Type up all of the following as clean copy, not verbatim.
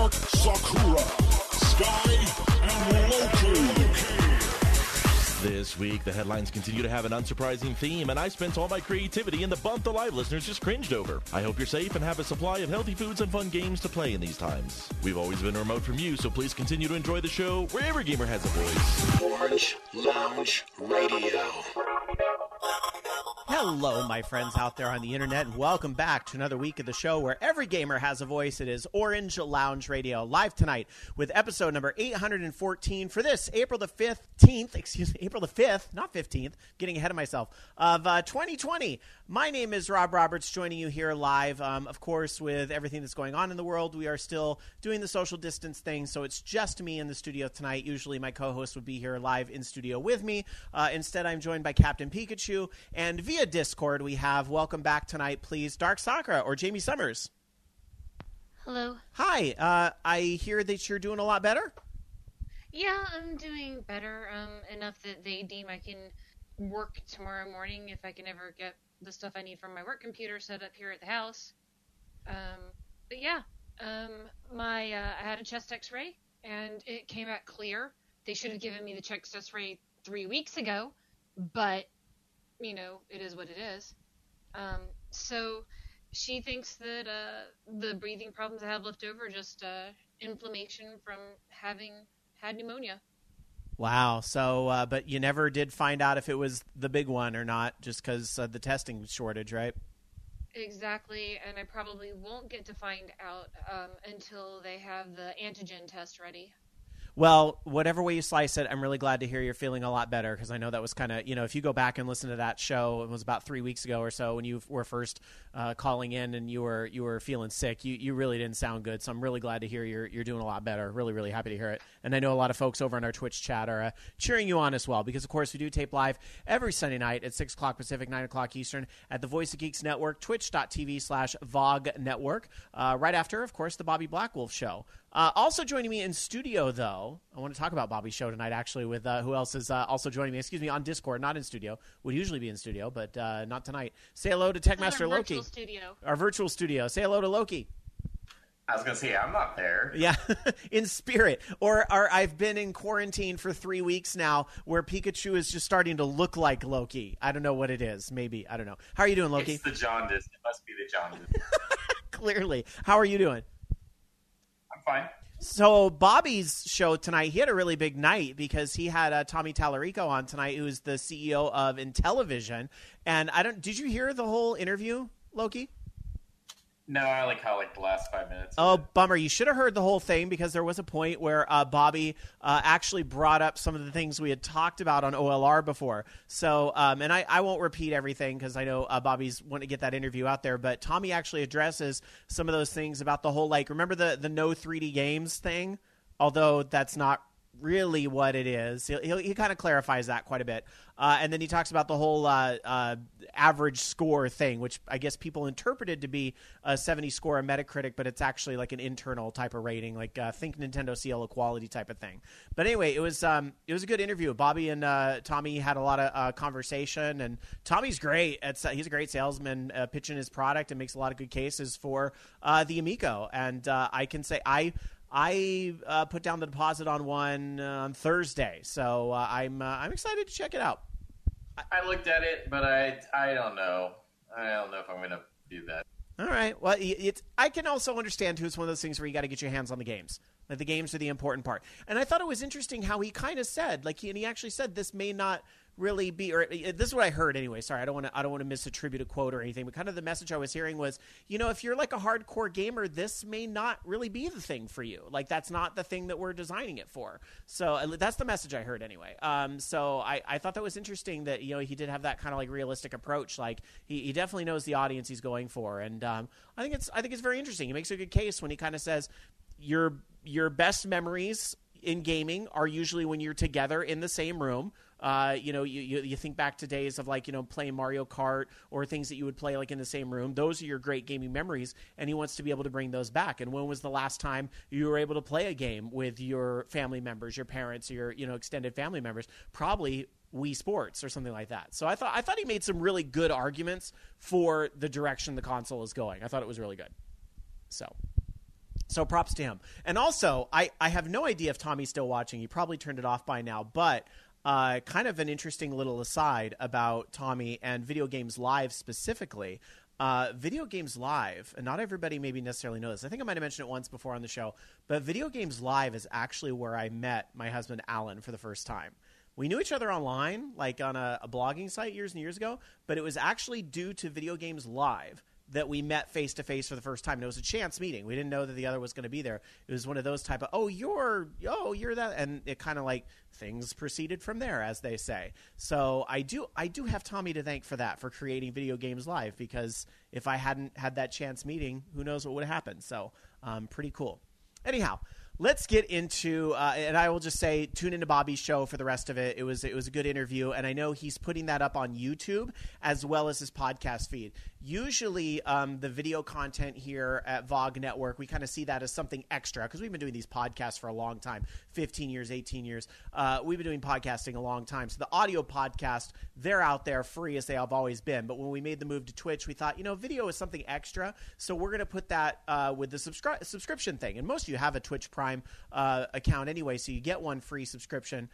Dark Sakura, Sky, and Loki. This week, the headlines continue to have an unsurprising theme, and I spent all my creativity in the bump the live listeners just cringed over. I hope you're safe and have a supply of healthy foods and fun games to play in these times. We've always been remote from you, so please continue to enjoy the show where every gamer has a voice. Orange Lounge Radio. Hello, my friends out there on the internet, and welcome back to another week of the show where every gamer has a voice. It is Orange Lounge Radio, live tonight with episode number 814 for this April the 5th, not 15th, getting ahead of myself, of 2020. My name is Rob Roberts, joining you here live. Of course, with everything that's going on in the world, we are still doing the social distance thing, so it's just me in the studio tonight. Usually my co-host would be here live in studio with me. Instead, I'm joined by Captain Pikachu, and via Discord, we have, welcome back tonight, please, Dark Sakura or Jamie Summers. Hello. Hi. I hear that you're doing a lot better. Yeah, I'm doing better, enough that they deem I can work tomorrow morning if I can ever get the stuff I need from my work computer set up here at the house. But yeah, I had a chest x-ray, and it came out clear. They should have given me the chest x-ray 3 weeks ago, but you know, it is what it is. So she thinks that the breathing problems I have left over are just inflammation from having had pneumonia. Wow. So, but you never did find out if it was the big one or not, just because the testing shortage, right? Exactly, and I probably won't get to find out until they have the antigen test ready. Well, whatever way you slice it, I'm really glad to hear you're feeling a lot better, because I know that was kind of, you know, if you go back and listen to that show, it was about 3 weeks ago or so when you were first calling in and you were feeling sick. You really didn't sound good, so I'm really glad to hear you're doing a lot better. Really, really happy to hear it. And I know a lot of folks over on our Twitch chat are cheering you on as well, because, of course, we do tape live every Sunday night at 6 o'clock Pacific, 9 o'clock Eastern at the Voice of Geeks Network, twitch.tv/VOG Network, right after, of course, the Bobby Blackwolf Show. Also joining me in studio, though, I want to talk about Bobby's show tonight, actually, with who else is also joining me, on Discord, not in studio. Would usually be in studio, but not tonight. Say hello to Techmaster Loki. Our virtual studio. Say hello to Loki. I was going to say, I'm not there. Yeah, in spirit. Or I've been in quarantine for 3 weeks now where Pikachu is just starting to look like Loki. I don't know what it is. Maybe. I don't know. How are you doing, Loki? It's the jaundice. It must be the jaundice. Clearly. How are you doing? Fine. So Bobby's show tonight, he had a really big night because he had Tommy Tallarico on tonight, who's the CEO of Intellivision. And did you hear the whole interview, Loki? No, I caught the last 5 minutes. Oh, bummer. You should have heard the whole thing, because there was a point where Bobby actually brought up some of the things we had talked about on OLR before. So, and I won't repeat everything because I know Bobby's wanting to get that interview out there, but Tommy actually addresses some of those things about the whole, remember the no 3D games thing? Although that's not really what it is. He kind of clarifies that quite a bit. And then he talks about the whole average score thing, which I guess people interpreted to be a 70 score on Metacritic, but it's actually an internal type of rating, think Nintendo CL equality type of thing. But anyway, it was a good interview. Bobby and Tommy had a lot of conversation, and Tommy's great. He's a great salesman, pitching his product, and makes a lot of good cases for the Amico. And I can say I put down the deposit on one on Thursday, so I'm excited to check it out. I looked at it, but I don't know. I don't know if I'm going to do that. All right. Well, I can also understand, too, it's one of those things where you got to get your hands on the games. The games are the important part. And I thought it was interesting how he kind of said, he actually said this may not really be, or this is what I heard anyway. Sorry, I don't want to misattribute a quote or anything, but kind of the message I was hearing was, if you're a hardcore gamer, this may not really be the thing for you. That's not the thing that we're designing it for. So that's the message I heard anyway. So I thought that was interesting that, he did have that kind of realistic approach. He definitely knows the audience he's going for. And I think it's very interesting. He makes a good case when he kind of says your best memories in gaming are usually when you're together in the same room. You think back to days of playing Mario Kart or things that you would play in the same room. Those are your great gaming memories, and he wants to be able to bring those back. And when was the last time you were able to play a game with your family members, your parents, your extended family members? Probably Wii Sports or something like that. So I thought he made some really good arguments for the direction the console is going. I thought it was really good. So So props to him. And also, I have no idea if Tommy's still watching. He probably turned it off by now. But kind of an interesting little aside about Tommy and Video Games Live specifically. Video Games Live, and not everybody maybe necessarily knows this. I think I might have mentioned it once before on the show. But Video Games Live is actually where I met my husband, Alan, for the first time. We knew each other online, like on a blogging site years and years ago. But it was actually due to Video Games Live that we met face-to-face for the first time. And it was a chance meeting. We didn't know that the other was going to be there. It was one of those type of, you're that. And it kind of like things proceeded from there, as they say. So I do have Tommy to thank for that, for creating Video Games Live, because if I hadn't had that chance meeting, who knows what would have happened. So pretty cool. Anyhow, let's get into, and I will just say, tune into Bobby's show for the rest of it. It was a good interview, and I know he's putting that up on YouTube as well as his podcast feed. Usually, the video content here at VOG Network, we kind of see that as something extra, because we've been doing these podcasts for a long time, 15 years, 18 years. We've been doing podcasting a long time. So the audio podcast, they're out there free as they have always been. But when we made the move to Twitch, we thought, video is something extra, so we're going to put that with the subscription thing. And most of you have a Twitch Prime account anyway, so you get one free subscription.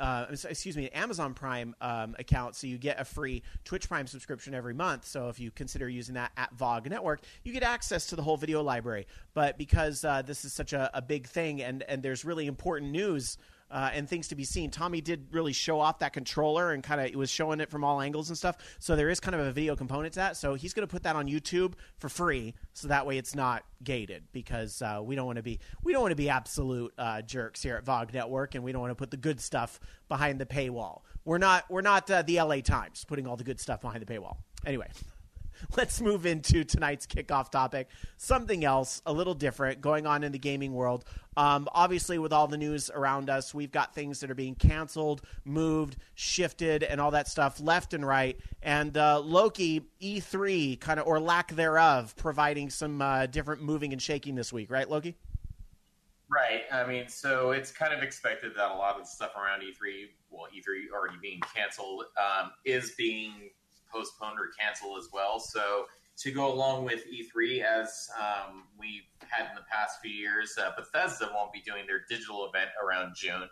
An Amazon Prime account, so you get a free Twitch Prime subscription every month. So if you consider using that at VOG Network, you get access to the whole video library. But because this is such a big thing, and there's really important news and things to be seen, Tommy did really show off that controller and kind of was showing it from all angles and stuff. So there is kind of a video component to that. So he's going to put that on YouTube for free, so that way it's not gated, because we don't want to be absolute jerks here at VOG Network, and we don't want to put the good stuff behind the paywall. We're not the LA Times putting all the good stuff behind the paywall. Anyway. Let's move into tonight's kickoff topic. Something else, a little different, going on in the gaming world. Obviously, with all the news around us, we've got things that are being canceled, moved, shifted, and all that stuff left and right. And Loki, E3, kind of, or lack thereof, providing some different moving and shaking this week. Right, Loki? Right. I mean, so it's kind of expected that a lot of the stuff around E3, well, E3 already being canceled, is being postponed or canceled as well. So to go along with E3, as we've had in the past few years, Bethesda won't be doing their digital event around June.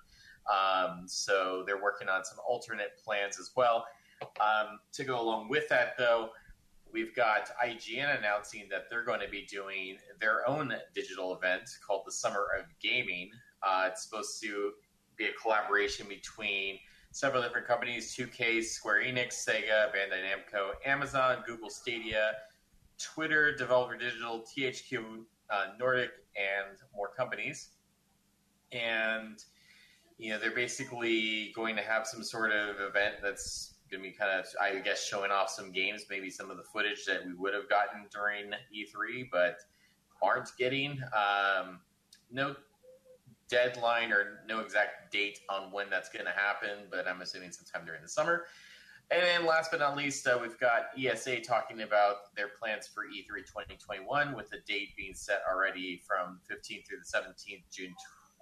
So they're working on some alternate plans as well. To go along with that, though, we've got IGN announcing that they're going to be doing their own digital event called the Summer of Gaming. It's supposed to be a collaboration between several different companies: 2K, Square Enix, Sega, Bandai Namco, Amazon, Google Stadia, Twitter, Devolver Digital, THQ Nordic, and more companies. And, they're basically going to have some sort of event that's going to be kind of, I guess, showing off some games, maybe some of the footage that we would have gotten during E3, but aren't getting. No deadline or no exact date on when that's going to happen, but I'm assuming sometime during the summer. And then last but not least, we've got ESA talking about their plans for E3 2021, with the date being set already from 15th through the 17th June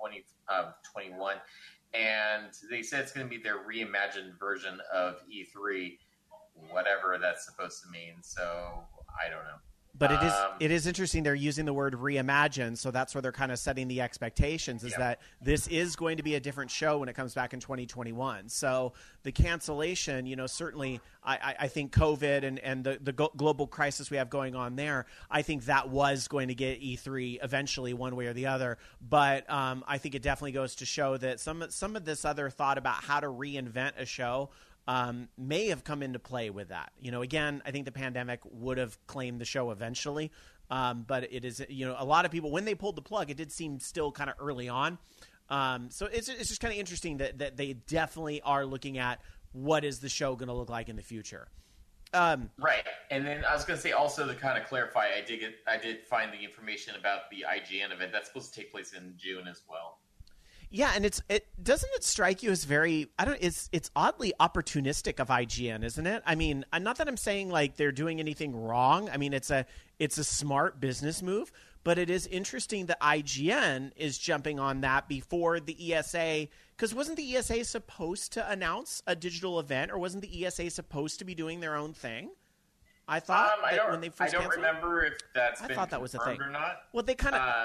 2021. And they said it's going to be their reimagined version of E3, whatever that's supposed to mean. So I don't know. But it is interesting they're using the word reimagine, so that's where they're kind of setting the expectations, is that this is going to be a different show when it comes back in 2021. So the cancellation, certainly I think COVID and the global crisis we have going on there, I think that was going to get E3 eventually one way or the other. But I think it definitely goes to show that some of this other thought about how to reinvent a show may have come into play with that. Again, I think the pandemic would have claimed the show eventually, but it is, a lot of people, when they pulled the plug, it did seem still kind of early on. So it's just kind of interesting that they definitely are looking at what is the show going to look like in the future. Right. And then I was going to say also, to kind of clarify, I did find the information about the IGN event that's supposed to take place in June as well. Yeah, and it doesn't it strike you as very, it's oddly opportunistic of IGN, isn't it? I mean, not that I'm saying like they're doing anything wrong. I mean, it's a smart business move, but it is interesting that IGN is jumping on that before the ESA, because wasn't the ESA supposed to announce a digital event, or wasn't the ESA supposed to be doing their own thing? I thought when they first I don't remember if that's been thought that was a thing or not. Well, they kind of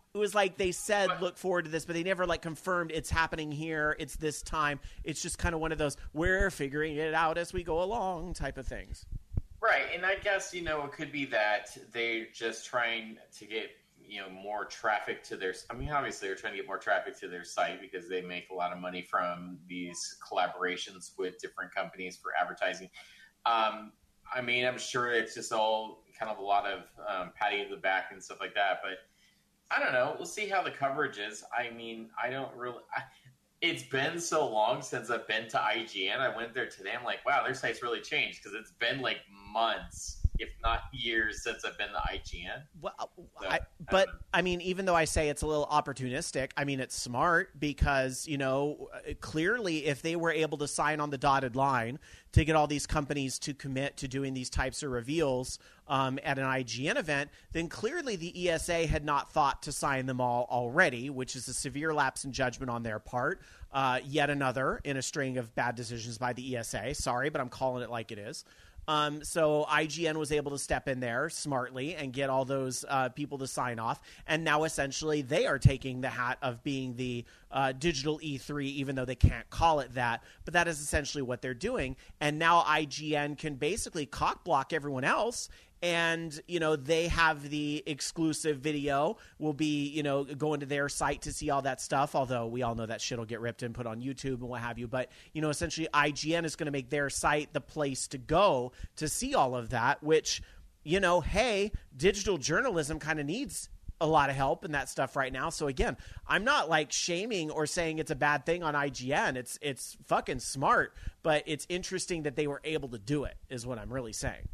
It was like they said, look forward to this, but they never like confirmed it's happening here. It's this time. It's just kind of one of those, we're figuring it out as we go along type of things. Right. And I guess, it could be that they're just trying to get, more traffic to their, obviously they're trying to get more traffic to their site because they make a lot of money from these collaborations with different companies for advertising. I'm sure it's just all kind of a lot of patting of the back and stuff like that, but I don't know. We'll see how the coverage is. I don't really. It's been so long since I've been to IGN. I went there today. I'm like, wow, their site's really changed because it's been like months, if not years, since I've been to IGN. Well, even though I say it's a little opportunistic, it's smart because, clearly if they were able to sign on the dotted line to get all these companies to commit to doing these types of reveals at an IGN event, then clearly the ESA had not thought to sign them all already, which is a severe lapse in judgment on their part. Yet another in a string of bad decisions by the ESA. Sorry, but I'm calling it like it is. So IGN was able to step in there smartly and get all those people to sign off. And now essentially they are taking the hat of being the digital E3, even though they can't call it that. But that is essentially what they're doing. And now IGN can basically cock block everyone else. And, they have the exclusive video. We'll be, going to their site to see all that stuff, although we all know that shit will get ripped and put on YouTube and what have you. But, essentially IGN is going to make their site the place to go to see all of that, which, hey, digital journalism kind of needs a lot of help in that stuff right now. So again, I'm not like shaming or saying it's a bad thing on IGN. It's fucking smart, but it's interesting that they were able to do it is what I'm really saying.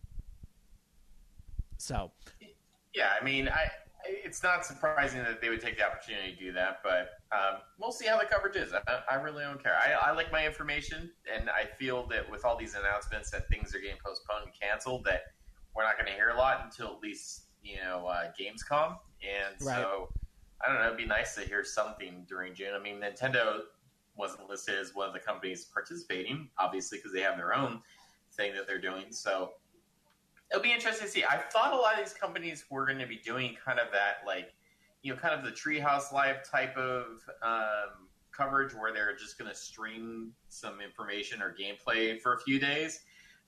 So, yeah, it's not surprising that they would take the opportunity to do that, but we'll see how the coverage is. I really don't care. I like my information, and I feel that with all these announcements that things are getting postponed and canceled, that we're not going to hear a lot until at least Gamescom. And right. So I don't know. It'd be nice to hear something during June. Nintendo wasn't listed as one of the companies participating, obviously, because they have their own thing that they're doing. So it'll be interesting to see. I thought a lot of these companies were going to be doing kind of that, kind of the Treehouse Live type of coverage where they're just going to stream some information or gameplay for a few days.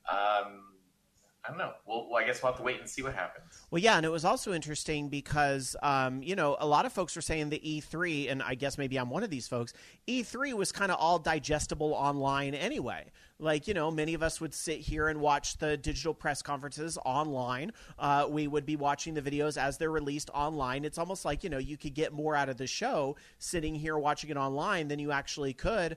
I don't know. Well, I guess we'll have to wait and see what happens. Well, yeah, and it was also interesting because, a lot of folks were saying the E3, and I guess maybe I'm one of these folks, E3 was kind of all digestible online anyway. Many of us would sit here and watch the digital press conferences online. We would be watching the videos as they're released online. It's almost like, you could get more out of the show sitting here watching it online than you actually could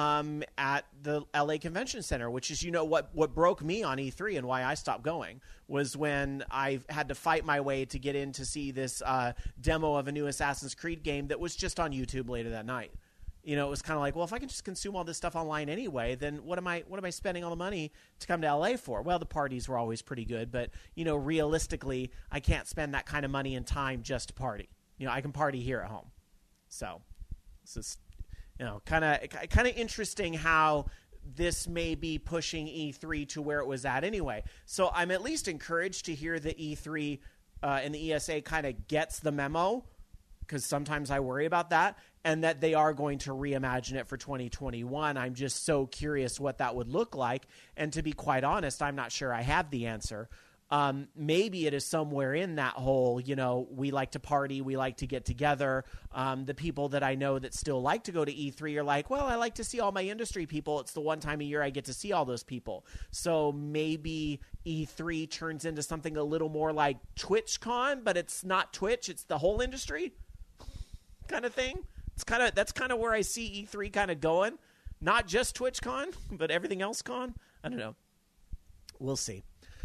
at the LA Convention Center, which is, what broke me on E3 and why I stopped going was when I had to fight my way to get in to see this demo of a new Assassin's Creed game that was just on YouTube later that night. It was kind of like, well, if I can just consume all this stuff online anyway, then what am I spending all the money to come to LA for? Well, the parties were always pretty good, but realistically, I can't spend that kind of money and time just to party. I can party here at home. So it's just, kind of interesting how this may be pushing E3 to where it was at anyway. So I'm at least encouraged to hear that E3 and the ESA kind of gets the memo, because sometimes I worry about that, and that they are going to reimagine it for 2021. I'm just so curious what that would look like. And to be quite honest, I'm not sure I have the answer. Maybe it is somewhere in that whole, we like to party, we like to get together. The people that I know that still like to go to E3 are like, well, I like to see all my industry people. It's the one time a year I get to see all those people. So maybe E3 turns into something a little more like TwitchCon, but it's not Twitch, it's the whole industry kind of thing. That's kind of where I see E3 kind of going. Not just TwitchCon, but everything else con. I don't know. We'll see.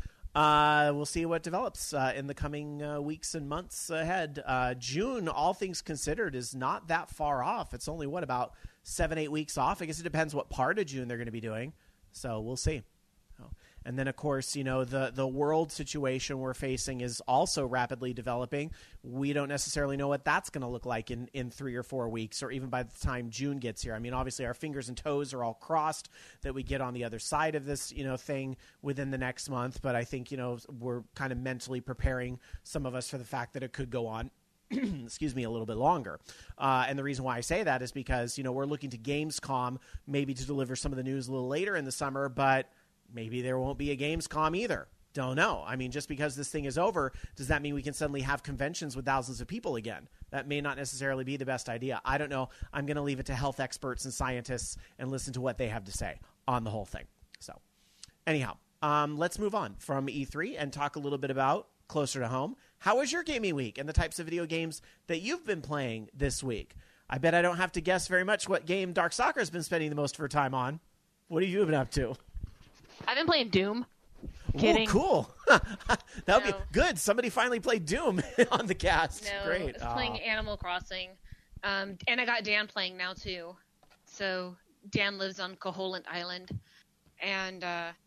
We'll see what develops in the coming weeks and months ahead. June, all things considered, is not that far off. It's only, about 7-8 weeks off? I guess it depends what part of June they're going to be doing. So we'll see. And then, of course, the world situation we're facing is also rapidly developing. We don't necessarily know what that's going to look like in 3 or 4 weeks, or even by the time June gets here. Obviously, our fingers and toes are all crossed that we get on the other side of this, thing within the next month. But I think, we're kind of mentally preparing some of us for the fact that it could go on excuse me, a little bit longer. And the reason why I say that is because, we're looking to Gamescom maybe to deliver some of the news a little later in the summer, but maybe there won't be a Gamescom either. Don't know. I mean, just because this thing is over, does that mean we can suddenly have conventions with thousands of people again? That may not necessarily be the best idea. I don't know. I'm going to leave it to health experts and scientists and listen to what they have to say on the whole thing. So anyhow, let's move on from E3 and talk a little bit about closer to home. How was your gaming week and the types of video games that you've been playing this week? I bet I don't have to guess very much what game Dark Soccer has been spending the most of her time on. What have you been up to? I've been playing Doom. Oh, cool. That would be No. good. Somebody finally played Doom on the cast. No, Great. I was playing Animal Crossing. And I got Dan playing now, too. So Dan lives on Koholint Island. And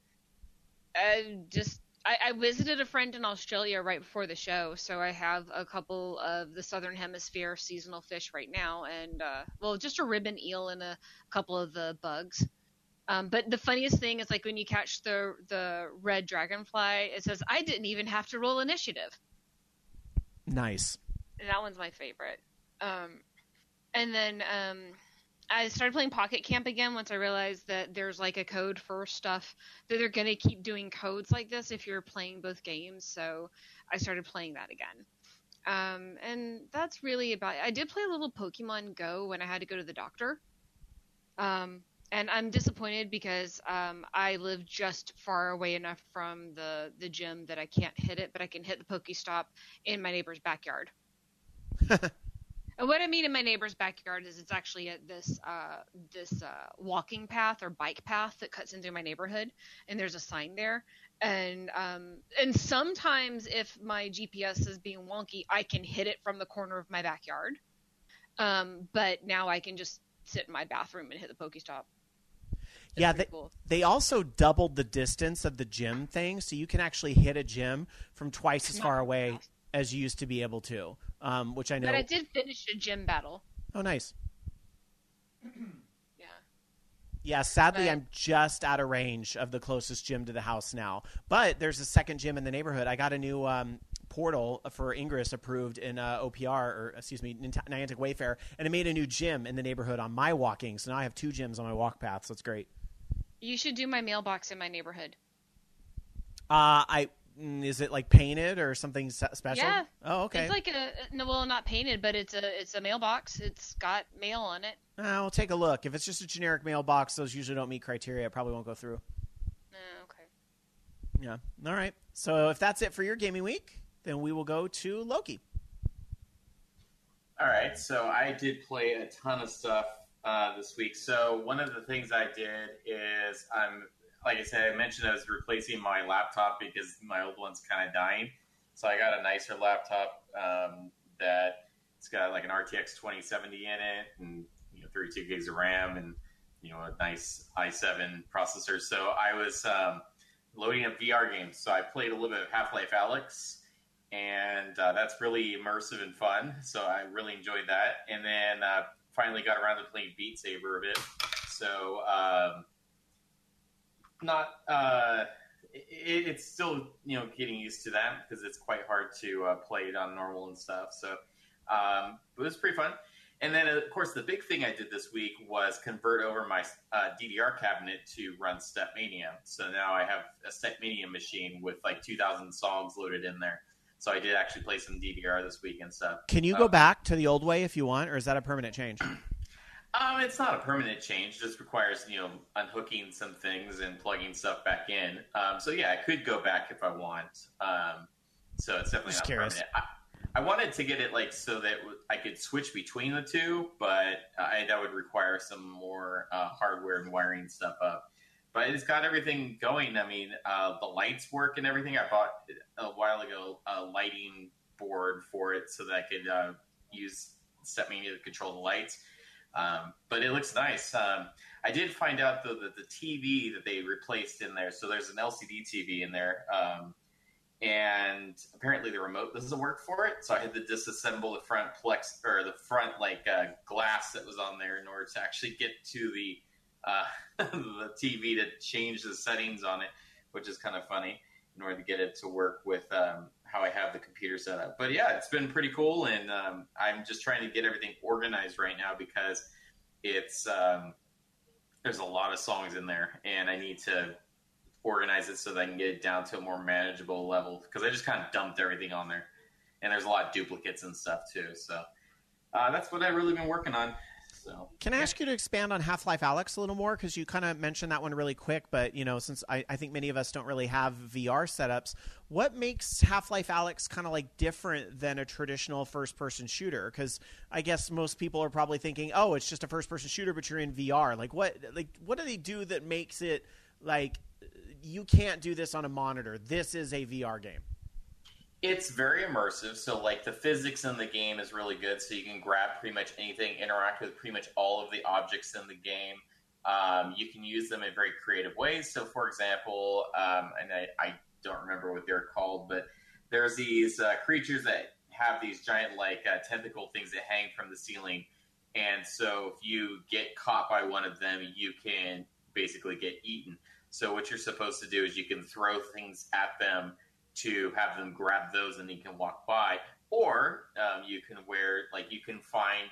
I visited a friend in Australia right before the show, so I have a couple of the Southern Hemisphere seasonal fish right now, and just a ribbon eel and a couple of the bugs. But the funniest thing is, like, when you catch the red dragonfly, it says, I didn't even have to roll initiative. Nice. And that one's my favorite. And then I started playing Pocket Camp again once I realized that there's, like, a code for stuff, that they're going to keep doing codes like this if you're playing both games. So I started playing that again. And that's really about it. I did play a little Pokemon Go when I had to go to the doctor. And I'm disappointed because I live just far away enough from the gym that I can't hit it, but I can hit the Pokestop in my neighbor's backyard. And what I mean in my neighbor's backyard is it's actually at this walking path or bike path that cuts into my neighborhood, and there's a sign there. And sometimes if my GPS is being wonky, I can hit it from the corner of my backyard. But now I can just sit in my bathroom and hit the Pokestop. Yeah, Cool. they also doubled the distance of the gym thing, so you can actually hit a gym from twice as far away as you used to be able to, which I know. But I did finish a gym battle. Oh, nice. Yeah. Yeah, sadly, But- I'm just out of range of the closest gym to the house now. But there's a second gym in the neighborhood. I got a new portal for Ingress approved in Niantic Wayfair, and it made a new gym in the neighborhood on my walking. So now I have two gyms on my walk path, so it's great. You should do my mailbox in my neighborhood. Is it like painted or something special? Yeah. Oh, okay. It's like not painted, but it's a mailbox. It's got mail on it. We'll take a look. If it's just a generic mailbox, those usually don't meet criteria. It probably won't go through. Okay. Yeah. All right. So if that's it for your gaming week, then we will go to Loki. All right, so I did play a ton of stuff this week. So one of the things I did is like I said, I mentioned I was replacing my laptop because my old one's kind of dying. So I got a nicer laptop that it's got like an RTX 2070 in it, and 32 gigs of RAM, and a nice i7 processor. So I was loading up VR games. So I played a little bit of Half-Life Alyx, and that's really immersive and fun. So I really enjoyed that. And then finally got around to playing Beat Saber a bit. So it's still getting used to that because it's quite hard to play it on normal and stuff. So but it was pretty fun. And then of course the big thing I did this week was convert over my DDR cabinet to run Stepmania. So now I have a Stepmania machine with like 2,000 songs loaded in there. So I did actually play some DDR this week and stuff. Can you go back to the old way if you want, or is that a permanent change? It's not a permanent change. It just requires, unhooking some things and plugging stuff back in. So yeah, I could go back if I want. So it's definitely Just not curious. permanent. I wanted to get it like so that I could switch between the two, but that would require some more hardware and wiring stuff up. But it's got everything going. I mean, the lights work and everything. I bought a while ago a lighting board for it so that I could use Stepmania to control the lights. But it looks nice. I did find out, though, that the TV that they replaced in there, so there's an LCD TV in there, and apparently the remote doesn't work for it. So I had to disassemble the front glass that was on there in order to actually get to the the TV to change the settings on it, which is kind of funny, in order to get it to work with how I have the computer set up. But yeah, it's been pretty cool, and I'm just trying to get everything organized right now because it's there's a lot of songs in there, and I need to organize it so that I can get it down to a more manageable level because I just kind of dumped everything on there, and there's a lot of duplicates and stuff too. So that's what I've really been working on. So, can I ask you to expand on Half-Life Alyx a little more? Because you kind of mentioned that one really quick, but since I think many of us don't really have VR setups, what makes Half-Life Alyx kind of like different than a traditional first-person shooter? Because I guess most people are probably thinking, oh, it's just a first-person shooter, but you're in VR. What do they do that makes it like you can't do this on a monitor? This is a VR game. It's very immersive, so like the physics in the game is really good, so you can grab pretty much anything, interact with pretty much all of the objects in the game. You can use them in very creative ways. So, for example, and I don't remember what they're called, but there's these creatures that have these giant tentacle things that hang from the ceiling, and so if you get caught by one of them, you can basically get eaten. So what you're supposed to do is you can throw things at them to have them grab those and you can walk by, or you can find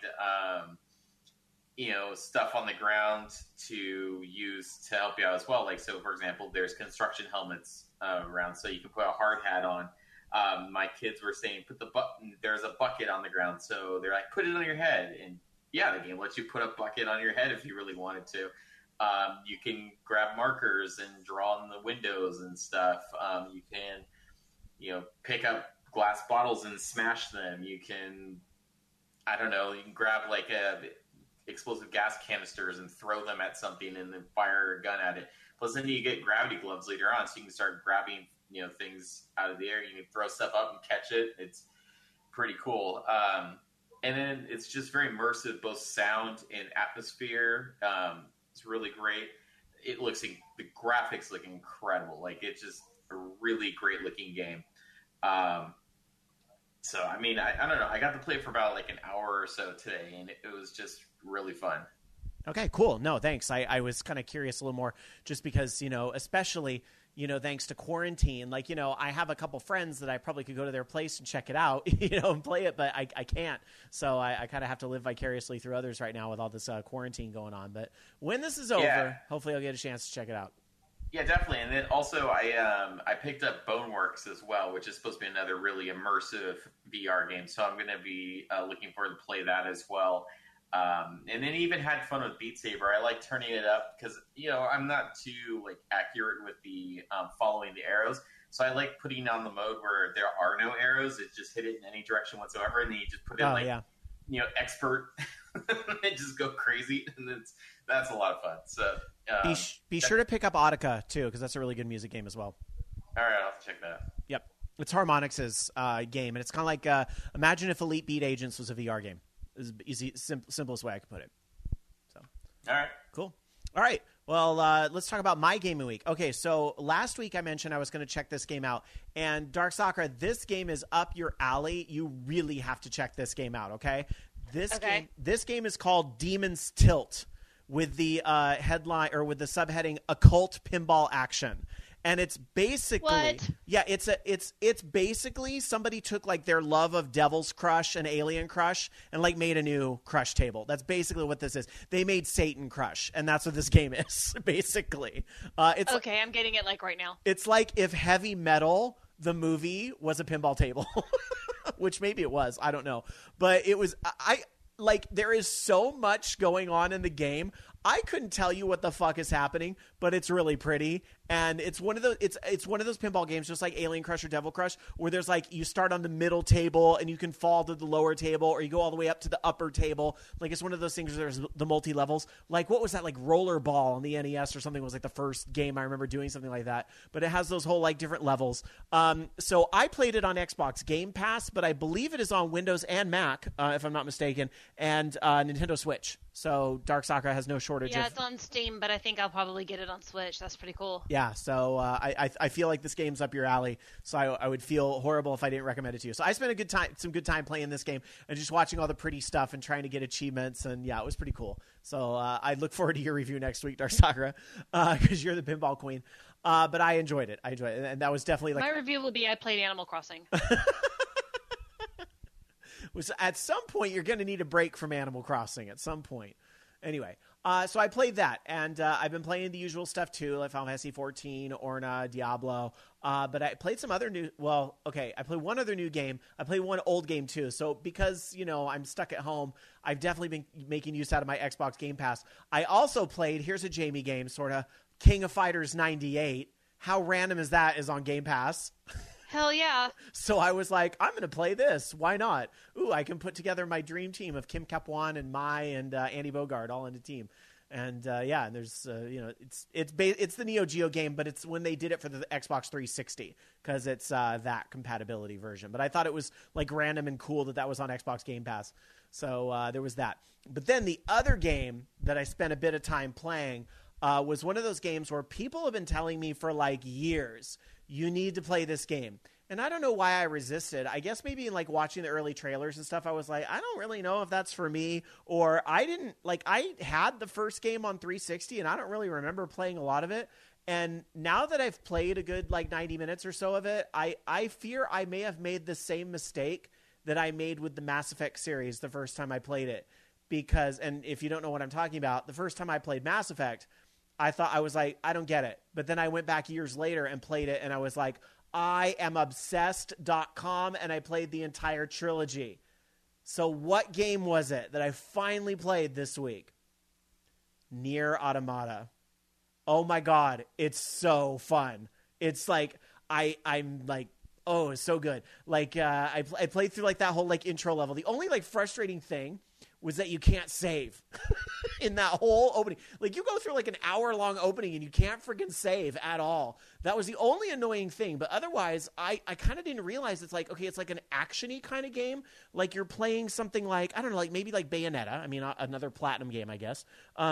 stuff on the ground to use to help you out as well. Like, so for example, there's construction helmets around, so you can put a hard hat on. My kids were saying there's a bucket on the ground, so they're like, put it on your head, and yeah, the game lets you put a bucket on your head if you really wanted to. You can grab markers and draw on the windows and stuff. You can pick up glass bottles and smash them. You can, you can grab explosive gas canisters and throw them at something and then fire a gun at it. Plus then you get gravity gloves later on, so you can start grabbing, things out of the air. You can throw stuff up and catch it. It's pretty cool. And then it's just very immersive, both sound and atmosphere. It's really great. The graphics look incredible. Like, it's just a really great looking game. So I mean, I don't know. I got to play it for about an hour or so today, and it was just really fun. Okay, cool. No, thanks. I was kind of curious a little more just because, especially, thanks to quarantine, I have a couple friends that I probably could go to their place and check it out, and play it, but I can't. So I kind of have to live vicariously through others right now with all this quarantine going on. But when this is over, hopefully I'll get a chance to check it out. Yeah, definitely. And then also I picked up Boneworks as well, which is supposed to be another really immersive VR game. So I'm going to be looking forward to play that as well. And then even had fun with Beat Saber. I like turning it up because, I'm not too accurate with the following the arrows. So I like putting on the mode where there are no arrows. It just hit it in any direction whatsoever. And then you just put in expert and just go crazy. And that's a lot of fun. So be sure to pick up Audica too, because that's a really good music game as well. All right, I'll have to check that out. Yep, it's Harmonix's game, and it's kind of like imagine if Elite Beat Agents was a VR game. Is the simplest way I could put it. So, all right, cool. All right, well, let's talk about my game of the week. Okay, so last week I mentioned I was going to check this game out, and Dark Sakura, this game is up your alley. You really have to check this game out. Okay, this game is called Demon's Tilt, with the headline or with the subheading "Occult Pinball Action." And it's basically it's basically somebody took their love of Devil's Crush and Alien Crush and made a new Crush table. That's basically what this is. They made Satan Crush, and that's what this game is basically. It's okay. I'm getting it right now. It's like if Heavy Metal the movie was a pinball table, which maybe it was. I don't know, but it was. There is so much going on in the game. I couldn't tell you what the fuck is happening, but it's really pretty. And it's one of those it's one of those pinball games, just like Alien Crush or Devil Crush, where there's you start on the middle table and you can fall to the lower table, or you go all the way up to the upper table. It's one of those things where there's the multi levels. What was that, Rollerball on the NES or something was the first game I remember doing something like that. But it has those whole different levels. So I played it on Xbox Game Pass, but I believe it is on Windows and Mac, if I'm not mistaken, and Nintendo Switch. So Dark Sakura has no shortage. Yeah, it's on Steam, but I think I'll probably get it on Switch. That's pretty cool. Yeah, so I feel like this game's up your alley. So I would feel horrible if I didn't recommend it to you. So I spent some good time playing this game and just watching all the pretty stuff and trying to get achievements. And yeah, it was pretty cool. So I look forward to your review next week, Dark Sakura, because you're the pinball queen. But I enjoyed it. And that was definitely like My review will be I played Animal Crossing. was at some point you're going to need a break from Animal Crossing at some point. Anyway, so I played that, and I've been playing the usual stuff too, like Final Fantasy 14, Orna, Diablo. But I played some other new. Well, okay, I played one other new game. I played one old game too. So because I'm stuck at home, I've definitely been making use out of my Xbox Game Pass. I also played. Here's a Jamie game, sort of King of Fighters 98. How random is that? Is on Game Pass. Hell yeah. So I was like, I'm going to play this. Why not? Ooh, I can put together my dream team of Kim Kaphwan and Mai and Andy Bogard all in a team. And and there's it's the Neo Geo game, but it's when they did it for the Xbox 360 because it's that compatibility version. But I thought it was like random and cool that was on Xbox Game Pass. So there was that. But then the other game that I spent a bit of time playing was one of those games where people have been telling me for like years, you need to play this game. And I don't know why I resisted. I guess maybe in like watching the early trailers and stuff, I was like, I don't really know if that's for me. Or I had the first game on 360 and I don't really remember playing a lot of it. And now that I've played a good like 90 minutes or so of it, I fear I may have made the same mistake that I made with the Mass Effect series the first time I played it. Because, and if you don't know what I'm talking about, the first time I played Mass Effect, I was like, I don't get it. But then I went back years later and played it, and I was like, I am obsessed.com, and I played the entire trilogy. So what game was it that I finally played this week? Nier Automata. Oh my God, it's so fun. It's like, I'm like, oh, it's so good. Like, I played through like that whole like intro level. The only like frustrating thing was that you can't save in that whole opening. Like you go through like an hour-long opening and you can't freaking save at all. That was the only annoying thing. But otherwise, I kind of didn't realize it's like, okay, it's like an action-y kind of game. Like you're playing something like, I don't know, like maybe like Bayonetta. I mean, another Platinum game, I guess.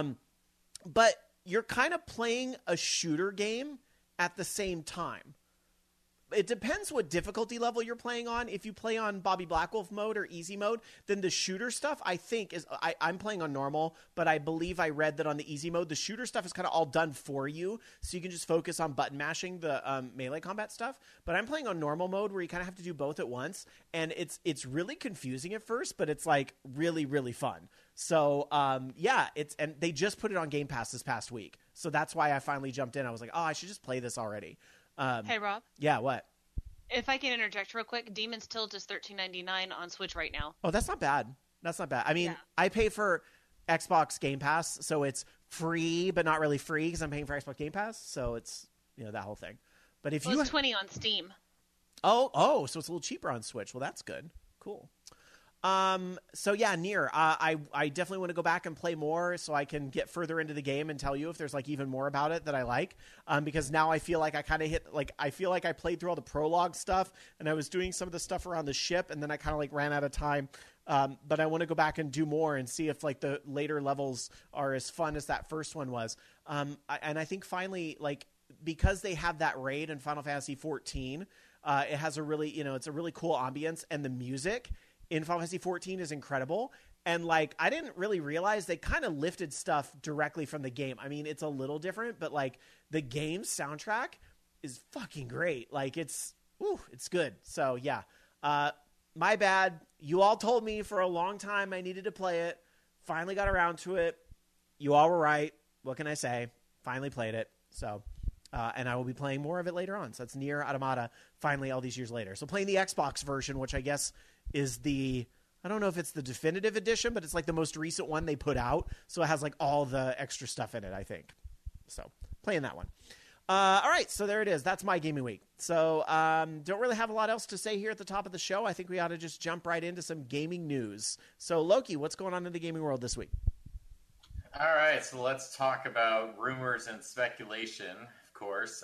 But you're kind of playing a shooter game at the same time. It depends what difficulty level you're playing on. If you play on Bobby Blackwolf mode or easy mode, then the shooter stuff, I think, is... I'm playing on normal, but I believe I read that on the easy mode, the shooter stuff is kind of all done for you, so you can just focus on button mashing the melee combat stuff. But I'm playing on normal mode, where you kind of have to do both at once, and it's really confusing at first, but it's, like, really, really fun. So, and they just put it on Game Pass this past week, so that's why I finally jumped in. I was like, oh, I should just play this already. Hey, Rob. Yeah, what? If I can interject real quick, Demon's Tilt is $13.99 on Switch right now. Oh, that's not bad. That's not bad. I mean, Yeah. I pay for Xbox Game Pass, so it's free, but not really free because I'm paying for Xbox Game Pass. So it's, that whole thing. But if It's $20 on Steam. Oh, so it's a little cheaper on Switch. Well, that's good. Cool. So yeah, Nier. I definitely want to go back and play more so I can get further into the game and tell you if there's like even more about it that I like. Because now I feel like I kind of I feel like I played through all the prologue stuff and I was doing some of the stuff around the ship and then I kind of like ran out of time. But I want to go back and do more and see if like the later levels are as fun as that first one was. And I think finally, like, because they have that raid in Final Fantasy 14, it has a really, it's a really cool ambience, and the music in Final Fantasy 14 is incredible. And like, I didn't really realize they kind of lifted stuff directly from the game. I mean, it's a little different, but like the game's soundtrack is fucking great. Like it's good. So yeah, my bad. You all told me for a long time I needed to play it. Finally got around to it. You all were right. What can I say? Finally played it. So, and I will be playing more of it later on. So it's Nier Automata finally all these years later. So playing the Xbox version, which I guess is I don't know if it's the definitive edition, but it's like the most recent one they put out. So it has like all the extra stuff in it, I think. So playing that one. All right, so there it is. That's my gaming week. So don't really have a lot else to say here at the top of the show. I think we ought to just jump right into some gaming news. So Loki, what's going on in the gaming world this week? All right, so let's talk about rumors and speculation, of course.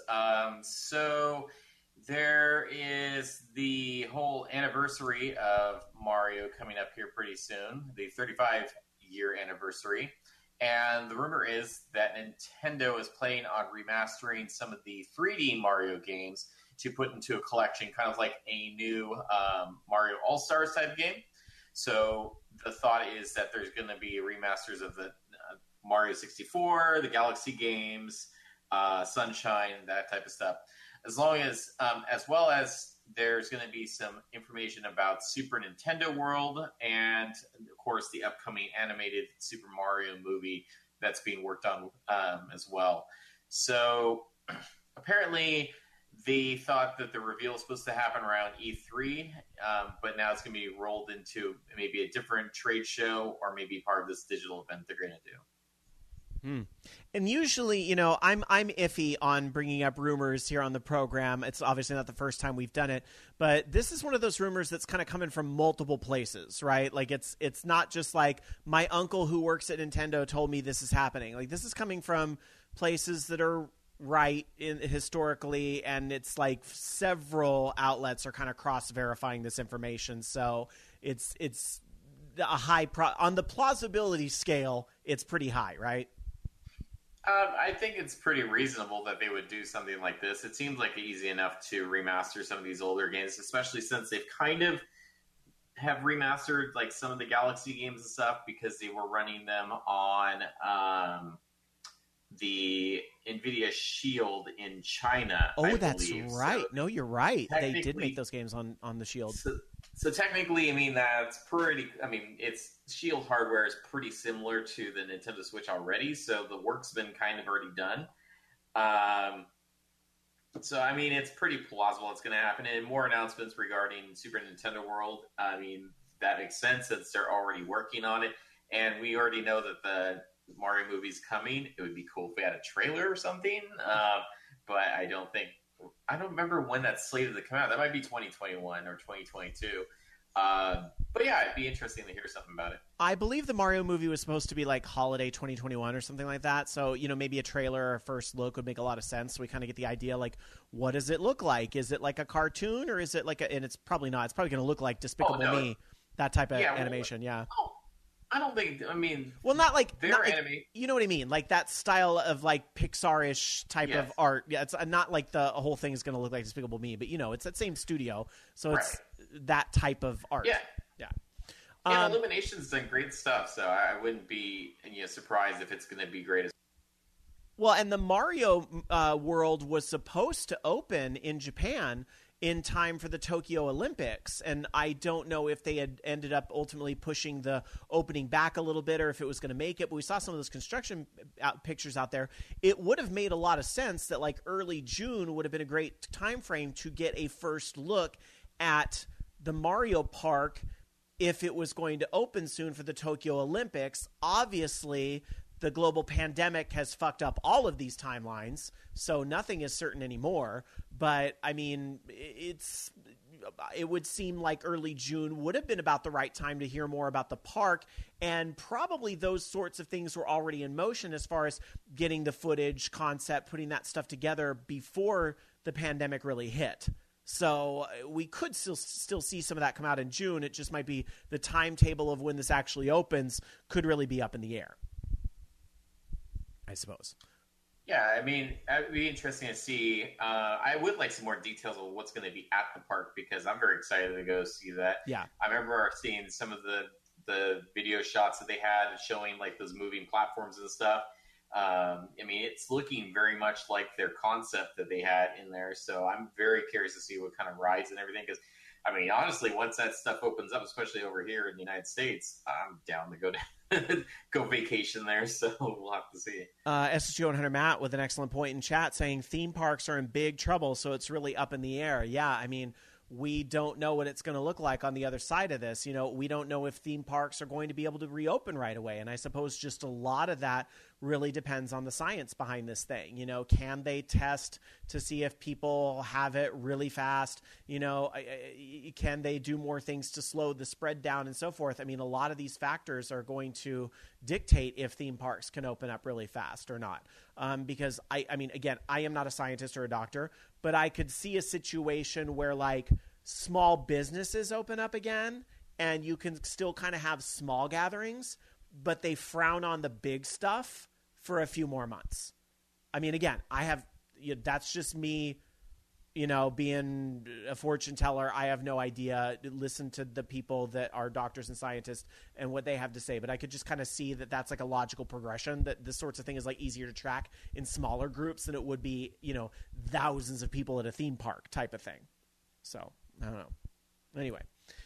So there is the whole anniversary of Mario coming up here pretty soon, the 35-year anniversary. And the rumor is that Nintendo is planning on remastering some of the 3D Mario games to put into a collection, kind of like a new Mario All-Stars type of game. So the thought is that there's going to be remasters of the Mario 64, the Galaxy games, Sunshine, that type of stuff. As well as there's going to be some information about Super Nintendo World and, of course, the upcoming animated Super Mario movie that's being worked on as well. So apparently they thought that the reveal was supposed to happen around E3, but now it's going to be rolled into maybe a different trade show or maybe part of this digital event they're going to do. And usually, I'm iffy on bringing up rumors here on the program. It's obviously not the first time we've done it, but this is one of those rumors that's kind of coming from multiple places, right? Like it's not just like my uncle who works at Nintendo told me this is happening. Like this is coming from places that are right historically, and it's like several outlets are kind of cross-verifying this information. So it's a high on the plausibility scale. It's pretty high, right? I think it's pretty reasonable that they would do something like this. It seems like easy enough to remaster some of these older games, especially since they've kind of have remastered like some of the Galaxy games and stuff because they were running them on the NVIDIA Shield in China. Oh, that's right. So no, you're right. They did make those games on the Shield. So technically, that's pretty. It's Shield hardware is pretty similar to the Nintendo Switch already, so the work's been kind of already done. So it's pretty plausible it's going to happen. And more announcements regarding Super Nintendo World. That makes sense since they're already working on it, and we already know that the Mario movie's coming. It would be cool if we had a trailer or something, but I don't remember when that's slated to come out. That might be 2021 or 2022. But yeah, it'd be interesting to hear something about it. I believe the Mario movie was supposed to be like holiday 2021 or something like that. So, maybe a trailer or a first look would make a lot of sense. So we kind of get the idea, like, what does it look like? Is it like a cartoon or is it like and it's probably not. It's probably going to look like Despicable Me, that type of animation. Yeah. I don't think. Well, not like anime. You know what I mean? Like that style of like Pixar-ish type of art. Yeah, it's not like the whole thing is going to look like Despicable Me, but it's that same studio, so it's that type of art. Yeah. Yeah, Illumination's done great stuff, so I wouldn't be surprised if it's going to be great. Well, and the Mario world was supposed to open in Japan in time for the Tokyo Olympics, and I don't know if they had ended up ultimately pushing the opening back a little bit or if it was going to make it, but we saw some of those construction pictures out there. It would have made a lot of sense that like early June would have been a great time frame to get a first look at the Mario Park if it was going to open soon for the Tokyo Olympics. Obviously, the global pandemic has fucked up all of these timelines, so nothing is certain anymore. But, it would seem like early June would have been about the right time to hear more about the park, and probably those sorts of things were already in motion as far as getting the footage, concept, putting that stuff together before the pandemic really hit. So we could still see some of that come out in June. It just might be the timetable of when this actually opens could really be up in the air, I suppose. Yeah, it'd be interesting to see. I would like some more details of what's going to be at the park because I'm very excited to go see that. Yeah. I remember seeing some of the video shots that they had showing like those moving platforms and stuff. It's looking very much like their concept that they had in there. So I'm very curious to see what kind of rides and everything. Because, honestly, once that stuff opens up, especially over here in the United States, I'm down to go vacation there. So we'll have to see. SSG 100 Matt with an excellent point in chat saying theme parks are in big trouble. So it's really up in the air. Yeah, we don't know what it's going to look like on the other side of this. We don't know if theme parks are going to be able to reopen right away. And I suppose just a lot of that really depends on the science behind this thing. Can they test to see if people have it really fast? Can they do more things to slow the spread down and so forth? A lot of these factors are going to dictate if theme parks can open up really fast or not. Because again, I am not a scientist or a doctor, but I could see a situation where like small businesses open up again and you can still kind of have small gatherings, but they frown on the big stuff for a few more months. Again, that's just me being a fortune teller, I have no idea. Listen to the people that are doctors and scientists and what they have to say. But I could just kind of see that that's like a logical progression, that this sorts of thing is like easier to track in smaller groups than it would be, thousands of people at a theme park type of thing. So I don't know. Anyway.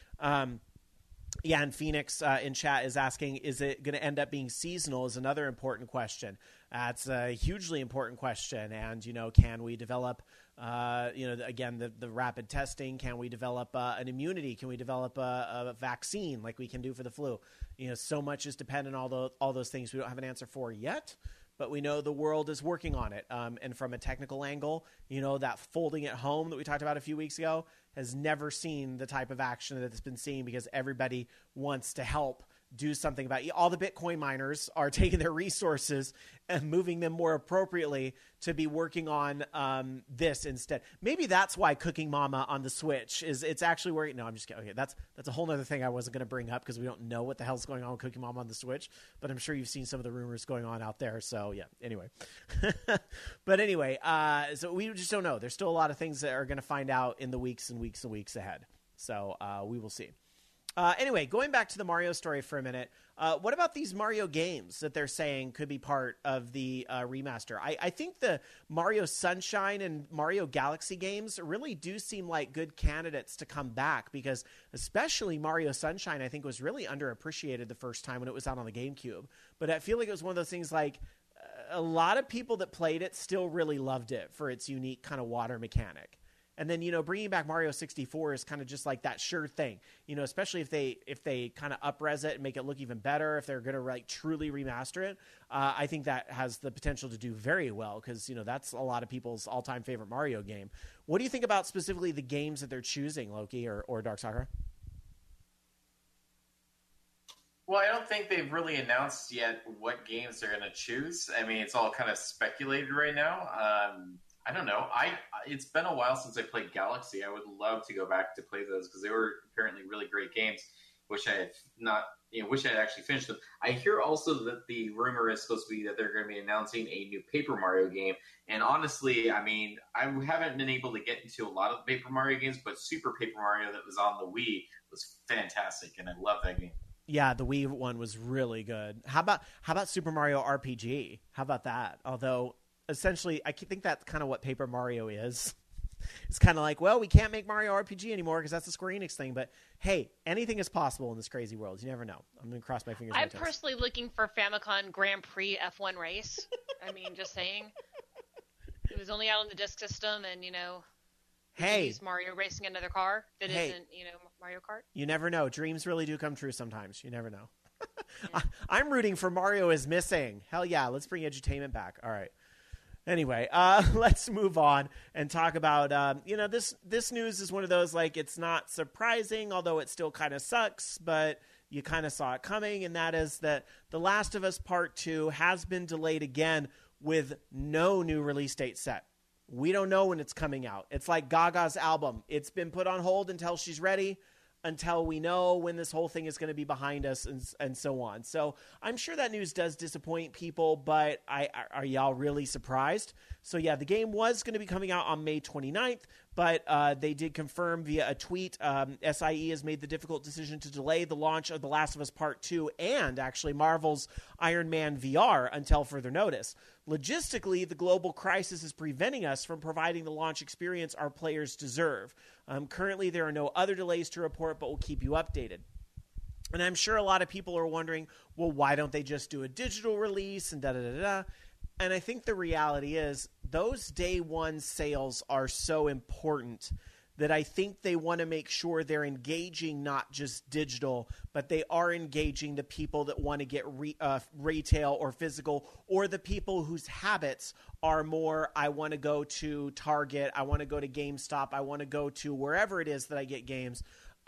And Phoenix in chat is asking, is it going to end up being seasonal is another important question. That's a hugely important question. And, can we develop, again, the rapid testing? Can we develop an immunity? Can we develop a vaccine like we can do for the flu? So much is dependent on all those things we don't have an answer for yet. But we know the world is working on it. And from a technical angle, that folding at home that we talked about a few weeks ago has never seen the type of action that it's been seen because everybody wants to help do something about it. All the Bitcoin miners are taking their resources and moving them more appropriately to be working on this instead. Maybe that's why Cooking Mama on the Switch it's actually working. No, I'm just kidding. Okay, that's a whole other thing I wasn't going to bring up because we don't know what the hell's going on with Cooking Mama on the Switch, but I'm sure you've seen some of the rumors going on out there. So yeah, anyway. But anyway, so we just don't know. There's still a lot of things that are going to find out in the weeks and weeks and weeks ahead. So we will see. Anyway, going back to the Mario story for a minute, what about these Mario games that they're saying could be part of the remaster? I think the Mario Sunshine and Mario Galaxy games really do seem like good candidates to come back because especially Mario Sunshine, I think, was really underappreciated the first time when it was out on the GameCube. But I feel like it was one of those things like a lot of people that played it still really loved it for its unique kind of water mechanic. And then, bringing back Mario 64 is kind of just like that sure thing, especially if they kind of up-res it and make it look even better, if they're going to truly remaster it. I think that has the potential to do very well because, that's a lot of people's all-time favorite Mario game. What do you think about specifically the games that they're choosing, Loki or Dark Sakura? Well, I don't think they've really announced yet what games they're going to choose. I mean, it's all kind of speculated right now. I don't know. It's been a while since I played Galaxy. I would love to go back to play those because they were apparently really great games. Wish I had actually finished them. I hear also that the rumor is supposed to be that they're going to be announcing a new Paper Mario game. And honestly, I mean, I haven't been able to get into a lot of Paper Mario games, but Super Paper Mario that was on the Wii was fantastic, and I love that game. Yeah, the Wii one was really good. How about Super Mario RPG? How about that? Although essentially, I think that's kind of what Paper Mario is. It's kind of like, well, we can't make Mario RPG anymore because that's the Square Enix thing. But hey, anything is possible in this crazy world. You never know. I'm going to cross my fingers. I'm personally looking for Famicom Grand Prix F1 race. I mean, just saying. It was only out on the disc system, and hey, Mario racing another car that isn't Mario Kart. You never know. Dreams really do come true sometimes. You never know. Yeah. I'm rooting for Mario is Missing. Hell yeah, let's bring edutainment back. All right. Anyway, let's move on and talk about, this news is one of those, like, it's not surprising, although it still kind of sucks, but you kind of saw it coming, and that is that The Last of Us Part 2 has been delayed again with no new release date set. We don't know when it's coming out. It's like Gaga's album. It's been put on hold until she's ready, until we know when this whole thing is going to be behind us and so on. So I'm sure that news does disappoint people, but are y'all really surprised? So yeah, the game was going to be coming out on May 29th, but they did confirm via a tweet, SIE has made the difficult decision to delay the launch of The Last of Us Part 2 and actually Marvel's Iron Man VR until further notice. Logistically, the global crisis is preventing us from providing the launch experience our players deserve. Currently, there are no other delays to report, but we'll keep you updated. And I'm sure a lot of people are wondering, well, why don't they just do a digital release and da-da-da-da? And I think the reality is those day one sales are so important that I think they want to make sure they're engaging not just digital, but they are engaging the people that want to get retail or physical, or the people whose habits are more, I want to go to Target, I want to go to GameStop, I want to go to wherever it is that I get games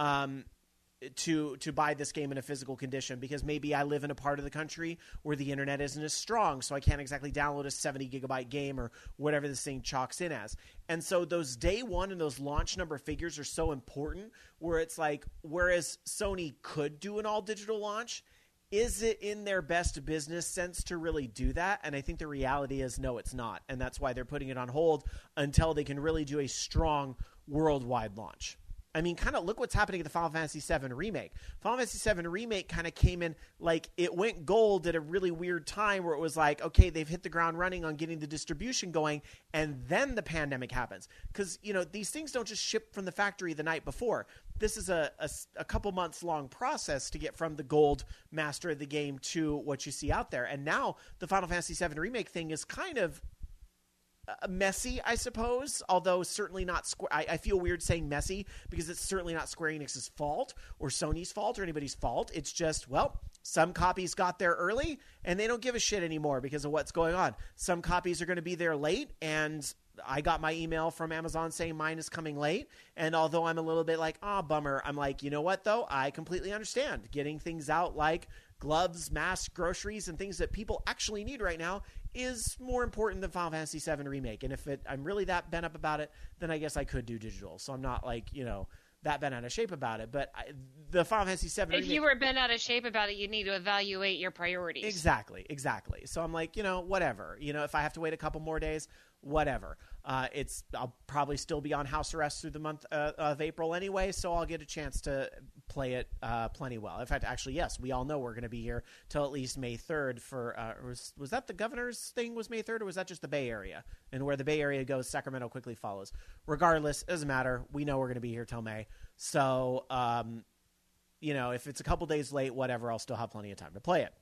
to buy this game in a physical condition, because maybe I live in a part of the country where the internet isn't as strong, so I can't exactly download a 70 gigabyte game or whatever this thing chalks in as. And so those day one and those launch number figures are so important, where it's like, whereas Sony could do an all digital launch, is it in their best business sense to really do that? And I think the reality is no, it's not. And that's why they're putting it on hold until they can really do a strong worldwide launch. I mean, kind of look what's happening at the Final Fantasy VII Remake. Final Fantasy VII Remake kind of came in like it went gold at a really weird time where it was like, okay, they've hit the ground running on getting the distribution going, and then the pandemic happens. Because, these things don't just ship from the factory the night before. This is a couple months long process to get from the gold master of the game to what you see out there. And now the Final Fantasy VII Remake thing is kind of messy, I suppose, although certainly not I feel weird saying messy because it's certainly not Square Enix's fault or Sony's fault or anybody's fault. It's just, some copies got there early and they don't give a shit anymore because of what's going on. Some copies are going to be there late, and I got my email from Amazon saying mine is coming late. And although I'm a little bit like, bummer, I'm like, you know what, though? I completely understand. Getting things out like gloves, masks, groceries, and things that people actually need right now is more important than Final Fantasy VII Remake. And if I'm really that bent up about it, then I guess I could do digital. So I'm not like, that bent out of shape about it. But the Final Fantasy VII Remake... If you were bent out of shape about it, you need to evaluate your priorities. Exactly. So I'm like, whatever. If I have to wait a couple more days, whatever. I'll probably still be on house arrest through the month of April anyway, so I'll get a chance to play it plenty well. In fact, actually, yes, we all know we're going to be here till at least May 3rd for was that the governor's thing was May 3rd, or was that just the Bay Area? And where the Bay Area goes, Sacramento quickly follows. Regardless, it doesn't matter. We know we're going to be here till May. So, if it's a couple days late, whatever, I'll still have plenty of time to play it.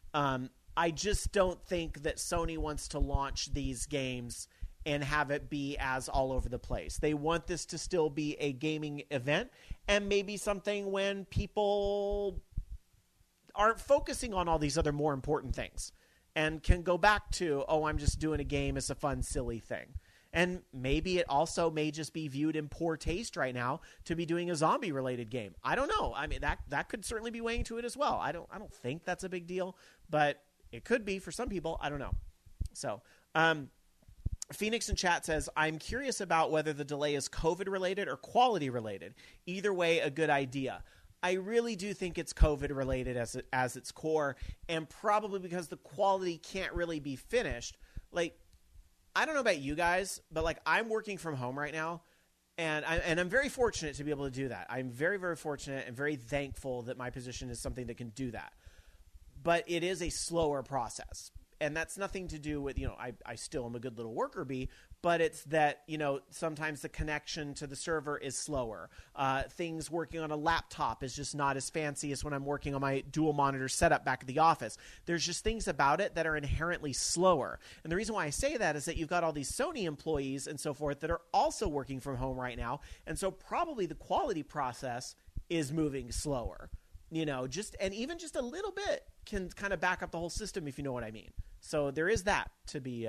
I just don't think that Sony wants to launch these games and have it be as all over the place. They want this to still be a gaming event and maybe something when people aren't focusing on all these other more important things and can go back to, I'm just doing a game as a fun, silly thing. And maybe it also may just be viewed in poor taste right now to be doing a zombie-related game. I don't know. I mean, that could certainly be weighing to it as well. I don't think that's a big deal, but it could be for some people. I don't know. So, Phoenix in chat says, I'm curious about whether the delay is COVID-related or quality-related. Either way, a good idea. I really do think it's COVID-related as its core, and probably because the quality can't really be finished. Like, I don't know about you guys, but like I'm working from home right now, and I'm very fortunate to be able to do that. I'm very, very fortunate and very thankful that my position is something that can do that. But it is a slower process. And that's nothing to do with, I still am a good little worker bee, but it's that, sometimes the connection to the server is slower. Things working on a laptop is just not as fancy as when I'm working on my dual monitor setup back at the office. There's just things about it that are inherently slower. And the reason why I say that is that you've got all these Sony employees and so forth that are also working from home right now. And so probably the quality process is moving slower, even just a little bit can kind of back up the whole system, if you know what I mean. So there is that to be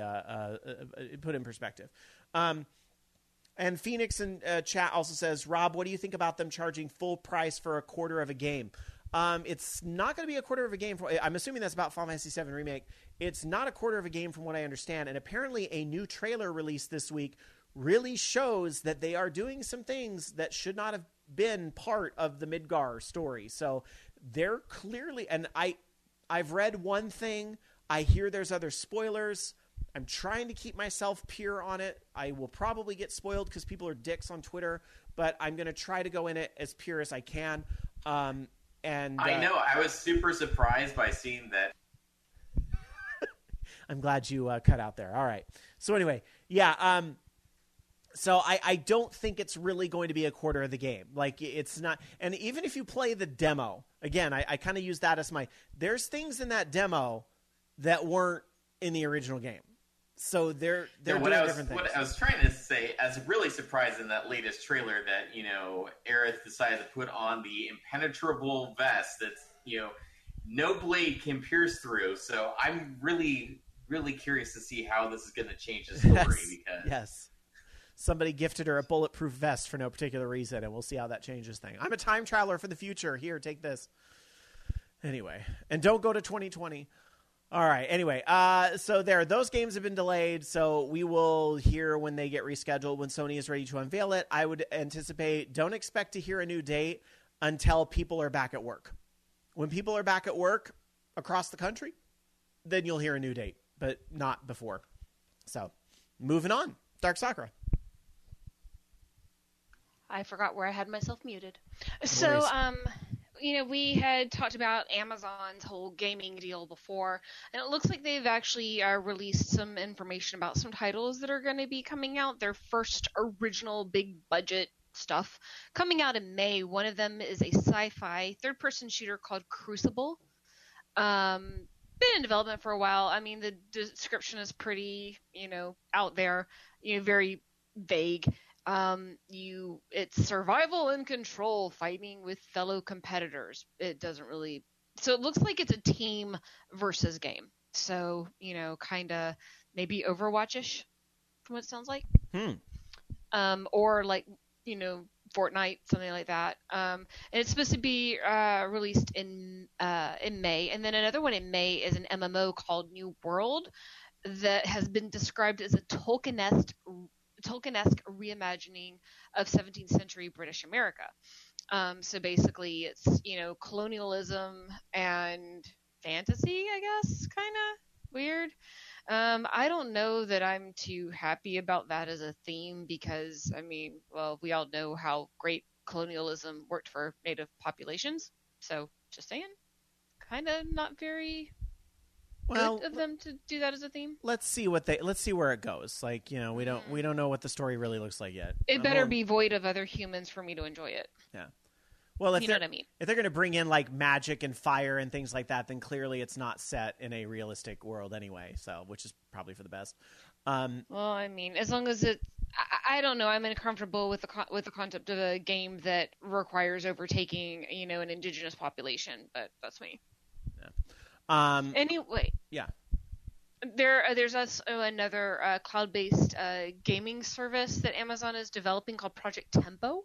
put in perspective. And Phoenix in chat also says, Rob, what do you think about them charging full price for a quarter of a game? It's not going to be a quarter of a game. I'm assuming that's about Final Fantasy VII Remake. It's not a quarter of a game from what I understand. And apparently a new trailer released this week really shows that they are doing some things that should not have been part of the Midgar story. So they're clearly, and I've read one thing. I hear there's other spoilers. I'm trying to keep myself pure on it. I will probably get spoiled because people are dicks on Twitter, but I'm going to try to go in it as pure as I can. And I know. I was super surprised by seeing that. I'm glad you cut out there. All right. So anyway, yeah. So I don't think it's really going to be a quarter of the game. Like, it's not. And even if you play the demo, again, I kind of use that as there's things in that demo that weren't in the original game. So they're doing different things. What I was trying to say, I was really surprised in that latest trailer that, Aerith decided to put on the impenetrable vest that's, no blade can pierce through. So I'm really, really curious to see how this is going to change the story. Yes. Somebody gifted her a bulletproof vest for no particular reason, and we'll see how that changes things. I'm a time traveler for the future. Here, take this. Anyway, and don't go to 2020. All right. Anyway, so those games have been delayed, so we will hear when they get rescheduled, when Sony is ready to unveil it. I would anticipate, don't expect to hear a new date until people are back at work. When people are back at work, across the country, then you'll hear a new date, but not before. So, moving on. Dark Sakura. I forgot where I had myself muted. No So, worries. we had talked about Amazon's whole gaming deal before, and it looks like they've actually released some information about some titles that are going to be coming out. Their first original big budget stuff coming out in May. One of them is a sci-fi third-person shooter called Crucible. Been in development for a while. I mean, the description is pretty, out there, very vague. It's survival and control, fighting with fellow competitors. It doesn't really, so it looks like it's a team versus game. So, kind of maybe Overwatch-ish from what it sounds like. Or like, Fortnite, something like that. And it's supposed to be released in May. And then another one in May is an MMO called New World that has been described as a Tolkien-esque reimagining of 17th century British America. So basically it's, colonialism and fantasy, I guess, kind of weird. I don't know that I'm too happy about that as a theme because, we all know how great colonialism worked for native populations. So just saying, kind of not very good of them to do that as a theme. Let's see where it goes. Like, we don't know what the story really looks like yet. It better be void of other humans for me to enjoy it. Yeah. Well, if you know what I mean. If they're going to bring in like magic and fire and things like that, then clearly it's not set in a realistic world anyway. So, which is probably for the best. Well, as long as I don't know. I'm uncomfortable with the concept of a game that requires overtaking, an indigenous population. But that's me. Yeah. Anyway. Yeah. There's also another cloud-based gaming service that Amazon is developing called Project Tempo,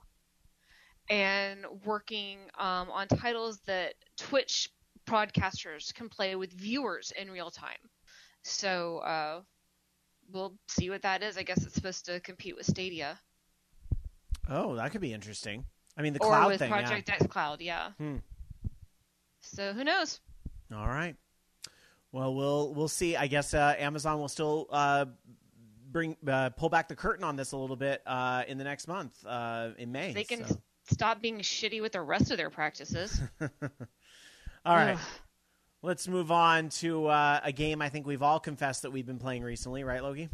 and working on titles that Twitch broadcasters can play with viewers in real time. So we'll see what that is. I guess it's supposed to compete with Stadia. Oh, that could be interesting. The or cloud with thing, Project X Cloud, yeah. So who knows? All right. Well, we'll see. I guess Amazon will still pull back the curtain on this a little bit in the next month in May. They can stop being shitty with the rest of their practices. All right. Let's move on to a game I think we've all confessed that we've been playing recently, right, Logie?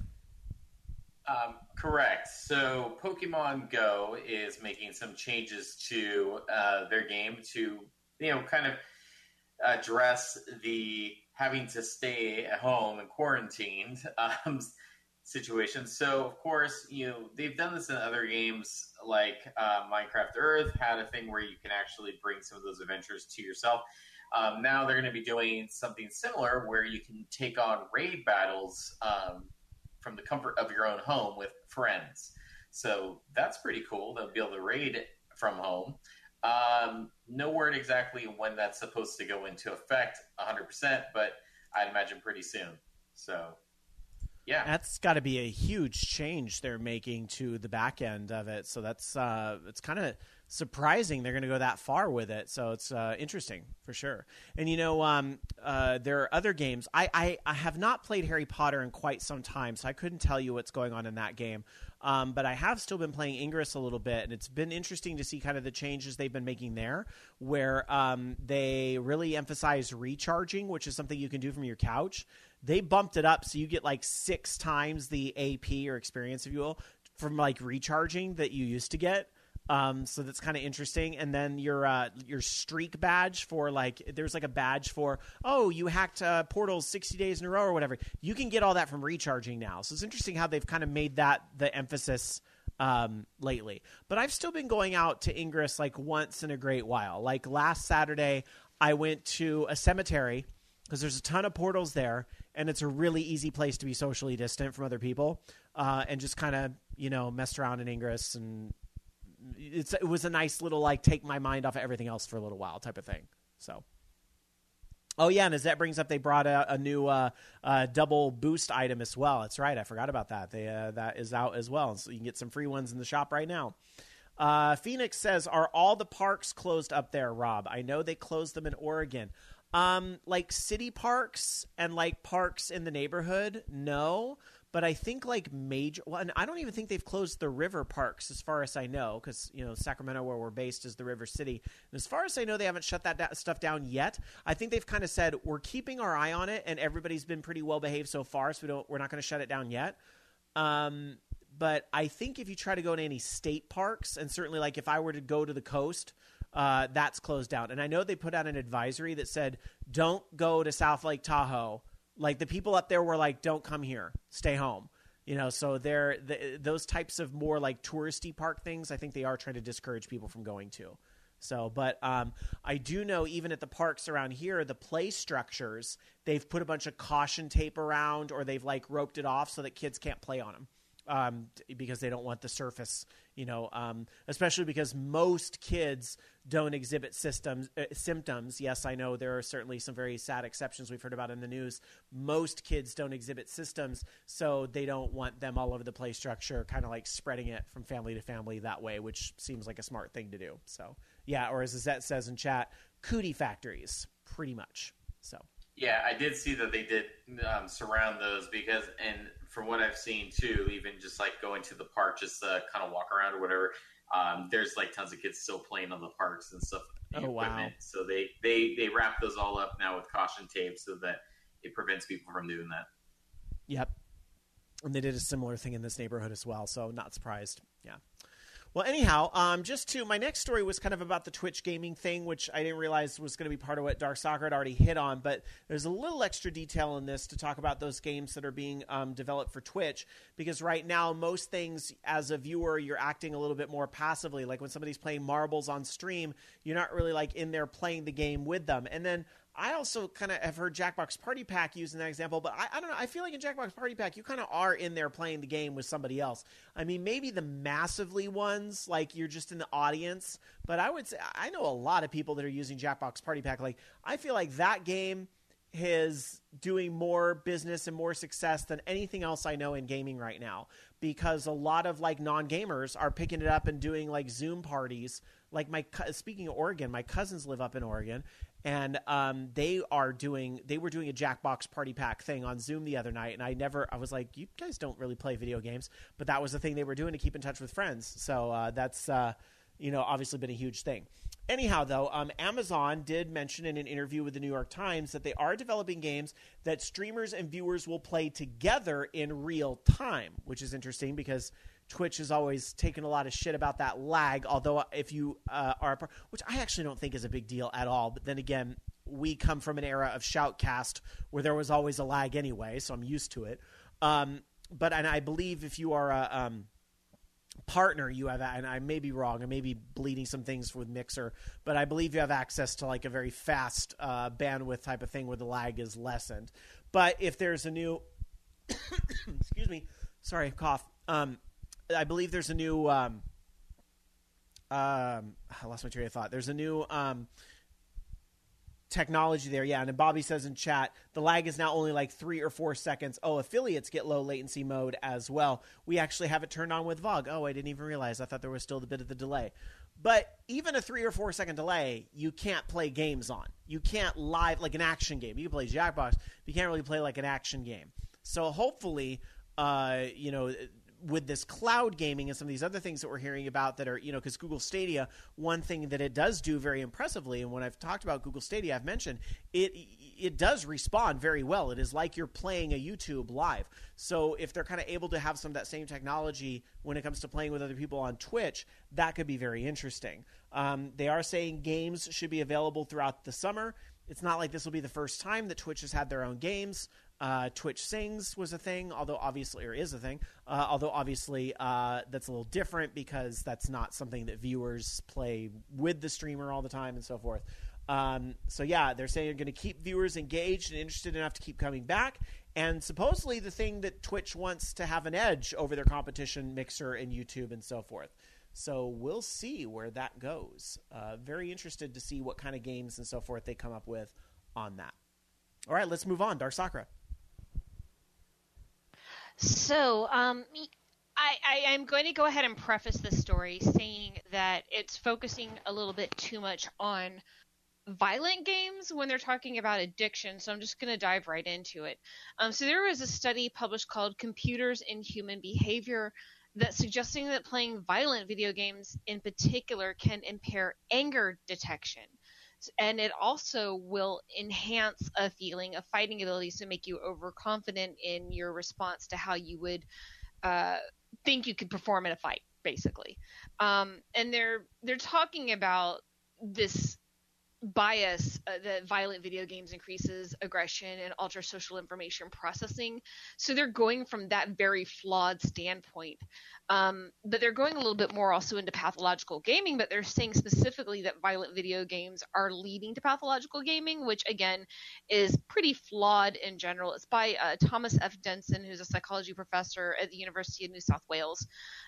Correct. So Pokemon Go is making some changes to their game to, kind of address the having to stay at home and quarantined situation. So, of course, they've done this in other games like Minecraft Earth had a thing where you can actually bring some of those adventures to yourself. Now they're going to be doing something similar where you can take on raid battles from the comfort of your own home with friends. So that's pretty cool. They'll be able to raid from home. No word exactly when that's supposed to go into effect 100%, but I'd imagine pretty soon. So, yeah. That's got to be a huge change they're making to the back end of it. So that's it's kind of surprising they're going to go that far with it. So it's interesting for sure. And there are other games. I have not played Harry Potter in quite some time, so I couldn't tell you what's going on in that game. But I have still been playing Ingress a little bit, and it's been interesting to see kind of the changes they've been making there, where they really emphasize recharging, which is something you can do from your couch. They bumped it up so you get like 6 times the AP or experience, if you will, from like recharging that you used to get. So that's kind of interesting. And then your streak badge for there's like a badge for, you hacked portals 60 days in a row or whatever. You can get all that from recharging now. So it's interesting how they've kind of made that the emphasis lately. But I've still been going out to Ingress like once in a great while. Like last Saturday, I went to a cemetery because there's a ton of portals there, and it's a really easy place to be socially distant from other people and just kind of, messed around in Ingress, and it was a nice little take my mind off of everything else for a little while type of thing. So, oh yeah, and as that brings up, they brought out a new double boost item as well. That's right, I forgot about that. That is out as well, so you can get some free ones in the shop right now. Phoenix says, "Are all the parks closed up there, Rob? I know they closed them in Oregon." Like city parks and like parks in the neighborhood, no. But I think like major, well, and I don't even think they've closed the river parks as far as I know, because, you know, Sacramento, where we're based, is the river city. And as far as I know, they haven't shut that stuff down yet. I think they've kind of said, we're keeping our eye on it, and everybody's been pretty well behaved so far, so we're not going to shut it down yet. But I think if you try to go to any state parks, and certainly like if I were to go to the coast, that's closed down. And I know they put out an advisory that said, don't go to South Lake Tahoe. Like the people up there were like, don't come here, stay home. You know, so those types of more like touristy park things, I think they are trying to discourage people from going to. So, but I do know even at the parks around here, the play structures, they've put a bunch of caution tape around, or they've like roped it off so that kids can't play on them. Because they don't want the surface, you know, especially because most kids don't exhibit symptoms. Yes, I know there are certainly some very sad exceptions we've heard about in the news. Most kids don't exhibit symptoms, so they don't want them all over the play structure, kind of like spreading it from family to family that way, which seems like a smart thing to do. So, yeah, or as Zette says in chat, cootie factories, pretty much. So. Yeah, I did see that they did surround those because, and from what I've seen too, even just like going to the park, just kind of walk around or whatever, there's like tons of kids still playing on the parks and stuff. Oh, wow. So they wrap those all up now with caution tape so that it prevents people from doing that. Yep. And they did a similar thing in this neighborhood as well, so not surprised. Yeah. Well, anyhow, my next story was kind of about the Twitch gaming thing, which I didn't realize was going to be part of what Dark Soccer had already hit on, but there's a little extra detail in this to talk about those games that are being developed for Twitch, because right now, most things, as a viewer, you're acting a little bit more passively. Like when somebody's playing marbles on stream, you're not really like in there playing the game with them. And then I also kind of have heard Jackbox Party Pack using that example, but I don't know. I feel like in Jackbox Party Pack, you kind of are in there playing the game with somebody else. I mean, maybe the massively ones, like you're just in the audience, but I would say I know a lot of people that are using Jackbox Party Pack. Like, I feel like that game is doing more business and more success than anything else I know in gaming right now, because a lot of like non-gamers are picking it up and doing like Zoom parties. Like speaking of Oregon, my cousins live up in Oregon, and they were doing a Jackbox Party Pack thing on Zoom the other night, and I was like, you guys don't really play video games, but that was the thing they were doing to keep in touch with friends. So that's obviously been a huge thing. Anyhow, though, Amazon did mention in an interview with the New York Times that they are developing games that streamers and viewers will play together in real time, which is interesting because Twitch has always taken a lot of shit about that lag, although if you are which I actually don't think is a big deal at all. But then again, we come from an era of Shoutcast where there was always a lag anyway, so I'm used to it. And I believe if you are a partner, you have, and I may be wrong, I may be bleeding some things with Mixer, but I believe you have access to like a very fast bandwidth type of thing where the lag is lessened. But if there's a new excuse me, sorry, cough. I believe there's a new I lost my train of thought. There's a new technology there, yeah. And then Bobby says in chat, the lag is now only like 3 or 4 seconds. Oh, affiliates get low latency mode as well. We actually have it turned on with VOG. Oh, I didn't even realize. I thought there was still a bit of the delay. But even a 3 or 4 second delay, you can't play games on. You can't live like an action game. You can play Jackbox, but you can't really play like an action game. So hopefully, with this cloud gaming and some of these other things that we're hearing about that are, because Google Stadia, one thing that it does do very impressively, and when I've talked about Google Stadia, I've mentioned it does respond very well. It is like you're playing a YouTube live. So if they're kind of able to have some of that same technology when it comes to playing with other people on Twitch, that could be very interesting. They are saying games should be available throughout the summer. It's not like this will be the first time that Twitch has had their own games. Twitch Sings was a thing, although obviously that's a little different because that's not something that viewers play with the streamer all the time and so forth. So yeah, they're saying they're going to keep viewers engaged and interested enough to keep coming back. And supposedly the thing that Twitch wants to have an edge over their competition, Mixer and YouTube and so forth. So we'll see where that goes. Very interested to see what kind of games and so forth they come up with on that. All right, let's move on. Dark Sakura. So, I'm going to go ahead and preface this story saying that it's focusing a little bit too much on violent games when they're talking about addiction, so I'm just going to dive right into it. So there was a study published called Computers in Human Behavior that's suggesting that playing violent video games in particular can impair anger detection. And it also will enhance a feeling of fighting abilities to make you overconfident in your response to how you would think you could perform in a fight, basically. And they're talking about this bias that violent video games increases aggression and alters social information processing. So they're going from that very flawed standpoint. But they're going a little bit more also into pathological gaming, but they're saying specifically that violent video games are leading to pathological gaming, which again is pretty flawed in general. It's by Thomas F. Denson, who's a psychology professor at the University of New South Wales.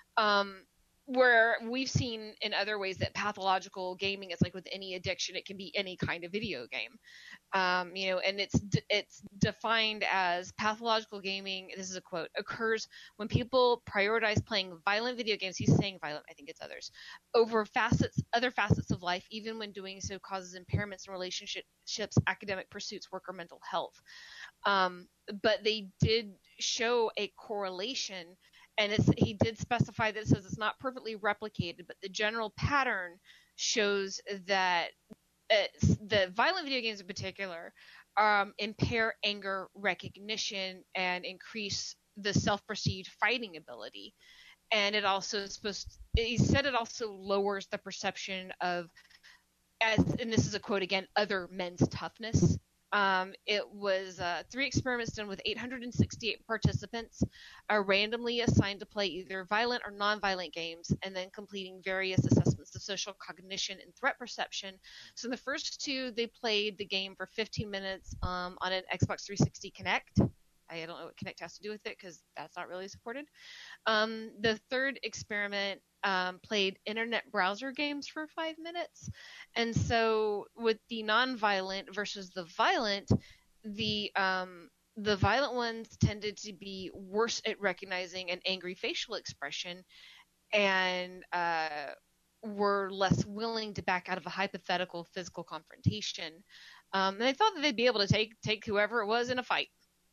Where we've seen in other ways that pathological gaming is like with any addiction, it can be any kind of video game. And it's defined as pathological gaming. This is a quote: occurs when people prioritize playing violent video games. He's saying violent, I think it's others, over other facets of life, even when doing so causes impairments in relationships, academic pursuits, work, or mental health. But they did show a correlation. And he did specify that it says it's not perfectly replicated, but the general pattern shows that the violent video games in particular impair anger recognition and increase the self-perceived fighting ability. And it also he said it also lowers the perception of, and this is a quote again, other men's toughness. It was 3 experiments done with 868 participants, randomly assigned to play either violent or non-violent games, and then completing various assessments of social cognition and threat perception. So in the first 2, they played the game for 15 minutes on an Xbox 360 Kinect. I don't know what Kinect has to do with it because that's not really supported. The third experiment played internet browser games for 5 minutes. And so with the non-violent versus the violent, the violent ones tended to be worse at recognizing an angry facial expression and were less willing to back out of a hypothetical physical confrontation. And they thought that they'd be able to take whoever it was in a fight.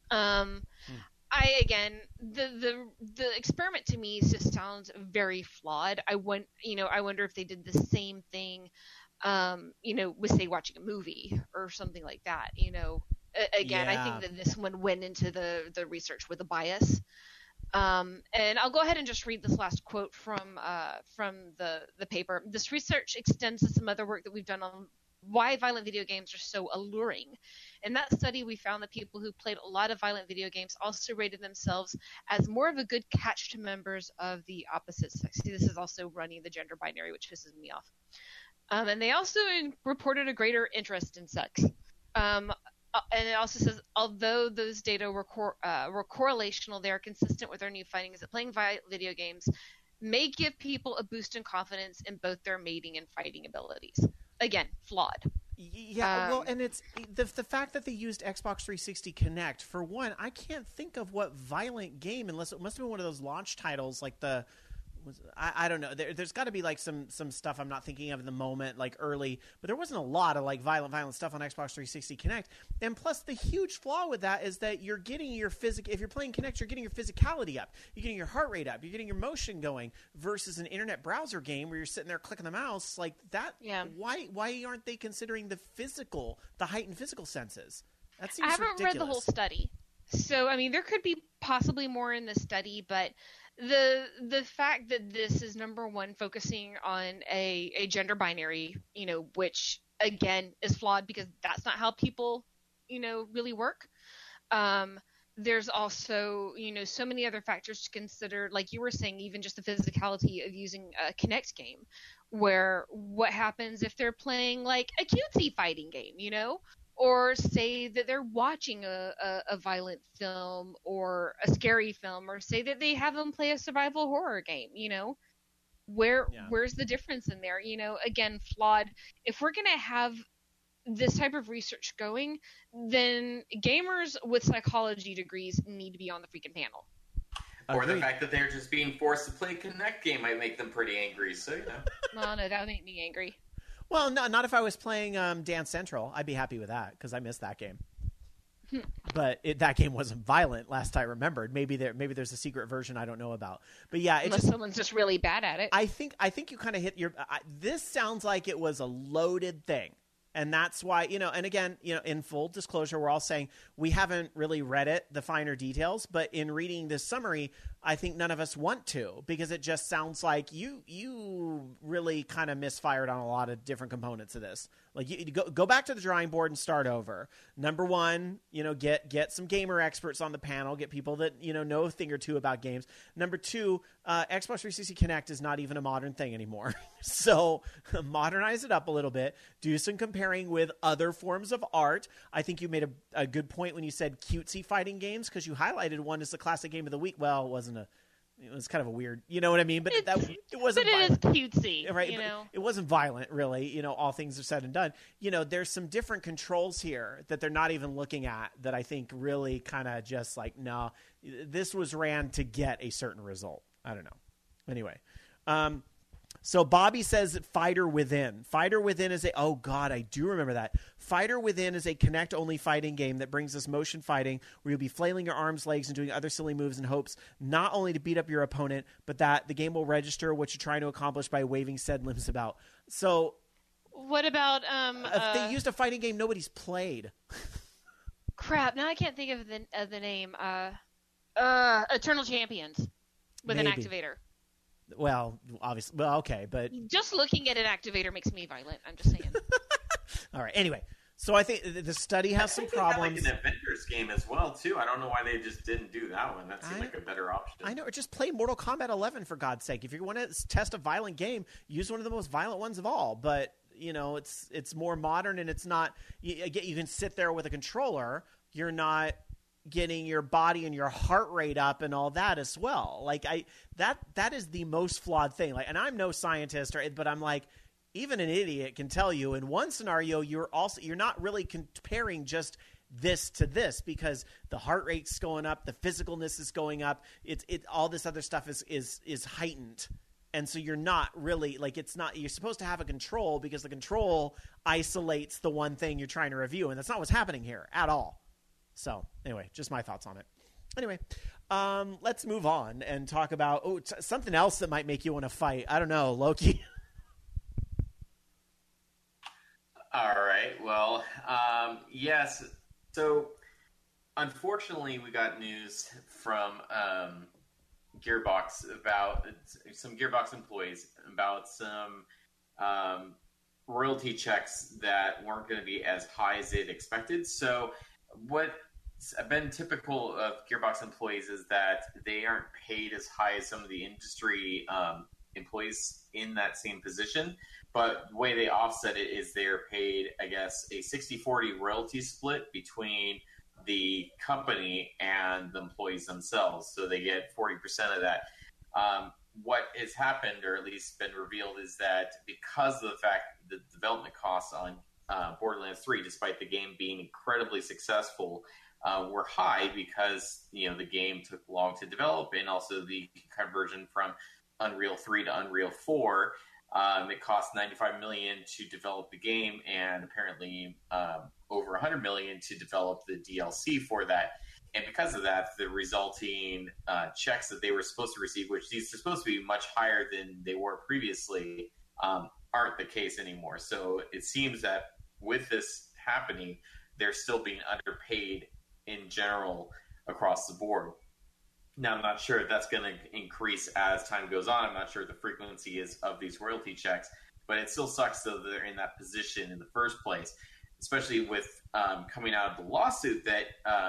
The experiment to me just sounds very flawed. I wonder if they did the same thing, with say watching a movie or something like that. I think that this one went into the research with a bias. And I'll go ahead and just read this last quote from the paper. This research extends to some other work that we've done on why violent video games are so alluring. In that study, we found that people who played a lot of violent video games also rated themselves as more of a good catch to members of the opposite sex. See, this is also running the gender binary, which pisses me off. And they also reported a greater interest in sex. And it also says, although those data were correlational, they are consistent with our new findings that playing violent video games may give people a boost in confidence in both their mating and fighting abilities. Again, flawed. Yeah, and it's the fact that they used Xbox 360 Kinect. For one, I can't think of what violent game, unless it must have been one of those launch titles like the I don't know. There's got to be like some stuff I'm not thinking of in the moment, like early, but there wasn't a lot of like violent stuff on Xbox 360 Kinect. And plus, the huge flaw with that is that you're getting your if you're playing Kinect, you're getting your physicality up, you're getting your heart rate up, you're getting your motion going. Versus an internet browser game where you're sitting there clicking the mouse like that. Yeah. Why aren't they considering the heightened physical senses? That seems ridiculous. I haven't read the whole study, so I mean there could be possibly more in the study, but the fact that this is number one focusing on a gender binary, which again is flawed because that's not how people, really work. There's also, so many other factors to consider, like you were saying, even just the physicality of using a Kinect game, where what happens if they're playing like a cutesy fighting game, or say that they're watching a violent film or a scary film, or say that they have them play a survival horror game, where's the difference in there? Again, flawed. If we're going to have this type of research going, then gamers with psychology degrees need to be on the freaking panel. Or the fact that they're just being forced to play a Kinect game might make them pretty angry, so Well, no, that would make me angry. Well, no, not if I was playing Dance Central. I'd be happy with that because I missed that game. But that game wasn't violent, last I remembered. Maybe there's a secret version I don't know about. But yeah, unless someone's just really bad at it. I think you kind of hit your. This sounds like it was a loaded thing. And that's why, and again, in full disclosure, we're all saying we haven't really read it, the finer details, but in reading this summary, I think none of us want to, because it just sounds like you really kind of misfired on a lot of different components of this. Like you go back to the drawing board and start over. Number one, get some gamer experts on the panel, get people that, know a thing or two about games. Number two, Xbox 360 Connect is not even a modern thing anymore. So modernize it up a little bit, do some comparing with other forms of art. I think you made a good point when you said cutesy fighting games, because you highlighted one as the classic game of the week. Well, it was kind of a weird, you know what I mean? But it wasn't. But it violent. is cutesy, right? It wasn't violent, really. All things are said and done. There's some different controls here that they're not even looking at that I think really kind of just like, no, this was ran to get a certain result. I don't know. Anyway, so Bobby says that Fighter Within. Fighter Within is oh God, I do remember that. Fighter Within is a Kinect-only fighting game that brings us motion fighting, where you'll be flailing your arms, legs, and doing other silly moves in hopes not only to beat up your opponent, but that the game will register what you're trying to accomplish by waving said limbs about. So, what about if they used a fighting game nobody's played? Crap! Now I can't think of the name. Eternal Champions with an activator. Well, obviously. Well, okay, but just looking at an activator makes me violent. I'm just saying. All right. Anyway, so I think the study has some problems. Like an Avengers game as well, too. I don't know why they just didn't do that one. That seemed like a better option. I know. Or just play Mortal Kombat 11 for God's sake. If you want to test a violent game, use one of the most violent ones of all. But it's more modern, and it's not. You can sit there with a controller. You're not getting your body and your heart rate up and all that as well. Like that is the most flawed thing. Like, and I'm no scientist, but I'm like, even an idiot can tell you in one scenario, you're not really comparing just this to this, because the heart rate's going up, the physicalness is going up. All this other stuff is heightened. And so you're not really like, you're supposed to have a control, because the control isolates the one thing you're trying to review. And that's not what's happening here at all. So anyway, just my thoughts on it. Anyway, let's move on and talk about something else that might make you want to fight. I don't know, Loki. All right. Well, yes. So unfortunately, we got news from Gearbox about some Gearbox employees about some royalty checks that weren't going to be as high as they'd expected. So what's been typical of Gearbox employees is that they aren't paid as high as some of the industry employees in that same position. But the way they offset it is they're paid, I guess, a 60-40 royalty split between the company and the employees themselves. So they get 40% of that. What has happened, or at least been revealed, is that because of the fact that the development costs on Borderlands 3, despite the game being incredibly successful, were high because the game took long to develop, and also the conversion from Unreal 3 to Unreal 4. It cost $95 million to develop the game, and apparently over $100 million to develop the DLC for that. And because of that, the resulting checks that they were supposed to receive, which these are supposed to be much higher than they were previously, aren't the case anymore. So it seems that with this happening, they're still being underpaid in general across the board. Now, I'm not sure if that's going to increase as time goes on. I'm not sure the frequency is of these royalty checks, but it still sucks that they're in that position in the first place, especially with coming out of the lawsuit that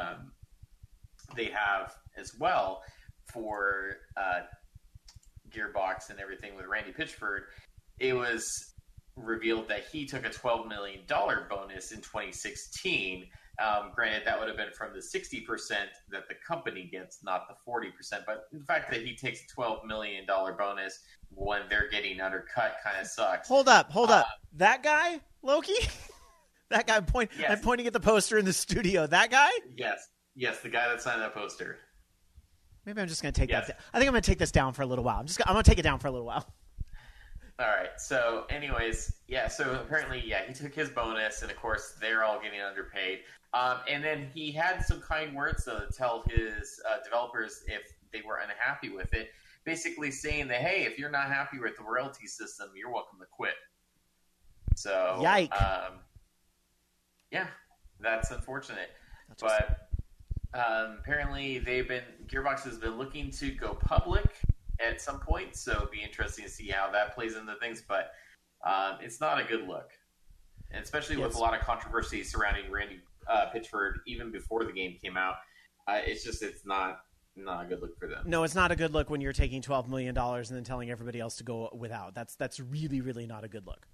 they have as well for Gearbox and everything with Randy Pitchford. It was revealed that he took a $12 million bonus in 2016. Granted, that would have been from the 60% that the company gets, not the 40%. But the fact that he takes a $12 million bonus when they're getting undercut kind of sucks. Hold up. That guy, Loki? That guy, yes. I'm pointing at the poster in the studio. That guy? Yes, the guy that signed that poster. Maybe I'm just going to take that. I think I'm going to take this down for a little while. I'm going to take it down for a little while. All right. So, anyways, yeah. So apparently, yeah, he took his bonus, and of course, they're all getting underpaid. And then he had some kind words to tell his developers if they were unhappy with it, basically saying that, hey, if you're not happy with the royalty system, you're welcome to quit. So, Yike. Yeah, that's unfortunate. That's But apparently, Gearbox has been looking to go public at some point, so it'd be interesting to see how that plays into things. But it's not a good look, and especially with a lot of controversy surrounding Randy Pitchford even before the game came out. It's not a good look for them. No, it's not a good look when you're taking $12 million and then telling everybody else to go without. That's really, really not a good look.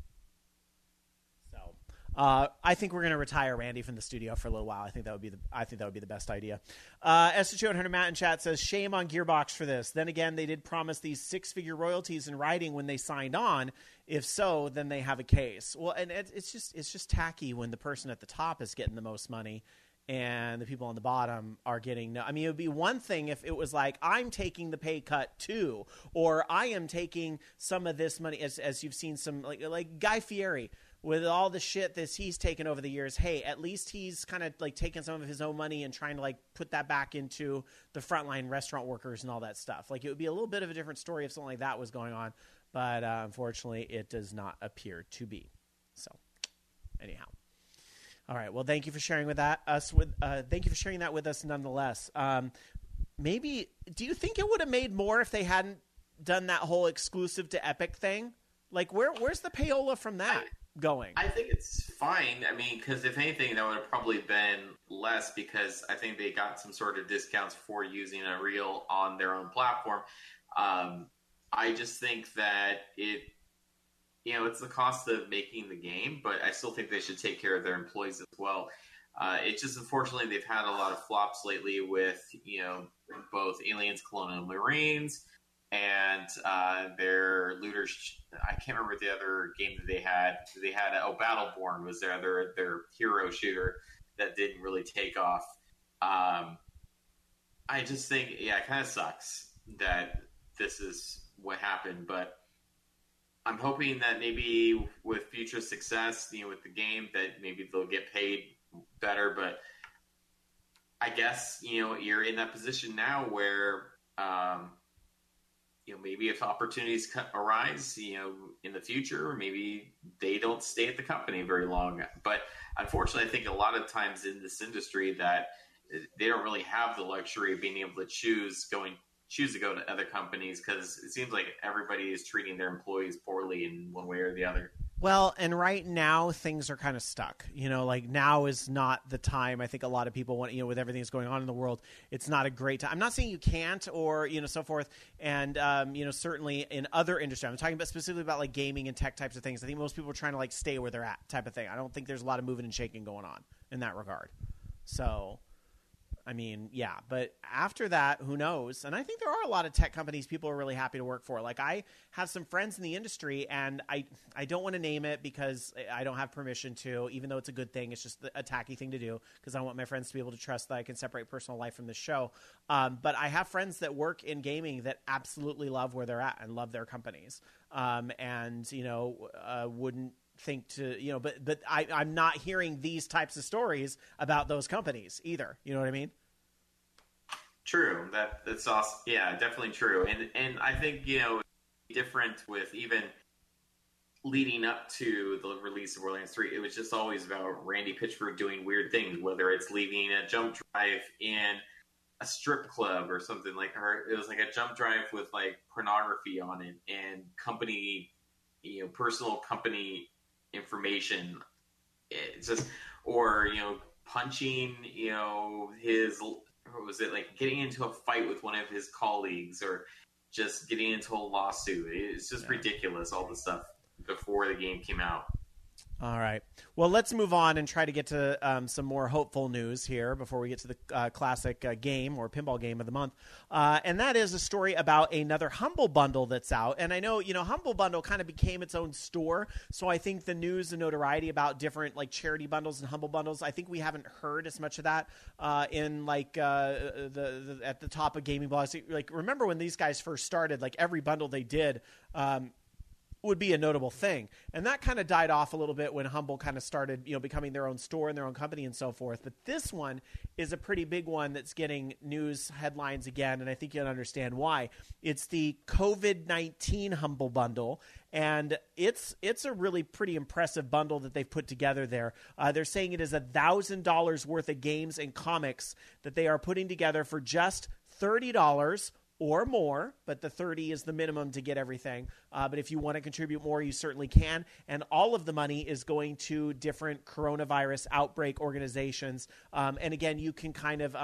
So, I think we're going to retire Randy from the studio for a little while. I think that would be the best idea. SH100 Matt in chat says, shame on Gearbox for this. Then again, they did promise these 6-figure royalties in writing when they signed on. If so, then they have a case. Well, and it's just tacky when the person at the top is getting the most money and the people on the bottom are getting no. I mean, it would be one thing if it was like, I'm taking the pay cut too, or I am taking some of this money, as you've seen some like Guy Fieri with all the shit that he's taken over the years. Hey, at least he's kind of like taking some of his own money and trying to like put that back into the frontline restaurant workers and all that stuff. Like, it would be a little bit of a different story if something like that was going on, but unfortunately, it does not appear to be. So, anyhow. All right. Well, thank you for sharing thank you for sharing that with us nonetheless. Maybe, do you think it would have made more if they hadn't done that whole exclusive to Epic thing? Like, where's the payola from that going? I think it's fine. I mean, because if anything, that would have probably been less, because I think they got some sort of discounts for using Unreal on their own platform. I just think that it's the cost of making the game, but I still think they should take care of their employees as well. It's just, unfortunately, they've had a lot of flops lately with, both Aliens, Colonial Marines, and their looters. I can't remember the other game that they had. They had Battleborn was their hero shooter that didn't really take off. I just think, it kind of sucks that this is what happened, but I'm hoping that maybe with future success, with the game, that maybe they'll get paid better. But I guess, you're in that position now where, maybe if opportunities arise, in the future, maybe they don't stay at the company very long. But unfortunately, I think a lot of times in this industry that they don't really have the luxury of being able to choose to go to other companies, because it seems like everybody is treating their employees poorly in one way or the other. Well, and right now things are kind of stuck. Like, now is not the time. I think a lot of people want, with everything that's going on in the world, it's not a great time. I'm not saying you can't, or so forth. And certainly in other industries, I'm talking about specifically about like gaming and tech types of things. I think most people are trying to like stay where they're at, type of thing. I don't think there's a lot of moving and shaking going on in that regard. So, I mean, yeah, but after that, who knows? And I think there are a lot of tech companies people are really happy to work for. Like, I have some friends in the industry, and I don't want to name it because I don't have permission to, even though it's a good thing. It's just a tacky thing to do because I want my friends to be able to trust that I can separate personal life from the show. But I have friends that work in gaming that absolutely love where they're at and love their companies, wouldn't think to, but I'm not hearing these types of stories about those companies either. You know what I mean? True. That's awesome. Yeah, definitely true. And I think, different with even leading up to the release of Borderlands 3, it was just always about Randy Pitchford doing weird things, whether it's leaving a jump drive in a strip club or something or it was like a jump drive with like pornography on it and company, personal company information. It's just, or, punching, his, or was it like getting into a fight with one of his colleagues or just getting into a lawsuit? It's just ridiculous, all the stuff before the game came out. All right. Well, let's move on and try to get to some more hopeful news here before we get to the classic game or pinball game of the month. And that is a story about another Humble Bundle that's out. And I know, Humble Bundle kind of became its own store. So I think the news and notoriety about different like charity bundles and Humble Bundles, I think we haven't heard as much of that in like at the top of gaming blogs. Like, remember when these guys first started, like every bundle they did, would be a notable thing. And that kind of died off a little bit when Humble kind of started, becoming their own store and their own company and so forth. But this one is a pretty big one that's getting news headlines again, and I think you'll understand why. It's the COVID-19 Humble Bundle, and it's a really pretty impressive bundle that they've put together there. They're saying it is $1,000 worth of games and comics that they are putting together for just $30 or more, but the 30 is the minimum to get everything. But if you want to contribute more, you certainly can. And all of the money is going to different coronavirus outbreak organizations. And again, you can kind of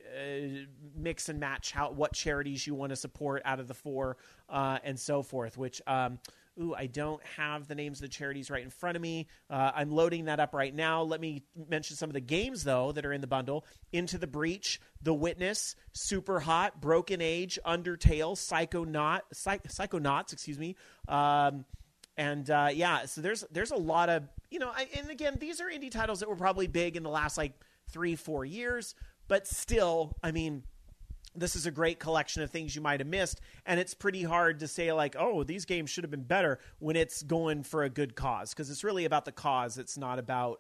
mix and match what charities you want to support out of the four and so forth, which... I don't have the names of the charities right in front of me. I'm loading that up right now. Let me mention some of the games, though, that are in the bundle. Into the Breach, The Witness, Super Hot, Broken Age, Undertale, Psychonauts, excuse me. So there's a lot of, and again, these are indie titles that were probably big in the last, 3-4 years. But still, I mean... This is a great collection of things you might have missed, and it's pretty hard to say, these games should have been better when it's going for a good cause, because it's really about the cause. It's not about,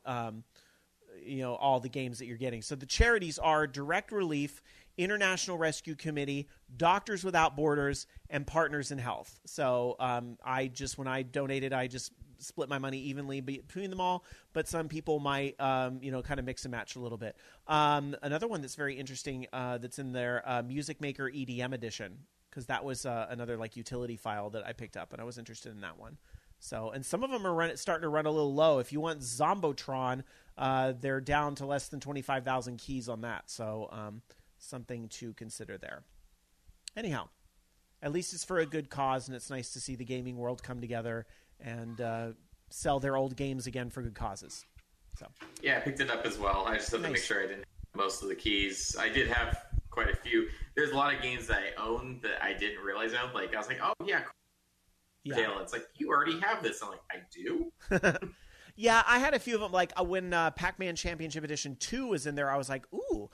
all the games that you're getting. So the charities are Direct Relief, International Rescue Committee, Doctors Without Borders, and Partners in Health. So when I donated, I just split my money evenly between them all, but some people might, kind of mix and match a little bit. Another one that's very interesting that's in their Music Maker EDM edition, because that was another utility file that I picked up, and I was interested in that one. So, and some of them are starting to run a little low. If you want Zombotron, they're down to less than 25,000 keys on that. So something to consider there. Anyhow, at least it's for a good cause, and it's nice to see the gaming world come together and sell their old games again for good causes. So yeah, I picked it up as well. I just had to make sure I didn't have most of the keys. I did have quite a few. There's a lot of games that I own that I didn't realize I owned. I was like, oh yeah. It's like, you already have this. I'm like, I do? Yeah, I had a few of them. When Pac-Man Championship Edition 2 was in there, I was like, ooh,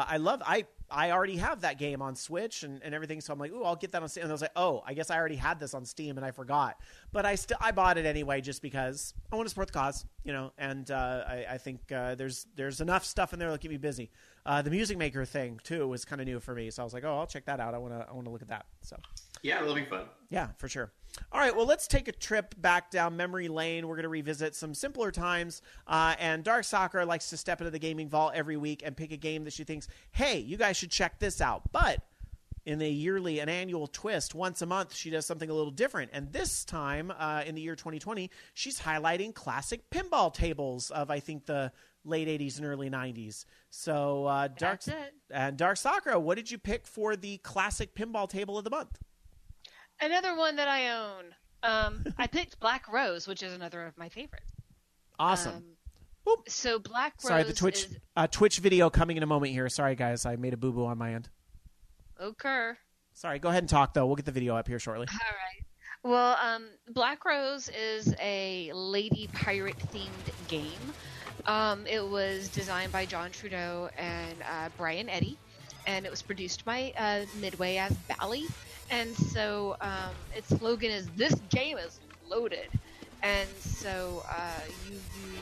I already have that game on Switch and everything, so I'm like, ooh, I'll get that on Steam. And I was like, oh, I guess I already had this on Steam and I forgot. But I bought it anyway just because I want to support the cause, and I think there's enough stuff in there that'll keep me busy. The Music Maker thing, too, was kind of new for me, so I was like, oh, I'll check that out. I want to look at that. So yeah, it'll be fun. Yeah, for sure. All right, well, let's take a trip back down memory lane. We're going to revisit some simpler times, and Dark Sakura likes to step into the gaming vault every week and pick a game that she thinks, hey, you guys should check this out. But in an annual twist, once a month, she does something a little different. And this time, in the year 2020, she's highlighting classic pinball tables of, I think, the late 80s and early 90s. So, Dark Sakura, what did you pick for the classic pinball table of the month? Another one that I own. I picked Black Rose, which is another of my favorites. Awesome. So Black Rose. Sorry, the Twitch video coming in a moment here. Sorry, guys, I made a boo boo on my end. Okay. Sorry, go ahead and talk though. We'll get the video up here shortly. All right. Well, Black Rose is a lady pirate themed game. It was designed by John Trudeau and Brian Eddy, and it was produced by Midway as Bally. And so its slogan is, "This game is loaded." And so you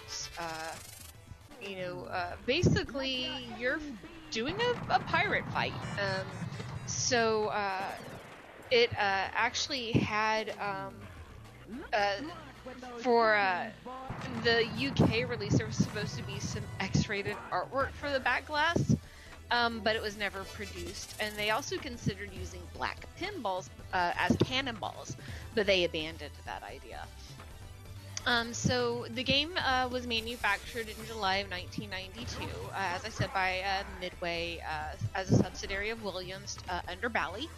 use, basically you're doing a pirate fight. So it actually had, for the UK release, there was supposed to be some X-rated artwork for the back glass. But it was never produced. And they also considered using black pinballs as cannonballs, but they abandoned that idea. So the game was manufactured in July of 1992, as I said, by Midway as a subsidiary of Williams under Bally.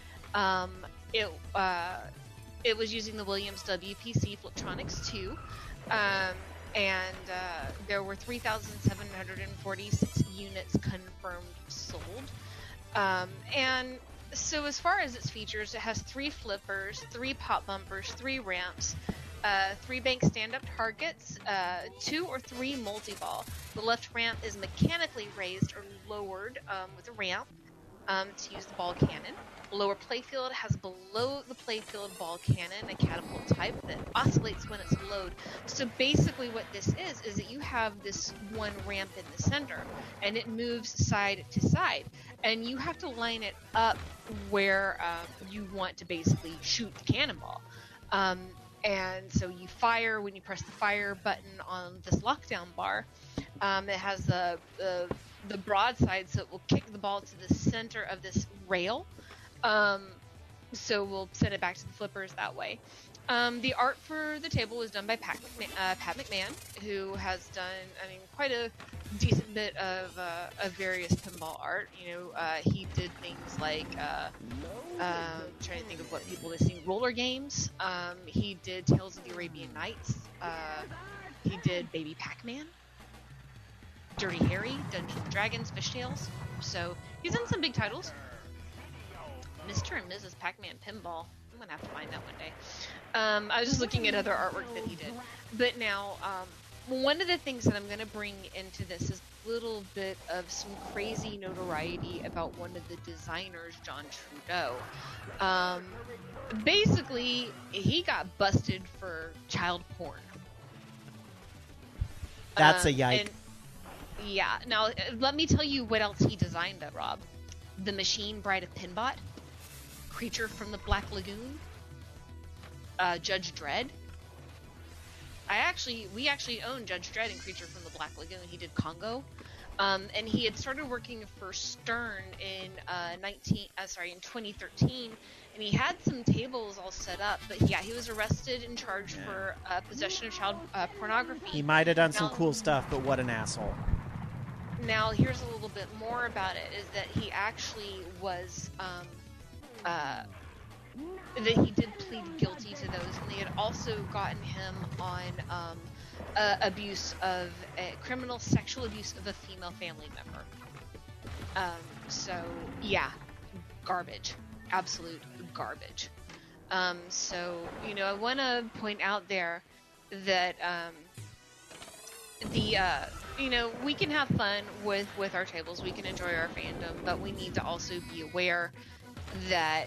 It was using the Williams WPC Fliptronics 2. And there were 3,746 units confirmed sold. And so as far as its features, it has 3 flippers, 3 pop bumpers, 3 ramps, 3 bank stand-up targets, 2 or 3 multi-ball. The left ramp is mechanically raised or lowered with a ramp to use the ball cannon. The lower playfield has below the playfield ball cannon, a catapult type that oscillates when it's low. So basically what this is that you have this one ramp in the center, and it moves side to side, and you have to line it up where you want to basically shoot the cannonball. And so you fire when you press the fire button on this lockdown bar. It has the broadside, so it will kick the ball to the center of this rail. So we'll send it back to the flippers that way. The art for the table was done by Pat McMahon, who has done, quite a decent bit of various pinball art. He did things like, trying to think of what people have seen, roller games. He did Tales of the Arabian Nights. He did Baby Pac-Man, Dirty Harry, Dungeons and Dragons, Fishtails. So he's done some big titles. Mr. and Mrs. Pac-Man Pinball. I'm going to have to find that one day. I was just looking at other artwork that he did. But now, one of the things that I'm going to bring into this is a little bit of some crazy notoriety about one of the designers, John Trudeau. Basically, he got busted for child porn. That's a yike. Yeah. Now, let me tell you what else he designed, Rob. The Machine Bride of Pinbot, Creature from the Black Lagoon, Judge Dredd. We actually own Judge Dredd and Creature from the Black Lagoon. He did Congo, and he had started working for Stern in 2013, and he had some tables all set up. But yeah, he was arrested and charged for possession of child pornography. He might have done some cool stuff, but what an asshole. Now, here's a little bit more about it, is that he actually was, that he did plead guilty to those, and they had also gotten him on criminal sexual abuse of a female family member. So, yeah, garbage. Absolute garbage. So, I want to point out there that, we can have fun with our tables, we can enjoy our fandom, but we need to also be aware that,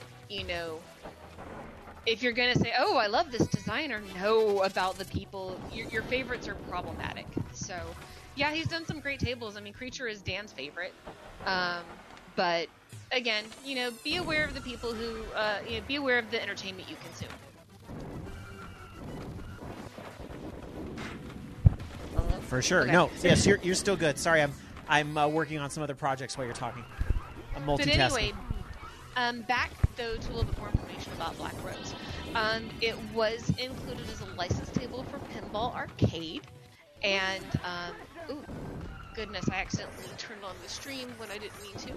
if you're going to say, oh, I love this designer, know about the people, your favorites are problematic. So, yeah, he's done some great tables. Creature is Dan's favorite. But, again, be aware of the people who, be aware of the entertainment you consume. For sure. Okay. No, yes, you're still good. Sorry, I'm working on some other projects while you're talking. I'm multitasking. But anyway, back though to a little bit more information about Black Rose. It was included as a license table for Pinball Arcade, and ooh, goodness, I accidentally turned on the stream when I didn't mean to.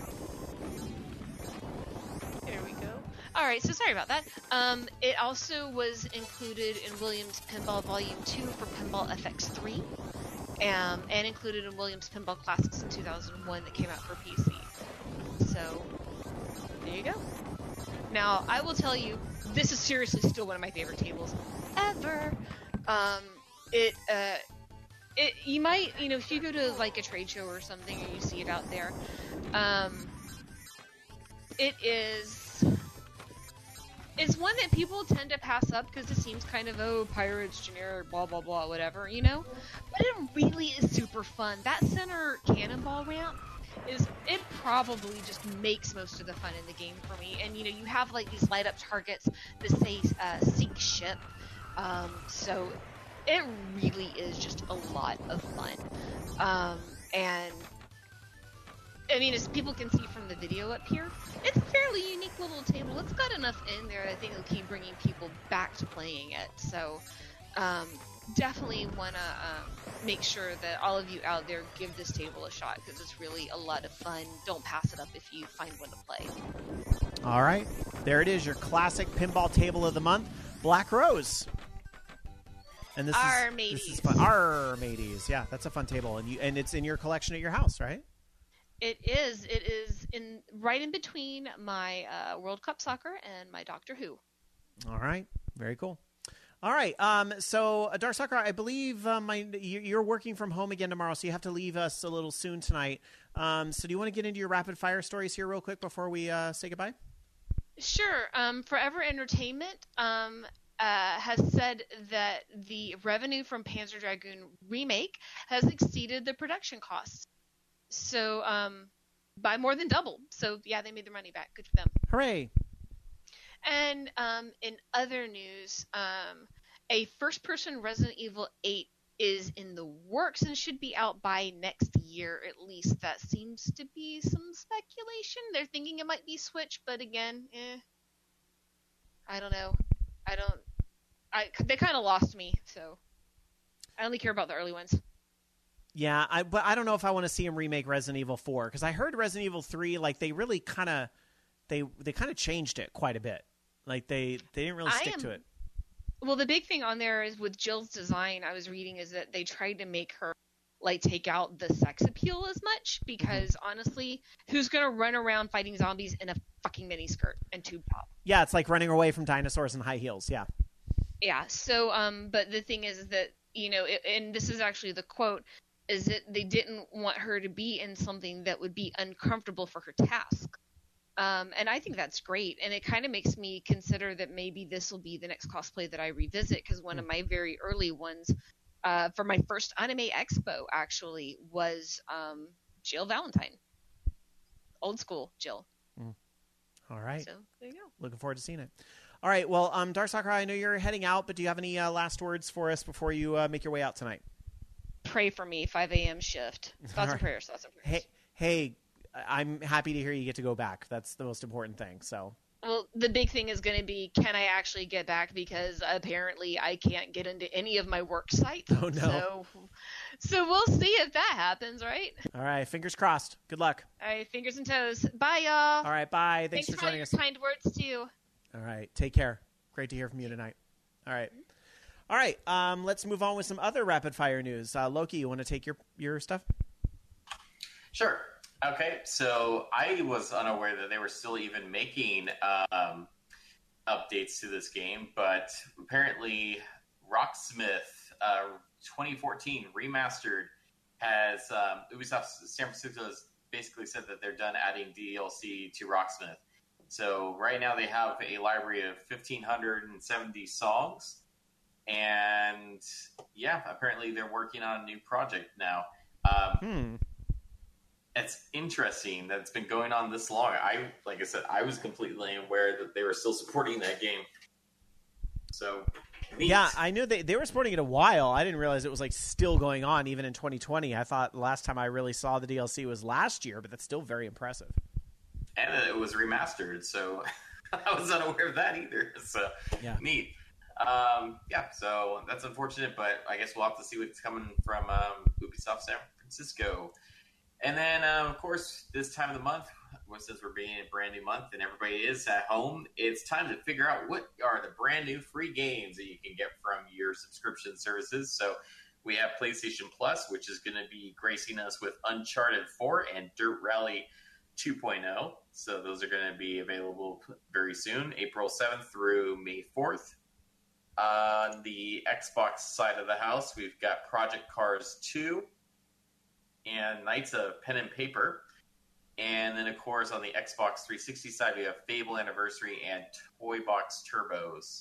There we go. All right, so sorry about that. It also was included in Williams Pinball Volume 2 for Pinball FX3, and included in Williams Pinball Classics in 2001 that came out for PC. So, there you go. Now, I will tell you, this is seriously still one of my favorite tables ever. You might, if you go to like a trade show or something and you see it out there, it's one that people tend to pass up because it seems kind of, pirates, generic, blah, blah, blah, whatever, But it really is super fun. That center cannonball ramp, it probably just makes most of the fun in the game for me. And, you have, like, these light-up targets that say sink ship. So it really is just a lot of fun. And as people can see from the video up here, it's a fairly unique little table. It's got enough in there that I think it'll keep bringing people back to playing it. So, definitely want to make sure that all of you out there give this table a shot because it's really a lot of fun. Don't pass it up if you find one to play. All right. There it is, your classic pinball table of the month, Black Rose. And this is fun. Armades. Yeah, that's a fun table. And it's in your collection at your house, right? It is. It is right in between my World Cup Soccer and my Doctor Who. All right. Very cool. All right. So, Dark Soccer, I believe you're working from home again tomorrow, so you have to leave us a little soon tonight. So do you want to get into your rapid fire stories here real quick before we say goodbye? Sure. Forever Entertainment has said that the revenue from Panzer Dragoon Remake has exceeded the production costs. So, by more than double. So, yeah, they made their money back. Good for them. Hooray! And in other news, a first-person Resident Evil 8 is in the works and should be out by next year, at least. That seems to be some speculation. They're thinking it might be Switch, but again, I don't know. They kind of lost me, so I only care about the early ones. Yeah, but I don't know if I want to see him remake Resident Evil 4, because I heard Resident Evil 3, like, they really kind of they kind of changed it quite a bit. Like, they didn't really stick to it. Well, the big thing on there is with Jill's design, I was reading, is that they tried to make her, like, take out the sex appeal as much, because, honestly, who's going to run around fighting zombies in a fucking miniskirt and tube top? Yeah, it's like running away from dinosaurs in high heels, yeah. Yeah, so, but the thing is that, you know, and this is actually the quote, is that they didn't want her to be in something that would be uncomfortable for her task. And I think that's great. And it kind of makes me consider that maybe this will be the next cosplay that I revisit, because one of my very early ones for my first Anime Expo actually was Jill Valentine. Old school Jill. All right. So there you go. Looking forward to seeing it. All right. Well, Dark Sakura, I know you're heading out, but do you have any last words for us before you make your way out tonight? Pray for me, 5 a.m. shift. Thoughts and prayers. Thoughts and prayers. Hey, I'm happy to hear you get to go back. That's the most important thing. So. Well, the big thing is going to be, can I actually get back? Because apparently I can't get into any of my work sites. Oh, no. So we'll see if that happens, right? All right. Fingers crossed. Good luck. All right. Fingers and toes. Bye, y'all. All right. Bye. Thanks for joining us. Kind words, too. All right. Take care. Great to hear from you tonight. All right. All right. Let's move on with some other rapid fire news. Loki, you want to take your stuff? Sure. Okay, so I was unaware that they were still even making updates to this game, but apparently Rocksmith 2014 Remastered has Ubisoft San Francisco has basically said that they're done adding DLC to Rocksmith. So right now they have a library of 1,570 songs, and yeah, apparently they're working on a new project now. It's interesting that it's been going on this long. Like I said, I was completely unaware that they were still supporting that game. So, neat. Yeah, I knew they were supporting it a while. I didn't realize it was like still going on even in 2020. I thought the last time I really saw the DLC was last year, but that's still very impressive. And it was remastered, so I was unaware of that either. So, yeah. Neat. Yeah, so that's unfortunate, but I guess we'll have to see what's coming from Ubisoft San Francisco. And then, of course, this time of the month, since we're being a brand new month and everybody is at home, it's time to figure out what are the brand new free games that you can get from your subscription services. So we have PlayStation Plus, which is going to be gracing us with Uncharted 4 and Dirt Rally 2.0. So those are going to be available very soon, April 7th through May 4th. On the Xbox side of the house, we've got Project Cars 2 and Knights of Pen and Paper. And then, of course, on the Xbox 360 side, we have Fable Anniversary and Toy Box Turbos.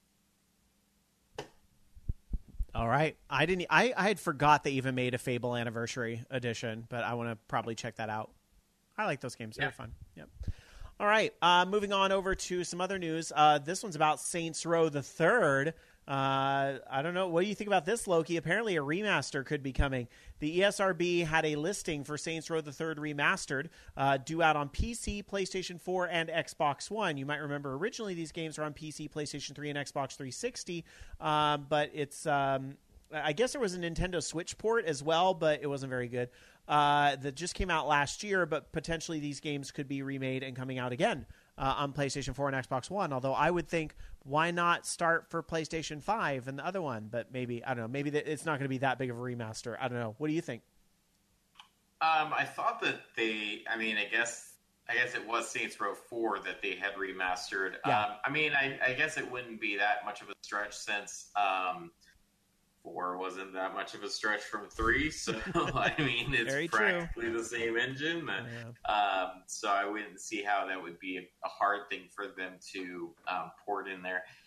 All right. I had forgot they even made a Fable Anniversary edition, but I want to probably check that out. I like those games. They're fun. Yep. All right. Moving on over to some other news. This one's about Saints Row the Third. I don't know. What do you think about this, Loki? Apparently a remaster could be coming. The ESRB had a listing for Saints Row the Third Remastered due out on PC, PlayStation 4, and Xbox One. You might remember originally these games were on PC, PlayStation 3, and Xbox 360, but it's I guess there was a Nintendo Switch port as well, but it wasn't very good. That just came out last year, but potentially these games could be remade and coming out again on PlayStation 4 and Xbox One, although I would think, why not start for PlayStation 5 and the other one? But maybe, I don't know, maybe it's not going to be that big of a remaster. I don't know. What do you think? I thought that I guess it was Saints Row 4 that they had remastered. Yeah. I guess it wouldn't be that much of a stretch since 4 wasn't that much of a stretch from 3, so it's Very practically the same engine. So I wouldn't see how that would be a hard thing for them to port in there.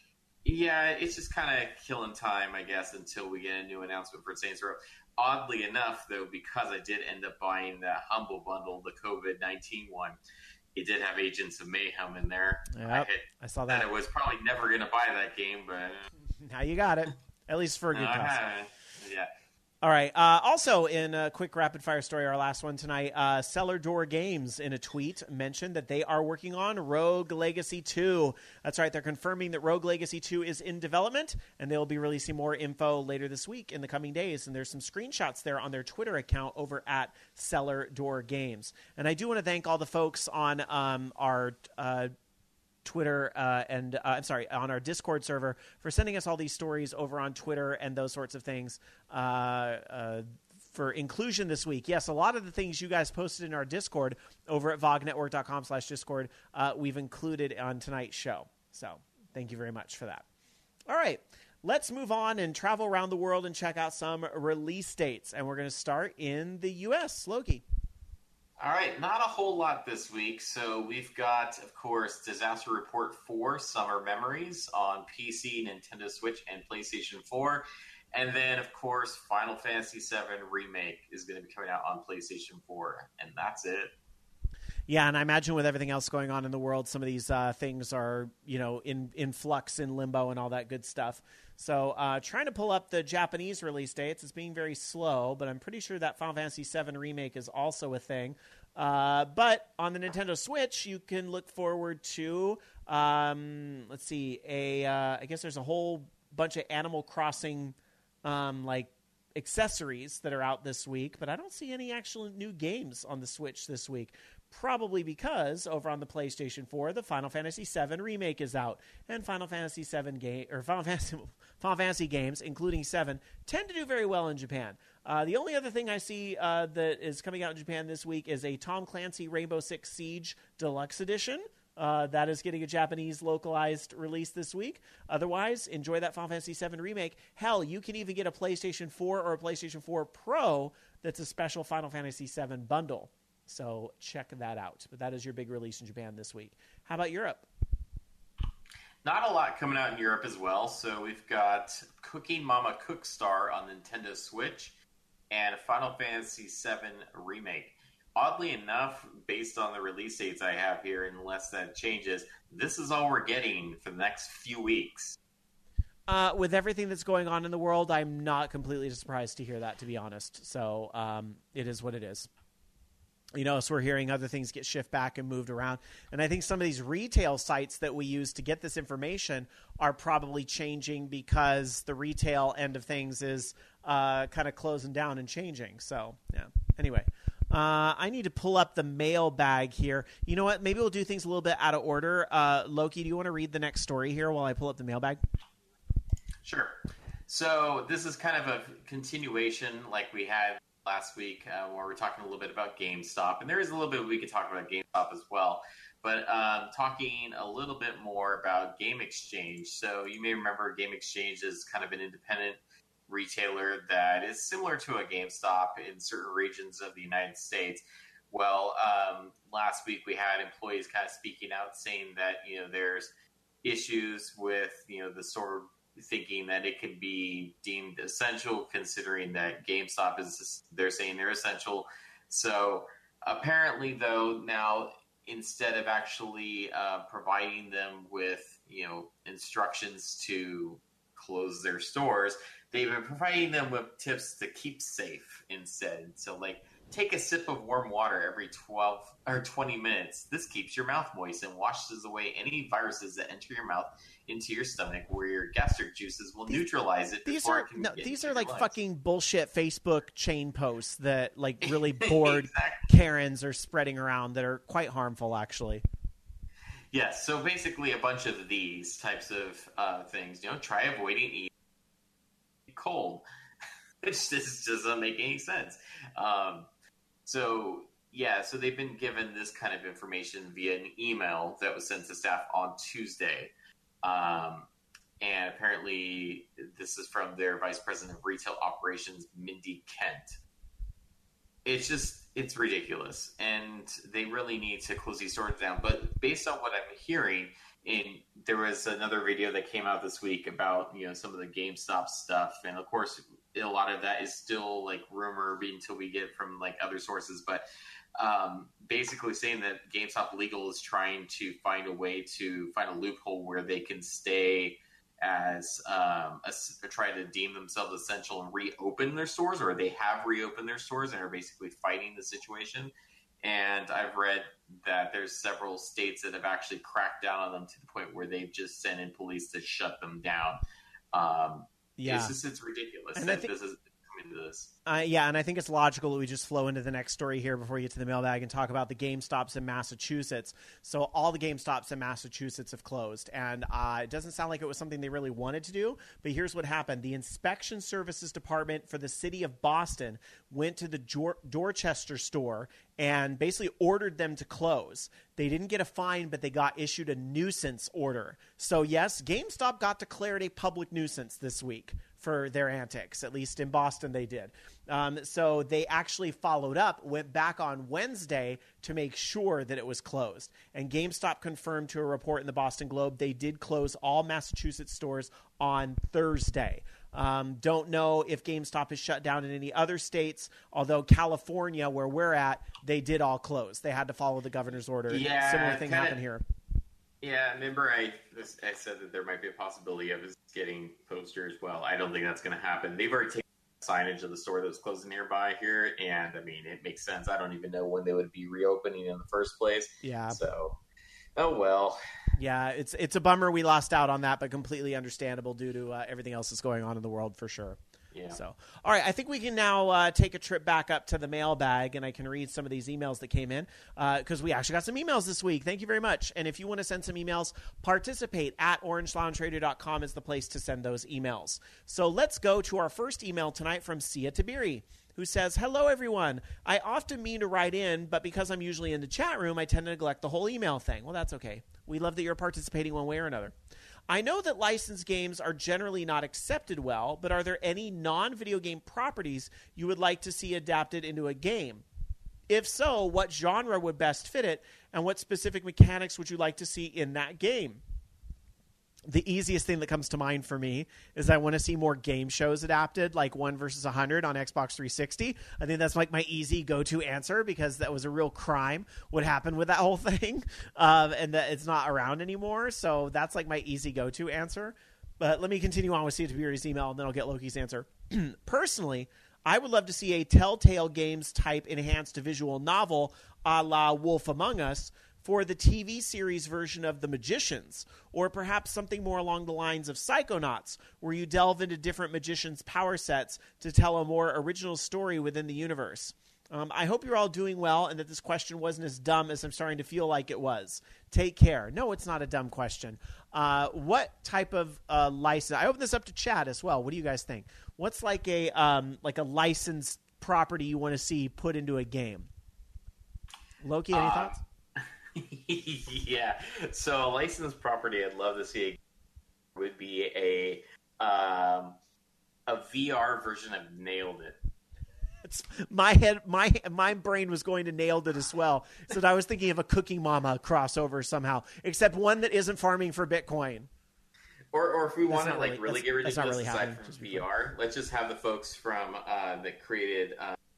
Yeah, it's just kind of killing time, I guess, until we get a new announcement for Saints Row. Oddly enough, though, because I did end up buying that Humble Bundle, the COVID-19 one, it did have Agents of Mayhem in there. Yep, I saw that. I was probably never going to buy that game, but now you got it, at least for a good cause. Yeah. All right. Also, in a quick rapid-fire story, our last one tonight, Cellar Door Games, in a tweet, mentioned that they are working on Rogue Legacy 2. That's right. They're confirming that Rogue Legacy 2 is in development, and they'll be releasing more info later this week in the coming days. And there's some screenshots there on their Twitter account over at Cellar Door Games. And I do want to thank all the folks on our Twitter on our Discord server for sending us all these stories over on Twitter and those sorts of things for inclusion this week. Yes, a lot of the things you guys posted in our Discord over at vognetwork.com/Discord we've included on tonight's show. So thank you very much for that. All right, let's move on and travel around the world and check out some release dates. And we're going to start in the U.S. Loki. All right, not a whole lot this week. So we've got, of course, Disaster Report 4 Summer Memories on PC, Nintendo Switch, and PlayStation 4. And then, of course, Final Fantasy VII Remake is going to be coming out on PlayStation 4. And that's it. Yeah, and I imagine with everything else going on in the world, some of these things are, in flux, in limbo, and all that good stuff. So trying to pull up the Japanese release dates. It's being very slow, but I'm pretty sure that Final Fantasy VII Remake is also a thing. But on the Nintendo Switch, you can look forward to, I guess there's a whole bunch of Animal Crossing accessories that are out this week, but I don't see any actual new games on the Switch this week. Probably because over on the PlayStation 4, the Final Fantasy VII Remake is out, and Final Fantasy games, including 7, tend to do very well in Japan. The only other thing I see that is coming out in Japan this week is a Tom Clancy Rainbow Six Siege Deluxe Edition. That is getting a Japanese localized release this week. Otherwise, enjoy that Final Fantasy VII Remake. Hell, you can even get a PlayStation 4 or a PlayStation 4 Pro that's a special Final Fantasy VII bundle. So check that out. But that is your big release in Japan this week. How about Europe? Not a lot coming out in Europe as well. So we've got Cooking Mama Cookstar on Nintendo Switch and Final Fantasy VII Remake. Oddly enough, based on the release dates I have here, unless that changes, this is all we're getting for the next few weeks. With everything that's going on in the world, I'm not completely surprised to hear that, to be honest. So it is what it is. So we're hearing other things get shift back and moved around. And I think some of these retail sites that we use to get this information are probably changing because the retail end of things is kind of closing down and changing. So, yeah. Anyway, I need to pull up the mailbag here. You know what? Maybe we'll do things a little bit out of order. Loki, do you want to read the next story here while I pull up the mailbag? Sure. So this is kind of a continuation like we had last week where we're talking a little bit about GameStop, and there is a little bit we could talk about GameStop as well, but talking a little bit more about Game Exchange. So you may remember Game Exchange is kind of an independent retailer that is similar to a GameStop in certain regions of the United States. Well, last week we had employees kind of speaking out saying that there's issues with the store thinking that it can be deemed essential, considering that GameStop they're saying they're essential. So apparently, though, now instead of actually providing them with instructions to close their stores, they've been providing them with tips to keep safe instead. So take a sip of warm water every 12 or 20 minutes. This keeps your mouth moist and washes away any viruses that enter your mouth into your stomach, where your gastric juices will neutralize it. These are fucking bullshit Facebook chain posts that really bored exactly. Karens are spreading around that are quite harmful, actually. Yes. So basically, a bunch of these types of things. Try avoiding eating cold. It just doesn't make any sense. So they've been given this kind of information via an email that was sent to staff on Tuesday. And apparently this is from their Vice President of Retail Operations, Mindy Kent. It's ridiculous. And they really need to close these stores down. But based on what I'm hearing, there was another video that came out this week about some of the GameStop stuff, and of course a lot of that is still like rumor until we get from like other sources, but basically saying that GameStop Legal is trying to find a way to find a loophole where they can stay as try to deem themselves essential and reopen their stores, or they have reopened their stores and are basically fighting the situation. And I've read that there's several states that have actually cracked down on them to the point where they've just sent in police to shut them down. It's ridiculous and that this is coming to this. And I think it's logical that we just flow into the next story here before we get to the mailbag and talk about the GameStops in Massachusetts. So all the GameStops in Massachusetts have closed, and it doesn't sound like it was something they really wanted to do, but here's what happened. The Inspection Services Department for the city of Boston went to the Dorchester store and basically ordered them to close. They didn't get a fine, but they got issued a nuisance order. So yes, GameStop got declared a public nuisance this week for their antics. At least in Boston they did. So they actually followed up, went back on Wednesday to make sure that it was closed. And GameStop confirmed to a report in the Boston Globe they did close all Massachusetts stores on Thursday. Don't know if GameStop is shut down in any other states, although California, where we're at, they did all close. They had to follow the governor's order. Yeah, similar thing happened here. Yeah, remember I said that there might be a possibility of us getting posters. Well, I don't think that's going to happen. They've already taken signage of the store that was closing nearby here, and I mean, it makes sense. I don't even know when they would be reopening in the first place. Yeah. So, oh well. Yeah, it's a bummer we lost out on that, but completely understandable due to everything else that's going on in the world for sure. Yeah. So, all right, I think we can now take a trip back up to the mailbag, and I can read some of these emails that came in because we actually got some emails this week. Thank you very much. And if you want to send some emails, participate at orangeloungeradio.com is the place to send those emails. So let's go to our first email tonight from Sia Tabiri, who says, "Hello, everyone. I often mean to write in, but because I'm usually in the chat room, I tend to neglect the whole email thing." Well, that's okay. We love that you're participating one way or another. "I know that licensed games are generally not accepted well, but are there any non-video game properties you would like to see adapted into a game? If so, what genre would best fit it, and what specific mechanics would you like to see in that game?" The easiest thing that comes to mind for me is I want to see more game shows adapted, like 1 versus 100 on Xbox 360. I think that's like my easy go-to answer because that was a real crime what happened with that whole thing, and that it's not around anymore. So that's like my easy go-to answer. But let me continue on with Sia Tabiri's email, and then I'll get Loki's answer. "Personally, I would love to see a Telltale Games type enhanced visual novel a la Wolf Among Us for the TV series version of The Magicians, or perhaps something more along the lines of Psychonauts, where you delve into different magicians' power sets to tell a more original story within the universe. I hope you're all doing well and that this question wasn't as dumb as I'm starting to feel like it was. Take care." No, it's not a dumb question. What type of license? I open this up to chat as well. What do you guys think? What's like a licensed property you want to see put into a game? Loki, any thoughts? Yeah, so a licensed property I'd love to see would be a VR version of Nailed It. It's my brain was going to Nailed It as well. So I was thinking of a Cooking Mama crossover somehow, except one that isn't farming for Bitcoin. Or if we want to really- really get ridiculous not really aside happening, from just be VR, let's just have the folks from that created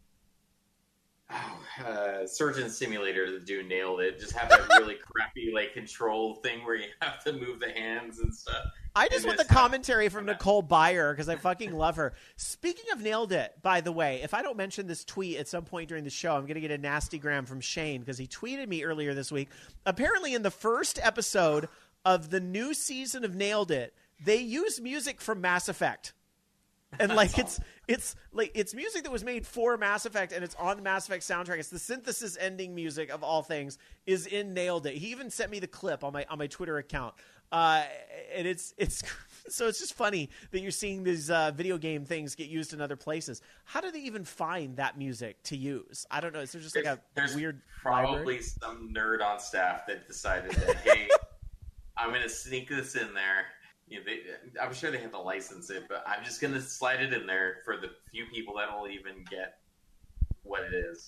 Surgeon Simulator that do Nailed It. Just have that really crappy control thing where you have to move the hands and stuff. I just want the commentary from Nicole Byer because I fucking love her. Speaking of Nailed It, by the way, if I don't mention this tweet at some point during the show, I'm going to get a nasty gram from Shane because he tweeted me earlier this week. Apparently in the first episode of the new season of Nailed It, they use music from Mass Effect. And it's music that was made for Mass Effect, and it's on the Mass Effect soundtrack. It's the synthesis ending music of all things is in Nailed It. He even sent me the clip on my Twitter account, and it's so it's just funny that you're seeing these video game things get used in other places. How do they even find that music to use? I don't know. Is there just there's weird probably library? some nerd on staff that decided that hey, I'm going to sneak this in there. I'm sure they have to license it, but I'm just going to slide it in there for the few people that will even get what it is.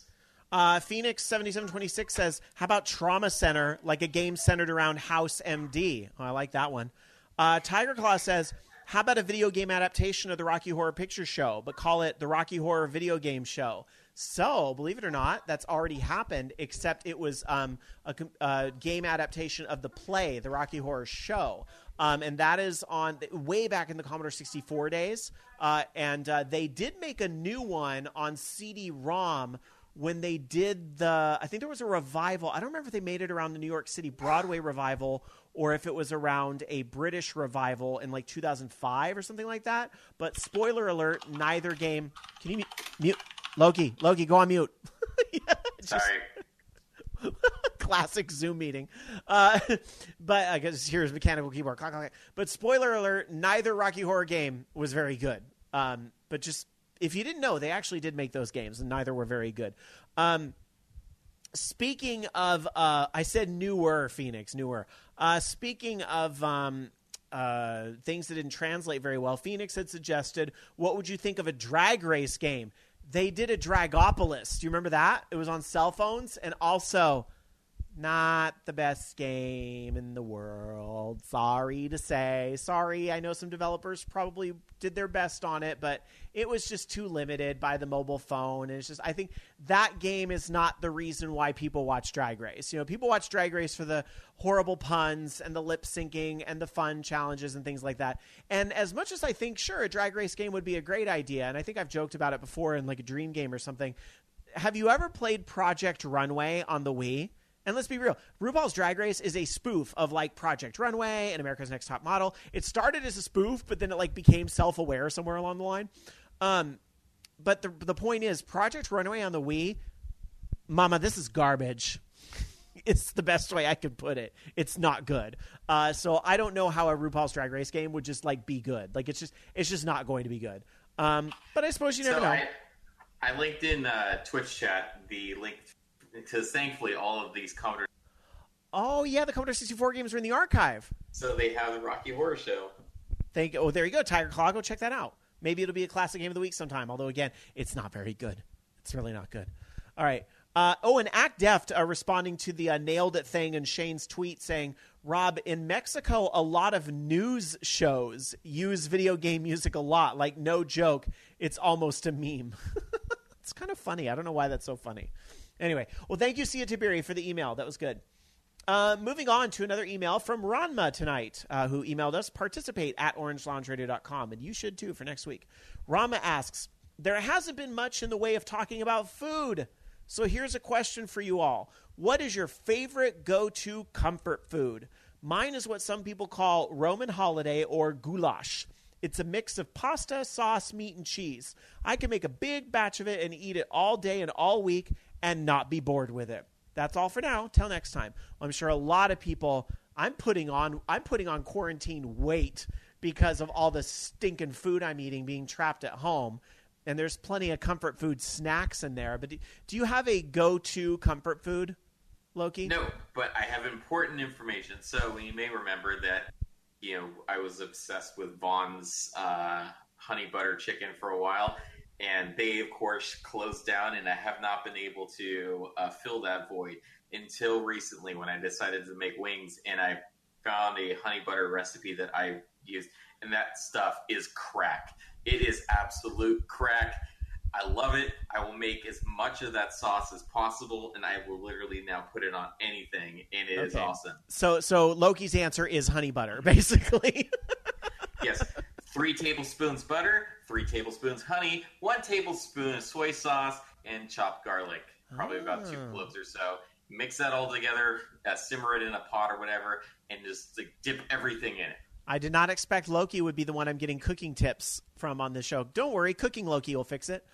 Phoenix 7726 says, how about Trauma Center, like a game centered around House MD? Oh, I like that one. Tiger Claw says, how about a video game adaptation of the Rocky Horror Picture Show, but call it the Rocky Horror Video Game Show? So, believe it or not, that's already happened, except it was a game adaptation of the play, the Rocky Horror Show. And that is on way back in the Commodore 64 days. And they did make a new one on CD-ROM when they did I think there was a revival. I don't remember if they made it around the New York City Broadway revival or if it was around a British revival in like 2005 or something like that. But spoiler alert, neither game. Can you mute? Loki, go on mute. Yeah, Sorry. Classic Zoom meeting. But I guess here's mechanical keyboard. Clack, clack, clack. But spoiler alert, neither Rocky Horror game was very good. But just, if you didn't know, they actually did make those games, and neither were very good. Speaking of, I said newer, Phoenix, newer. Speaking of things that didn't translate very well, Phoenix had suggested, what would you think of a drag race game? They did a Dragopolis. Do you remember that? It was on cell phones, and also not the best game in the world. Sorry to say. Sorry, I know some developers probably did their best on it, but it was just too limited by the mobile phone. And it's just, I think that game is not the reason why people watch Drag Race. You know, people watch Drag Race for the horrible puns and the lip syncing and the fun challenges and things like that. And as much as I think, sure, a Drag Race game would be a great idea, and I think I've joked about it before in like a Dream game or something. Have you ever played Project Runway on the Wii? And let's be real, RuPaul's Drag Race is a spoof of like Project Runway and America's Next Top Model. It started as a spoof, but then it like became self-aware somewhere along the line. But the point is, Project Runway on the Wii, mama, this is garbage. It's the best way I could put it. It's not good. So I don't know how a RuPaul's Drag Race game would just like be good. Like it's just not going to be good. But I suppose you never know. I linked in Twitch chat the link because thankfully all of these Commodore. Oh yeah, the Commodore 64 games are in the archive. So they have the Rocky Horror Show. Oh, there you go, Tiger Claw. Go check that out. Maybe it'll be a classic game of the week sometime. Although again, it's not very good. It's really not good. All right. And Act Deft responding to the Nailed It thing and Shane's tweet saying, Rob, in Mexico, a lot of news shows use video game music a lot. Like, no joke, it's almost a meme. It's kind of funny. I don't know why that's so funny. Anyway, well, thank you, Sia Tiberi, for the email. That was good. Moving on to another email from Ranma tonight, who emailed us, participate@orangeloungeradio.com, and you should too for next week. Ranma asks, there hasn't been much in the way of talking about food. So here's a question for you all. What is your favorite go-to comfort food? Mine is what some people call Roman holiday or goulash. It's a mix of pasta, sauce, meat, and cheese. I can make a big batch of it and eat it all day and all week and not be bored with it. That's all for now. Till next time. I'm sure a lot of people, I'm putting on quarantine weight because of all the stinking food I'm eating being trapped at home. And there's plenty of comfort food snacks in there. But do you have a go-to comfort food, Loki? No, but I have important information. So you may remember that, I was obsessed with Vaughn's honey butter chicken for a while. And they, of course, closed down, and I have not been able to fill that void until recently when I decided to make wings, and I found a honey butter recipe that I used, and that stuff is crack. It is absolute crack. I love it. I will make as much of that sauce as possible, and I will literally now put it on anything, and it is awesome. So Loki's answer is honey butter, basically. Yes. 3 tablespoons butter, 3 tablespoons honey, 1 tablespoon of soy sauce, and chopped garlic. Probably about 2 cloves or so. Mix that all together, simmer it in a pot or whatever, and just dip everything in it. I did not expect Loki would be the one I'm getting cooking tips from on this show. Don't worry, Cooking Loki will fix it.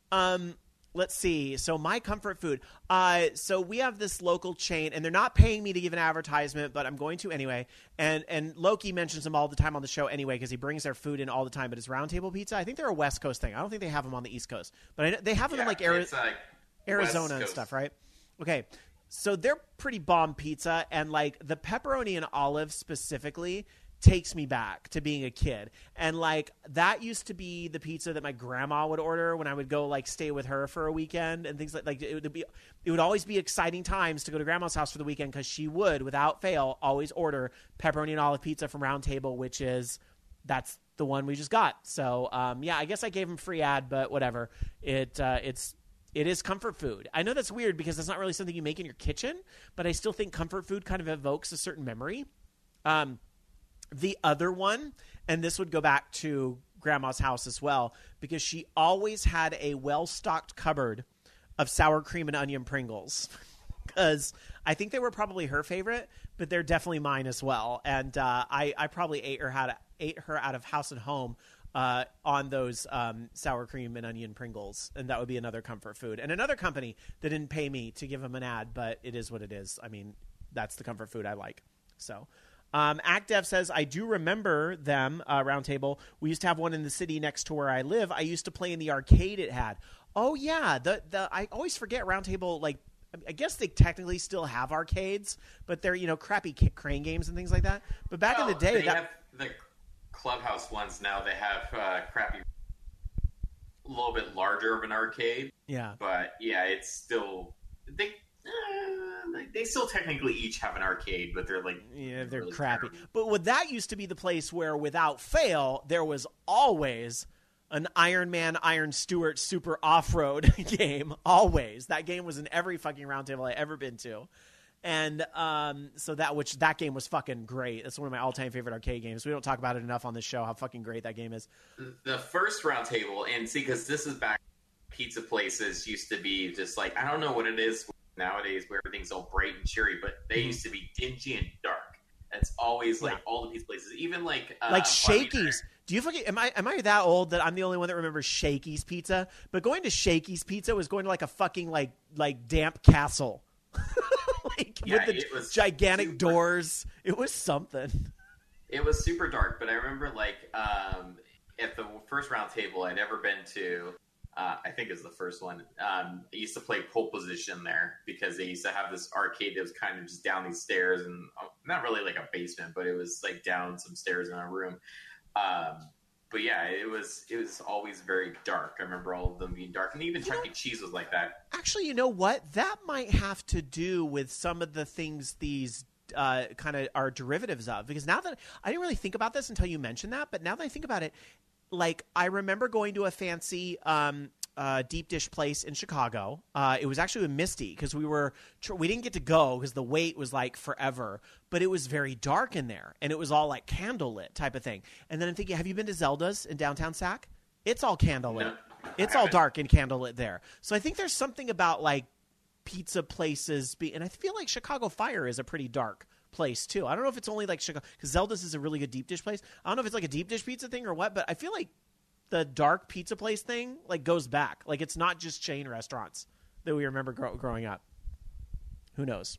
Let's see. So my comfort food. So we have this local chain, and they're not paying me to give an advertisement, but I'm going to anyway. And Loki mentions them all the time on the show anyway because he brings their food in all the time. But it's Round Table Pizza. I think they're a West Coast thing. I don't think they have them on the East Coast, but they have them in like Arizona and stuff, right? Okay. So they're pretty bomb pizza, and like the pepperoni and olive specifically takes me back to being a kid. And like that used to be the pizza that my grandma would order when I would go like stay with her for a weekend and things like it would always be exciting times to go to grandma's house for the weekend because she would without fail always order pepperoni and olive pizza from Round Table, which is that's the one we just got. So yeah, I guess I gave him free ad, but whatever. It is comfort food. I know that's weird because it's not really something you make in your kitchen, but I still think comfort food kind of evokes a certain memory. The other one, and this would go back to grandma's house as well, because she always had a well-stocked cupboard of sour cream and onion Pringles. Because I think they were probably her favorite, but they're definitely mine as well. And I probably ate her out of house and home on those sour cream and onion Pringles, and that would be another comfort food. And another company that didn't pay me to give them an ad, but it is what it is. I mean, that's the comfort food I like. So ActDev says, I do remember them, Round Table. We used to have one in the city next to where I live. I used to play in the arcade it had. Oh, yeah. I always forget Round Table, like, I guess they technically still have arcades, but they're, crappy crane games and things like that. But back in the day... They have the clubhouse ones now. They have crappy, a little bit larger of an arcade. Yeah. But, yeah, it's still... They still technically each have an arcade, but they're like... Yeah, they're really crappy. terrible. But that used to be the place where, without fail, there was always an Iron Man, Iron Stewart Super Off-Road game. Always. That game was in every fucking Round Table I ever been to. And so that game was fucking great. That's one of my all-time favorite arcade games. We don't talk about it enough on this show, how fucking great that game is. The first Round Table, and see, because this is back... Pizza places used to be just like, I don't know what it is nowadays where everything's all bright and cheery, but they used to be dingy and dark. That's always like all the pizza places, even like Shakey's. Do you forget? Am I that old that I'm the only one that remembers Shakey's Pizza? But going to Shakey's Pizza was going to like a fucking like damp castle, with the gigantic doors. It was something. It was super dark, but I remember like at the first Round Table I'd ever been to. I think is the first one. I used to play Pole Position there because they used to have this arcade that was kind of just down these stairs and not really like a basement, but it was like down some stairs in a room. But yeah, it was always very dark. I remember all of them being dark, and even Chuck E. Cheese was like that. Actually, you know what? That might have to do with some of the things these kind of are derivatives of. Because now that I didn't really think about this until you mentioned that, but now that I think about it. Like, I remember going to a fancy deep dish place in Chicago. It was actually with Misty because we didn't get to go because the wait was like forever. But it was very dark in there, and it was all like candlelit type of thing. And then I'm thinking, have you been to Zelda's in downtown Sac? It's all candlelit. No, it's all dark and candlelit there. So I think there's something about like pizza places, and I feel like Chicago Fire is a pretty dark place too. I don't know if it's only like Chicago because Zelda's is a really good deep dish place. I don't know if it's like a deep dish pizza thing or what, but I feel like the dark pizza place thing like goes back. Like it's not just chain restaurants that we remember growing up. Who knows?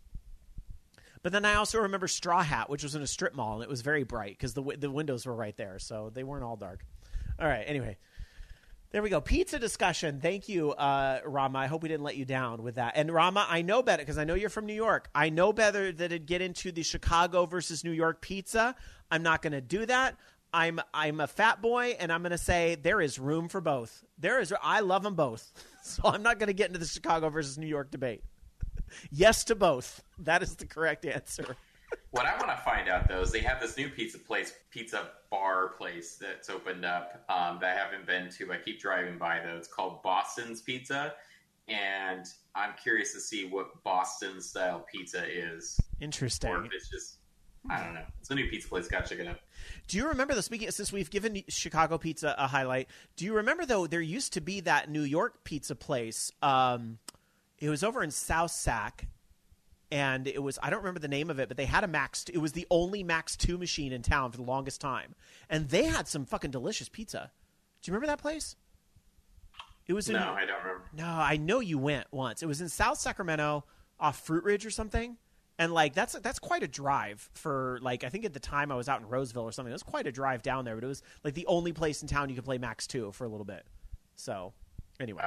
But then I also remember Straw Hat, which was in a strip mall, and it was very bright because the windows were right there, so they weren't all dark. All right, anyway. There we go. Pizza discussion. Thank you, Rama. I hope we didn't let you down with that. And Rama, I know better because I know you're from New York. I know better that it'd get into the Chicago versus New York pizza. I'm not going to do that. I'm a fat boy, and I'm going to say there is room for both. I love them both. So I'm not going to get into the Chicago versus New York debate. Yes to both. That is the correct answer. What I want to find out, though, is they have this new pizza bar place that's opened up that I haven't been to. I keep driving by, though. It's called Boston's Pizza, and I'm curious to see what Boston-style pizza is. Interesting. Or if it's just, I don't know. It's a new pizza place. Got to check it out. Do you remember, though, since we've given Chicago pizza a highlight, do you remember, though, there used to be that New York pizza place? It was over in South Sac. And it was, I don't remember the name of it, but they had it was the only Max 2 machine in town for the longest time. And they had some fucking delicious pizza. Do you remember that place? It was No, I don't remember. No, I know you went once. It was in South Sacramento off Fruit Ridge or something. And like that's quite a drive for like I think at the time I was out in Roseville or something. It was quite a drive down there, but it was like the only place in town you could play Max 2 for a little bit. So, anyway.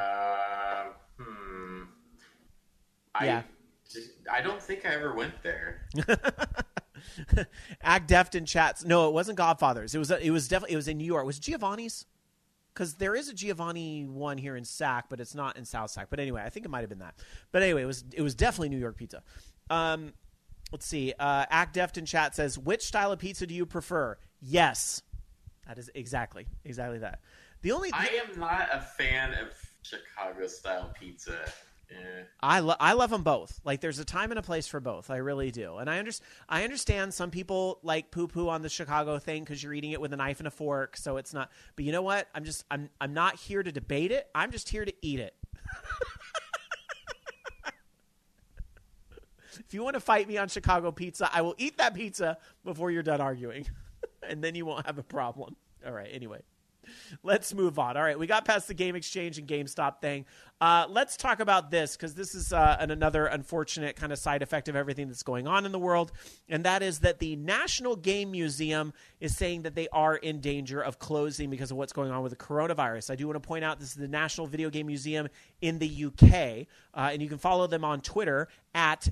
I don't think I ever went there. Act Deft in chats. No, it wasn't Godfathers. It was definitely, it was in New York. It was Giovanni's? Because there is a Giovanni one here in Sac, but it's not in South Sac. But anyway, I think it might have been that. But anyway, it was definitely New York pizza. Let's see. Act Deft in chat says, which style of pizza do you prefer? Yes. That is exactly that. I am not a fan of Chicago style pizza. I love them both. Like, there's a time and a place for both. I really do. And I understand some people like poo-poo on the Chicago thing because you're eating it with a knife and a fork, so it's not. But you know what? I'm not here to debate it. I'm just here to eat it. If you want to fight me on Chicago pizza, I will eat that pizza before you're done arguing. And then you won't have a problem. All right, anyway. Let's move on. All right, we got past the Game Exchange and GameStop thing. Let's talk about this, because this is another unfortunate kind of side effect of everything that's going on in the world, and that is that the National Game Museum is saying that they are in danger of closing because of what's going on with the coronavirus. I do want to point out this is the National Video Game Museum in the UK, and you can follow them on Twitter at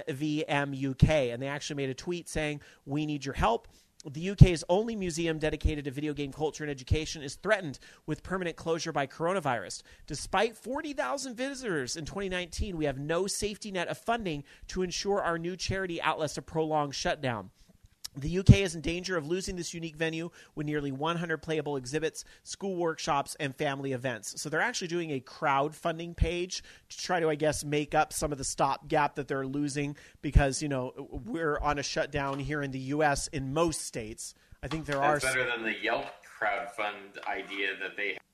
NVMUK, and they actually made a tweet saying, "We need your help. The UK's only museum dedicated to video game culture and education is threatened with permanent closure by coronavirus. Despite 40,000 visitors in 2019, we have no safety net of funding to ensure our new charity outlasts a prolonged shutdown. The UK is in danger of losing this unique venue with nearly 100 playable exhibits, school workshops, and family events." So they're actually doing a crowdfunding page to try to, I guess, make up some of the stopgap that they're losing because, we're on a shutdown here in the U.S. in most states. I think That's better than the Yelp crowdfund idea that they have.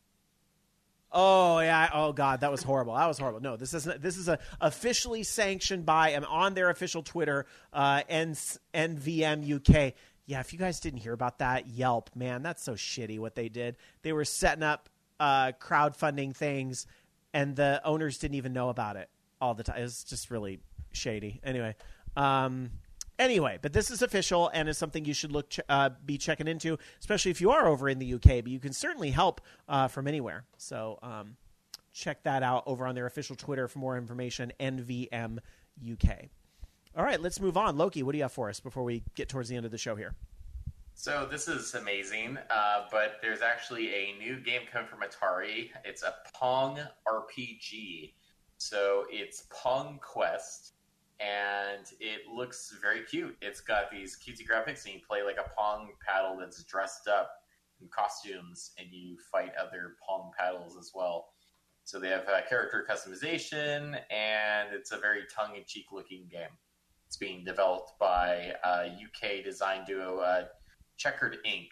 Oh, yeah. Oh, God, that was horrible. No, this is officially sanctioned by, I'm on their official Twitter, NVM UK. Yeah, if you guys didn't hear about that, Yelp, man, that's so shitty what they did. They were setting up crowdfunding things, and the owners didn't even know about it all the time. It was just really shady. Anyway, but this is official and is something you should be checking into, especially if you are over in the UK. But you can certainly help from anywhere. So check that out over on their official Twitter for more information, NVM UK. All right, let's move on. Loki, what do you have for us before we get towards the end of the show here? So this is amazing, but there's actually a new game coming from Atari. It's a Pong RPG. So it's Pong Quest. And it looks very cute. It's got these cutesy graphics, and you play like a Pong paddle that's dressed up in costumes, and you fight other Pong paddles as well. So they have character customization, and it's a very tongue-in-cheek looking game. It's being developed by UK design duo Checkered Inc.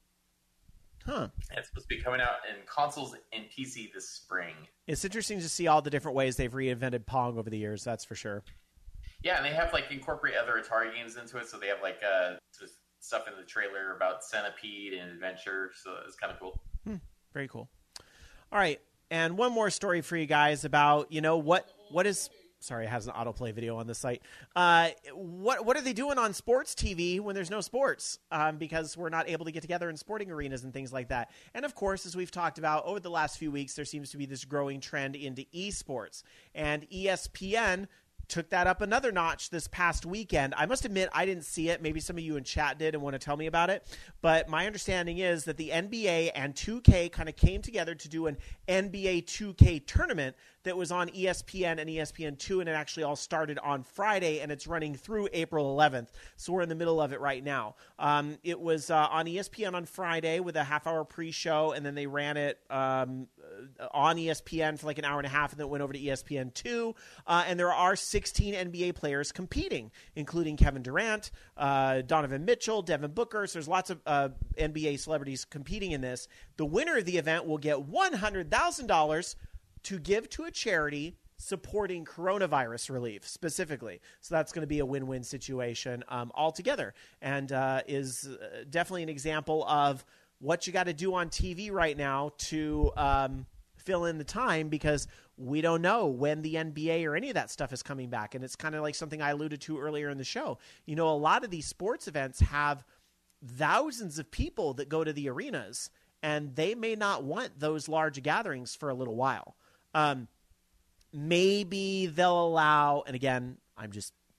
Huh. And it's supposed to be coming out in consoles and PC this spring. It's interesting to see all the different ways they've reinvented Pong over the years, that's for sure. Yeah, and they have incorporate other Atari games into it, so they have stuff in the trailer about Centipede and Adventure, so it's kind of cool. Very cool. All right, and one more story for you guys about what is. Sorry, it has an autoplay video on the site. What are they doing on sports TV when there's no sports? Because we're not able to get together in sporting arenas and things like that. And of course, as we've talked about over the last few weeks, there seems to be this growing trend into esports, and ESPN took that up another notch this past weekend. I must admit, I didn't see it. Maybe some of you in chat did and want to tell me about it. But my understanding is that the NBA and 2K kind of came together to do an NBA 2K tournament that was on ESPN and ESPN2, and it actually all started on Friday, and it's running through April 11th. So we're in the middle of it right now. It was on ESPN on Friday with a half-hour pre-show, and then they ran it on ESPN for an hour and a half, and then it went over to ESPN2. And there are 16 NBA players competing, including Kevin Durant, Donovan Mitchell, Devin Booker. So there's lots of NBA celebrities competing in this. The winner of the event will get $100,000 to give to a charity supporting coronavirus relief specifically. So that's going to be a win-win situation altogether, and is definitely an example of what you got to do on TV right now to fill in the time, because we don't know when the NBA or any of that stuff is coming back. And it's kind of like something I alluded to earlier in the show. A lot of these sports events have thousands of people that go to the arenas, and they may not want those large gatherings for a little while. Maybe they'll allow, and again, I'm just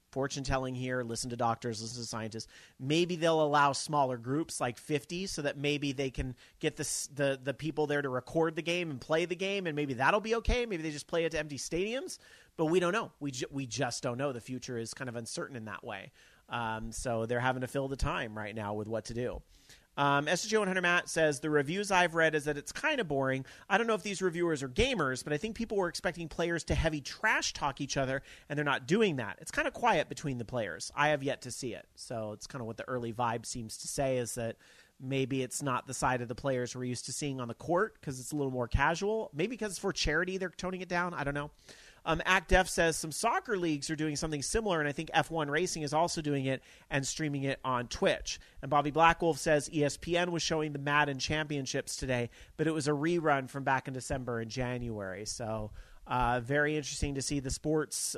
fortune telling here, listen to doctors, listen to scientists. Maybe they'll allow smaller groups like 50 so that maybe they can get the people there to record the game and play the game, and maybe that'll be okay. Maybe they just play it to empty stadiums, but we don't know. We just don't know. The future is kind of uncertain in that way. So they're having to fill the time right now with what to do. SJ100 Matt says, the reviews I've read is that it's kind of boring. I don't know if these reviewers are gamers, but I think people were expecting players to heavy trash talk each other, and they're not doing that. It's kind of quiet between the players. I have yet to see it. So it's kind of what the early vibe seems to say, is that maybe it's not the side of the players we're used to seeing on the court because it's a little more casual. Maybe because it's for charity they're toning it down. I don't know. ActDef says some soccer leagues are doing something similar, and I think F1 Racing is also doing it and streaming it on Twitch. And Bobby Blackwolf says ESPN was showing the Madden Championships today, but it was a rerun from back in December and January. So very interesting to see the sports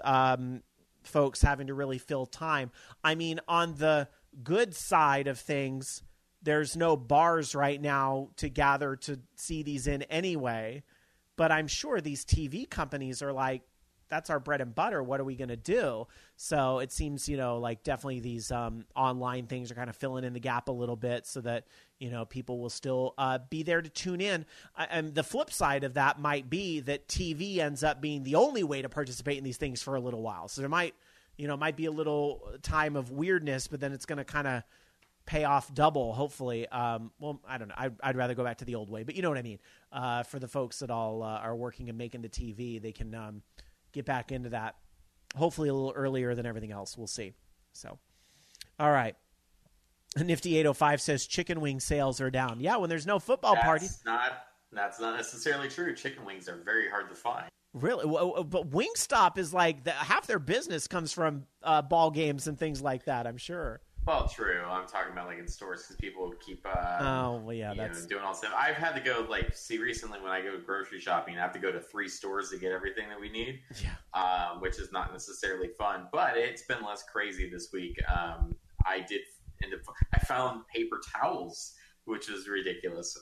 folks having to really fill time. I mean, on the good side of things, there's no bars right now to gather to see these in anyway. But I'm sure these TV companies are like, that's our bread and butter. What are we going to do? So it seems, like definitely these online things are kind of filling in the gap a little bit so that, people will still be there to tune in. And the flip side of that might be that TV ends up being the only way to participate in these things for a little while. So there might be a little time of weirdness, but then it's going to kind of pay off double, hopefully. Well, I don't know. I'd rather go back to the old way, but you know what I mean. For the folks that all are working and making the TV, they can get back into that hopefully a little earlier than everything else. We'll see. So, all right. Nifty 805 says chicken wing sales are down. Yeah, when there's no football party. That's not necessarily true. Chicken wings are very hard to find. Really? But Wingstop is like half their business comes from ball games and things like that, I'm sure. Well, true. I'm talking about like in stores because people keep doing all stuff. I've had to go recently when I go grocery shopping, I have to go to 3 stores to get everything that we need. Yeah. Which is not necessarily fun, but it's been less crazy this week. I did I found paper towels, which is ridiculous.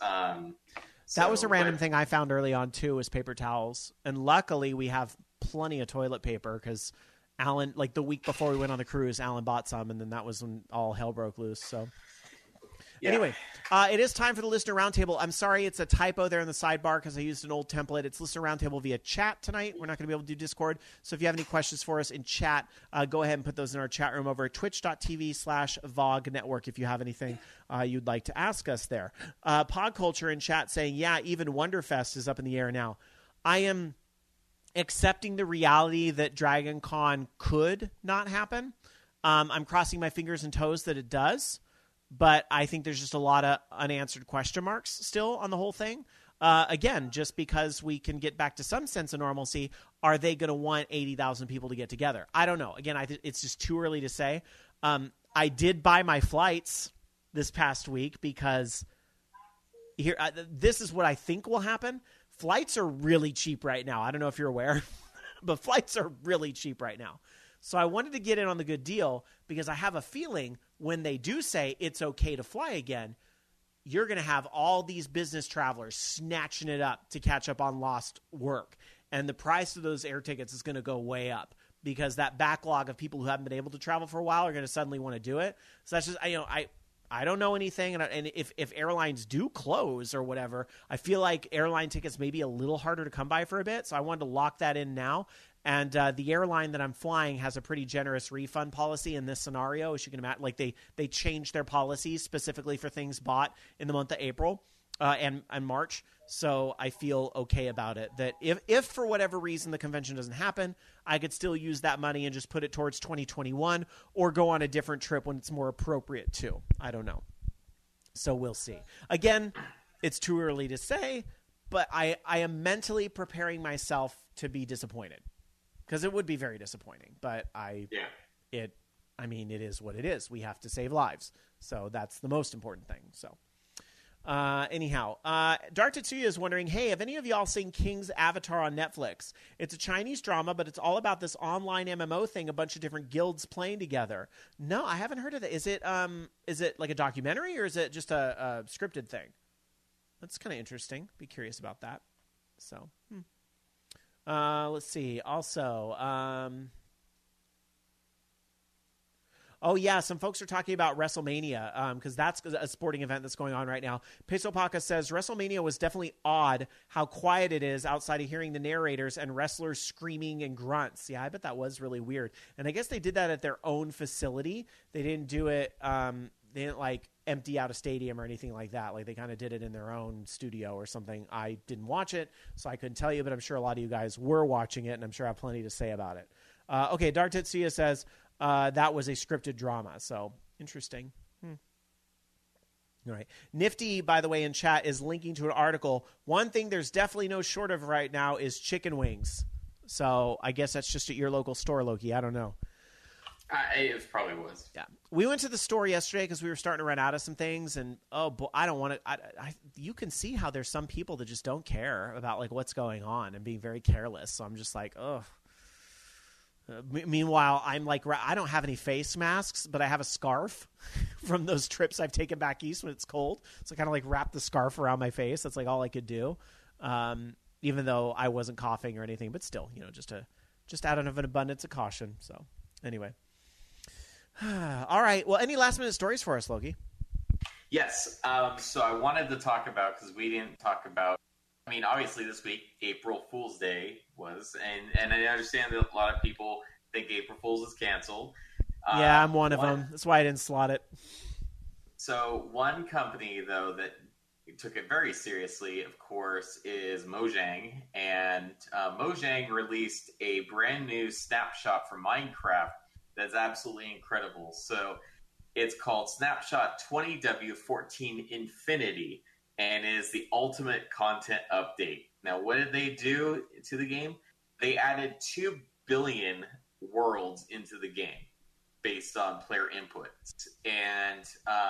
That was a random thing I found early on too, was paper towels, and luckily we have plenty of toilet paper because Alan, the week before we went on the cruise, Alan bought some, and then that was when all hell broke loose. So, Anyway, it is time for the Listener Roundtable. I'm sorry, it's a typo there in the sidebar because I used an old template. It's Listener Roundtable via chat tonight. We're not going to be able to do Discord. So if you have any questions for us in chat, go ahead and put those in our chat room over at twitch.tv/VOG Network if you have anything you'd like to ask us there. Pod Culture in chat saying, yeah, even Wonderfest is up in the air now. I am accepting the reality that Dragon Con could not happen. I'm crossing my fingers and toes that it does, but I think there's just a lot of unanswered question marks still on the whole thing. Again, just because we can get back to some sense of normalcy, are they going to want 80,000 people to get together? I don't know. Again, it's just too early to say. I did buy my flights this past week because this is what I think will happen. Flights are really cheap right now. I don't know if you're aware, but flights are really cheap right now. So I wanted to get in on the good deal because I have a feeling when they do say it's okay to fly again, you're going to have all these business travelers snatching it up to catch up on lost work. And the price of those air tickets is going to go way up because that backlog of people who haven't been able to travel for a while are going to suddenly want to do it. So that's just, I don't know anything, and if airlines do close or whatever, I feel like airline tickets may be a little harder to come by for a bit, so I wanted to lock that in now. And the airline that I'm flying has a pretty generous refund policy in this scenario, as you can imagine. They changed their policies specifically for things bought in the month of April and March, so I feel okay about it. That if for whatever reason the convention doesn't happen, I could still use that money and just put it towards 2021 or go on a different trip when it's more appropriate too. I don't know. So we'll see. Again, it's too early to say, but I am mentally preparing myself to be disappointed because it would be very disappointing. But it is what it is. We have to save lives. So that's the most important thing. So. Anyhow, Dark Tetsuya is wondering, hey, have any of y'all seen King's Avatar on Netflix? It's a Chinese drama, but it's all about this online MMO thing, a bunch of different guilds playing together. No, I haven't heard of that. Is it like a documentary or is it just a scripted thing? That's kind of interesting. Be curious about that. So, let's see. Also, Oh, yeah, some folks are talking about WrestleMania because that's a sporting event that's going on right now. Pesopaka says, WrestleMania was definitely odd how quiet it is outside of hearing the narrators and wrestlers screaming and grunts. Yeah, I bet that was really weird. And I guess they did that at their own facility. They didn't do it they didn't, like, empty out a stadium or anything like that. Like, they kind of did it in their own studio or something. I didn't watch it, so I couldn't tell you, but I'm sure a lot of you guys were watching it, and I'm sure I have plenty to say about it. Okay, Dark Tetsuya says, that was a scripted drama. So interesting. All right. Nifty, by the way, in chat is linking to an article. One thing there's definitely no short of right now is chicken wings. So I guess that's just at your local store, Loki. I don't know. It probably was. Yeah. We went to the store yesterday because we were starting to run out of some things. And, oh, boy, I don't want to. You can see how there's some people that just don't care about, like, what's going on and being very careless. So I'm just like, ugh. Meanwhile, I'm like, I don't have any face masks, but I have a scarf from those trips I've taken back east when it's cold. So I kind of like wrap the scarf around my face. That's like all I could do, even though I wasn't coughing or anything. But still, just out of an abundance of caution. So anyway, all right. Well, any last minute stories for us, Loki? Yes. So I wanted to talk about, because we didn't talk about. I mean, obviously this week, April Fool's Day was, and I understand that a lot of people think April Fool's is canceled. Yeah, I'm one of them. That's why I didn't slot it. So one company, though, that took it very seriously, of course, is Mojang. And Mojang released a brand new snapshot for Minecraft that's absolutely incredible. So it's called Snapshot 20W14 Infinity. And is the ultimate content update. Now, what did they do to the game? They added 2 billion worlds into the game based on player input. And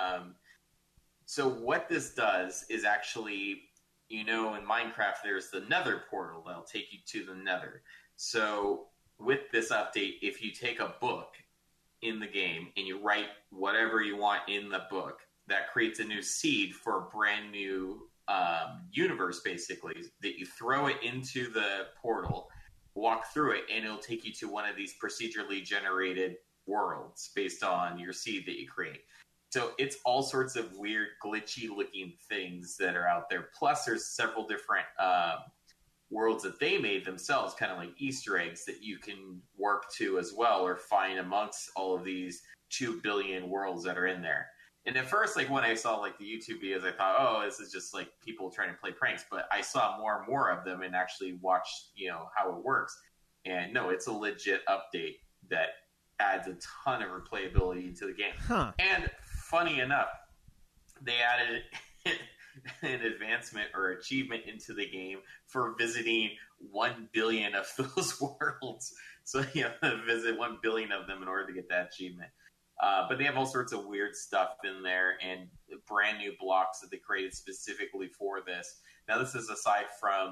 so what this does is actually, in Minecraft, there's the Nether portal that'll take you to the Nether. So with this update, if you take a book in the game and you write whatever you want in the book, that creates a new seed for a brand new universe, basically, that you throw it into the portal, walk through it, and it'll take you to one of these procedurally generated worlds based on your seed that you create. So it's all sorts of weird, glitchy-looking things that are out there. Plus, there's several different worlds that they made themselves, kind of like Easter eggs that you can work to as well or find amongst all of these 2 billion worlds that are in there. And at first, like, when I saw, like, the YouTube videos, I thought, oh, this is just, like, people trying to play pranks. But I saw more and more of them and actually watched, how it works. And, no, it's a legit update that adds a ton of replayability to the game. Huh. And, funny enough, they added an advancement or achievement into the game for visiting 1 billion of those worlds. So you have to visit 1 billion of them in order to get that achievement. But they have all sorts of weird stuff in there and brand new blocks that they created specifically for this. Now, this is aside from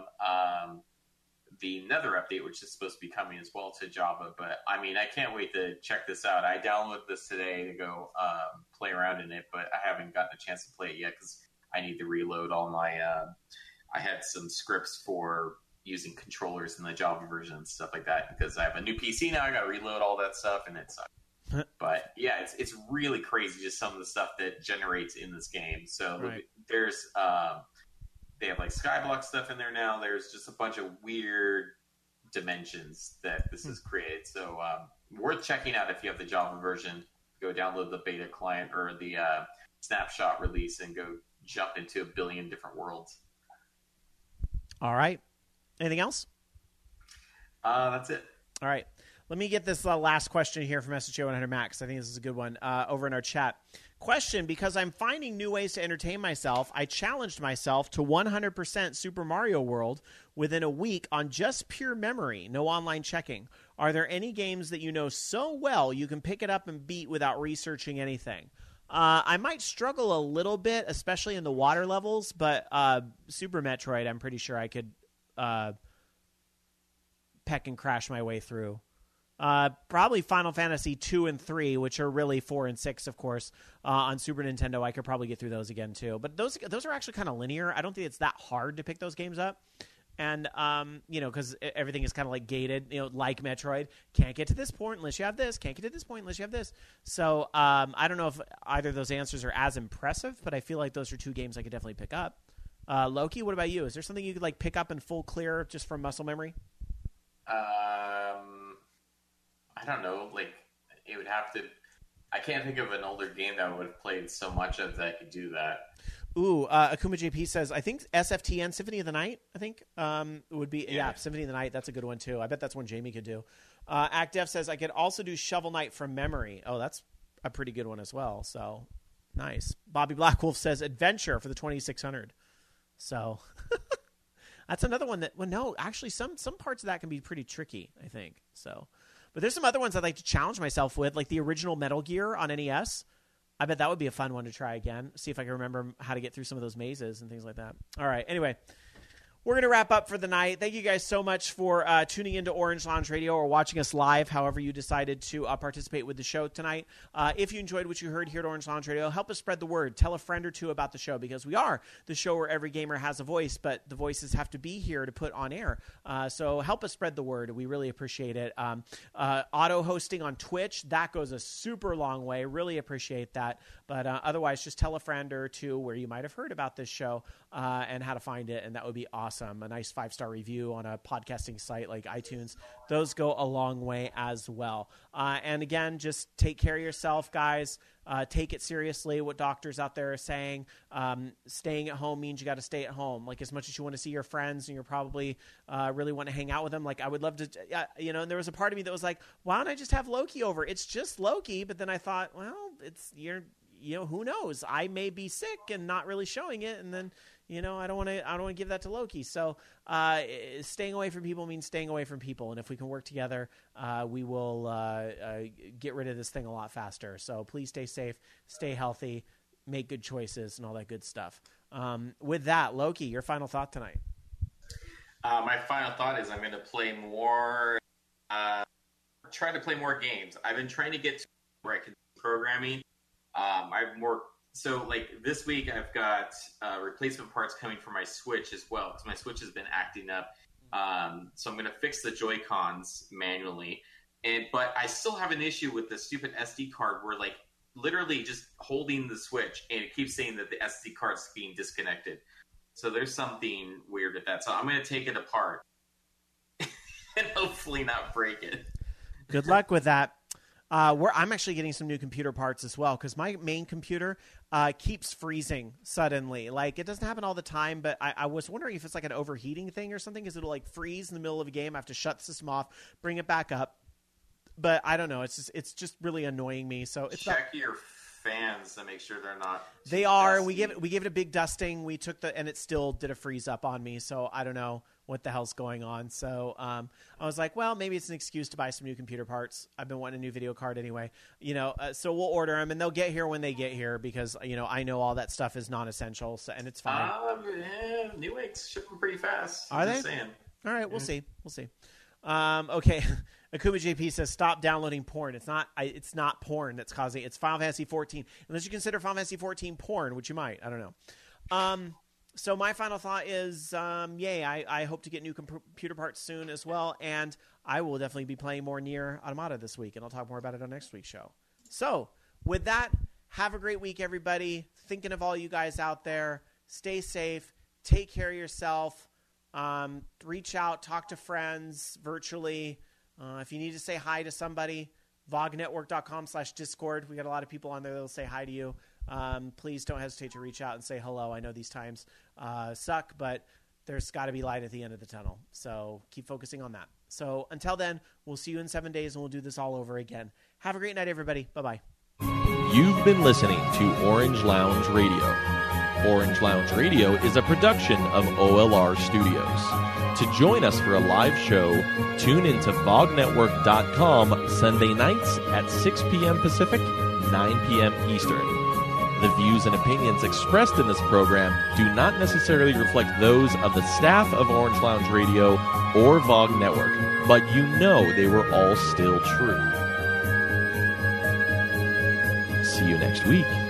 the Nether update, which is supposed to be coming as well to Java. But, I mean, I can't wait to check this out. I downloaded this today to go play around in it, but I haven't gotten a chance to play it yet because I need to reload all my I had some scripts for using controllers in the Java version and stuff like that because I have a new PC now. I got to reload all that stuff, and it sucks. But yeah, it's really crazy just some of the stuff that generates in this game. So right. There's they have like Skyblock stuff in there now. There's just a bunch of weird dimensions that this has created. So worth checking out if you have the Java version. Go download the beta client or the snapshot release and go jump into 1 billion different worlds. All right. Anything else? That's it. All right. Let me get this last question here from SHA100 Max. I think this is a good one over in our chat. Question, because I'm finding new ways to entertain myself, I challenged myself to 100% Super Mario World within a week on just pure memory, no online checking. Are there any games that you know so well you can pick it up and beat without researching anything? I might struggle a little bit, especially in the water levels, but Super Metroid, I'm pretty sure I could peck and crash my way through. Probably Final Fantasy 2 and 3, which are really 4 and 6, of course, on Super Nintendo. I could probably get through those again, too. But those are actually kind of linear. I don't think it's that hard to pick those games up. And, because everything is kind of like gated, like Metroid. Can't get to this point unless you have this. Can't get to this point unless you have this. So I don't know if either of those answers are as impressive, but I feel like those are two games I could definitely pick up. Loki, what about you? Is there something you could like pick up in full clear just from muscle memory? I don't know. Like, it would have to... I can't think of an older game that I would have played so much of that could do that. Ooh, Akuma JP says, I think SFTN, Symphony of the Night, I think, would be, yeah, Symphony of the Night, that's a good one, too. I bet that's one Jamie could do. ActDev says, I could also do Shovel Knight from memory. Oh, that's a pretty good one as well, so nice. Bobby Blackwolf says, Adventure for the 2600. So, that's another one that, well, no, actually, some parts of that can be pretty tricky, I think, so. But there's some other ones I'd like to challenge myself with, like the original Metal Gear on NES. I bet that would be a fun one to try again. See if I can remember how to get through some of those mazes and things like that. All right. Anyway, we're going to wrap up for the night. Thank you guys so much for tuning into Orange Lounge Radio or watching us live, however you decided to participate with the show tonight. If you enjoyed what you heard here at Orange Lounge Radio, help us spread the word. Tell a friend or two about the show, because we are the show where every gamer has a voice, but the voices have to be here to put on air. So help us spread the word. We really appreciate it. Auto hosting on Twitch, that goes a super long way. Really appreciate that. But otherwise, just tell a friend or two where you might have heard about this show and how to find it, and that would be awesome. A nice 5-star review on a podcasting site like iTunes. Those go a long way as well. And again, just take care of yourself, guys. Take it seriously what doctors out there are saying. Staying at home means you got to stay at home. Like, as much as you want to see your friends and you're probably really want to hang out with them. Like, I would love to, and there was a part of me that was like, why don't I just have Loki over? It's just Loki. But then I thought, well, who knows? I may be sick and not really showing it. And then, I don't want to give that to Loki. So staying away from people means staying away from people. And if we can work together, we will get rid of this thing a lot faster. So please stay safe, stay healthy, make good choices, and all that good stuff. With that, Loki, your final thought tonight. My final thought is I'm going to play more, try to play more games. I've been trying to get to where I can do programming. So, like, this week I've got replacement parts coming for my Switch as well, because my Switch has been acting up. So I'm going to fix the Joy-Cons manually. But I still have an issue with the stupid SD card where, like, literally just holding the Switch, and it keeps saying that the SD card's being disconnected. So there's something weird with that. So I'm going to take it apart and hopefully not break it. Good luck with that. I'm actually getting some new computer parts as well, because my main computer keeps freezing suddenly. Like, it doesn't happen all the time, but I was wondering if it's like an overheating thing or something, because it'll like freeze in the middle of a game. I have to shut the system off, bring it back up. But I don't know. It's just really annoying me. So it's check your fans to make sure they're not. They are. Dusty. We gave it a big dusting. We took and it still did a freeze up on me. So I don't know what the hell's going on. So I was like, well, maybe it's an excuse to buy some new computer parts. I've been wanting a new video card anyway, so we'll order them, and they'll get here when they get here, because, I know all that stuff is non-essential, and it's fine. Newegg's shipping pretty fast. Are they? Saying. All right, we'll see. Okay. Akuma JP says, stop downloading porn. It's not porn that's causing it. It's Final Fantasy 14. Unless you consider Final Fantasy 14 porn, which you might. I don't know. So my final thought is, yay, I hope to get new computer parts soon as well, and I will definitely be playing more Nier Automata this week, and I'll talk more about it on next week's show. So with that, have a great week, everybody. Thinking of all you guys out there. Stay safe. Take care of yourself. Reach out. Talk to friends virtually. If you need to say hi to somebody, vognetwork.com/Discord. We got a lot of people on there that'll say hi to you. Please don't hesitate to reach out and say hello. I know these times suck, but there's got to be light at the end of the tunnel. So keep focusing on that. So until then, we'll see you in 7 days, and we'll do this all over again. Have a great night, everybody. Bye-bye. You've been listening to Orange Lounge Radio. Orange Lounge Radio is a production of OLR Studios. To join us for a live show, tune into VogNetwork.com Sunday nights at 6 p.m. Pacific, 9 p.m. Eastern. The views and opinions expressed in this program do not necessarily reflect those of the staff of Orange Lounge Radio or VOG Network, but you know they were all still true. See you next week.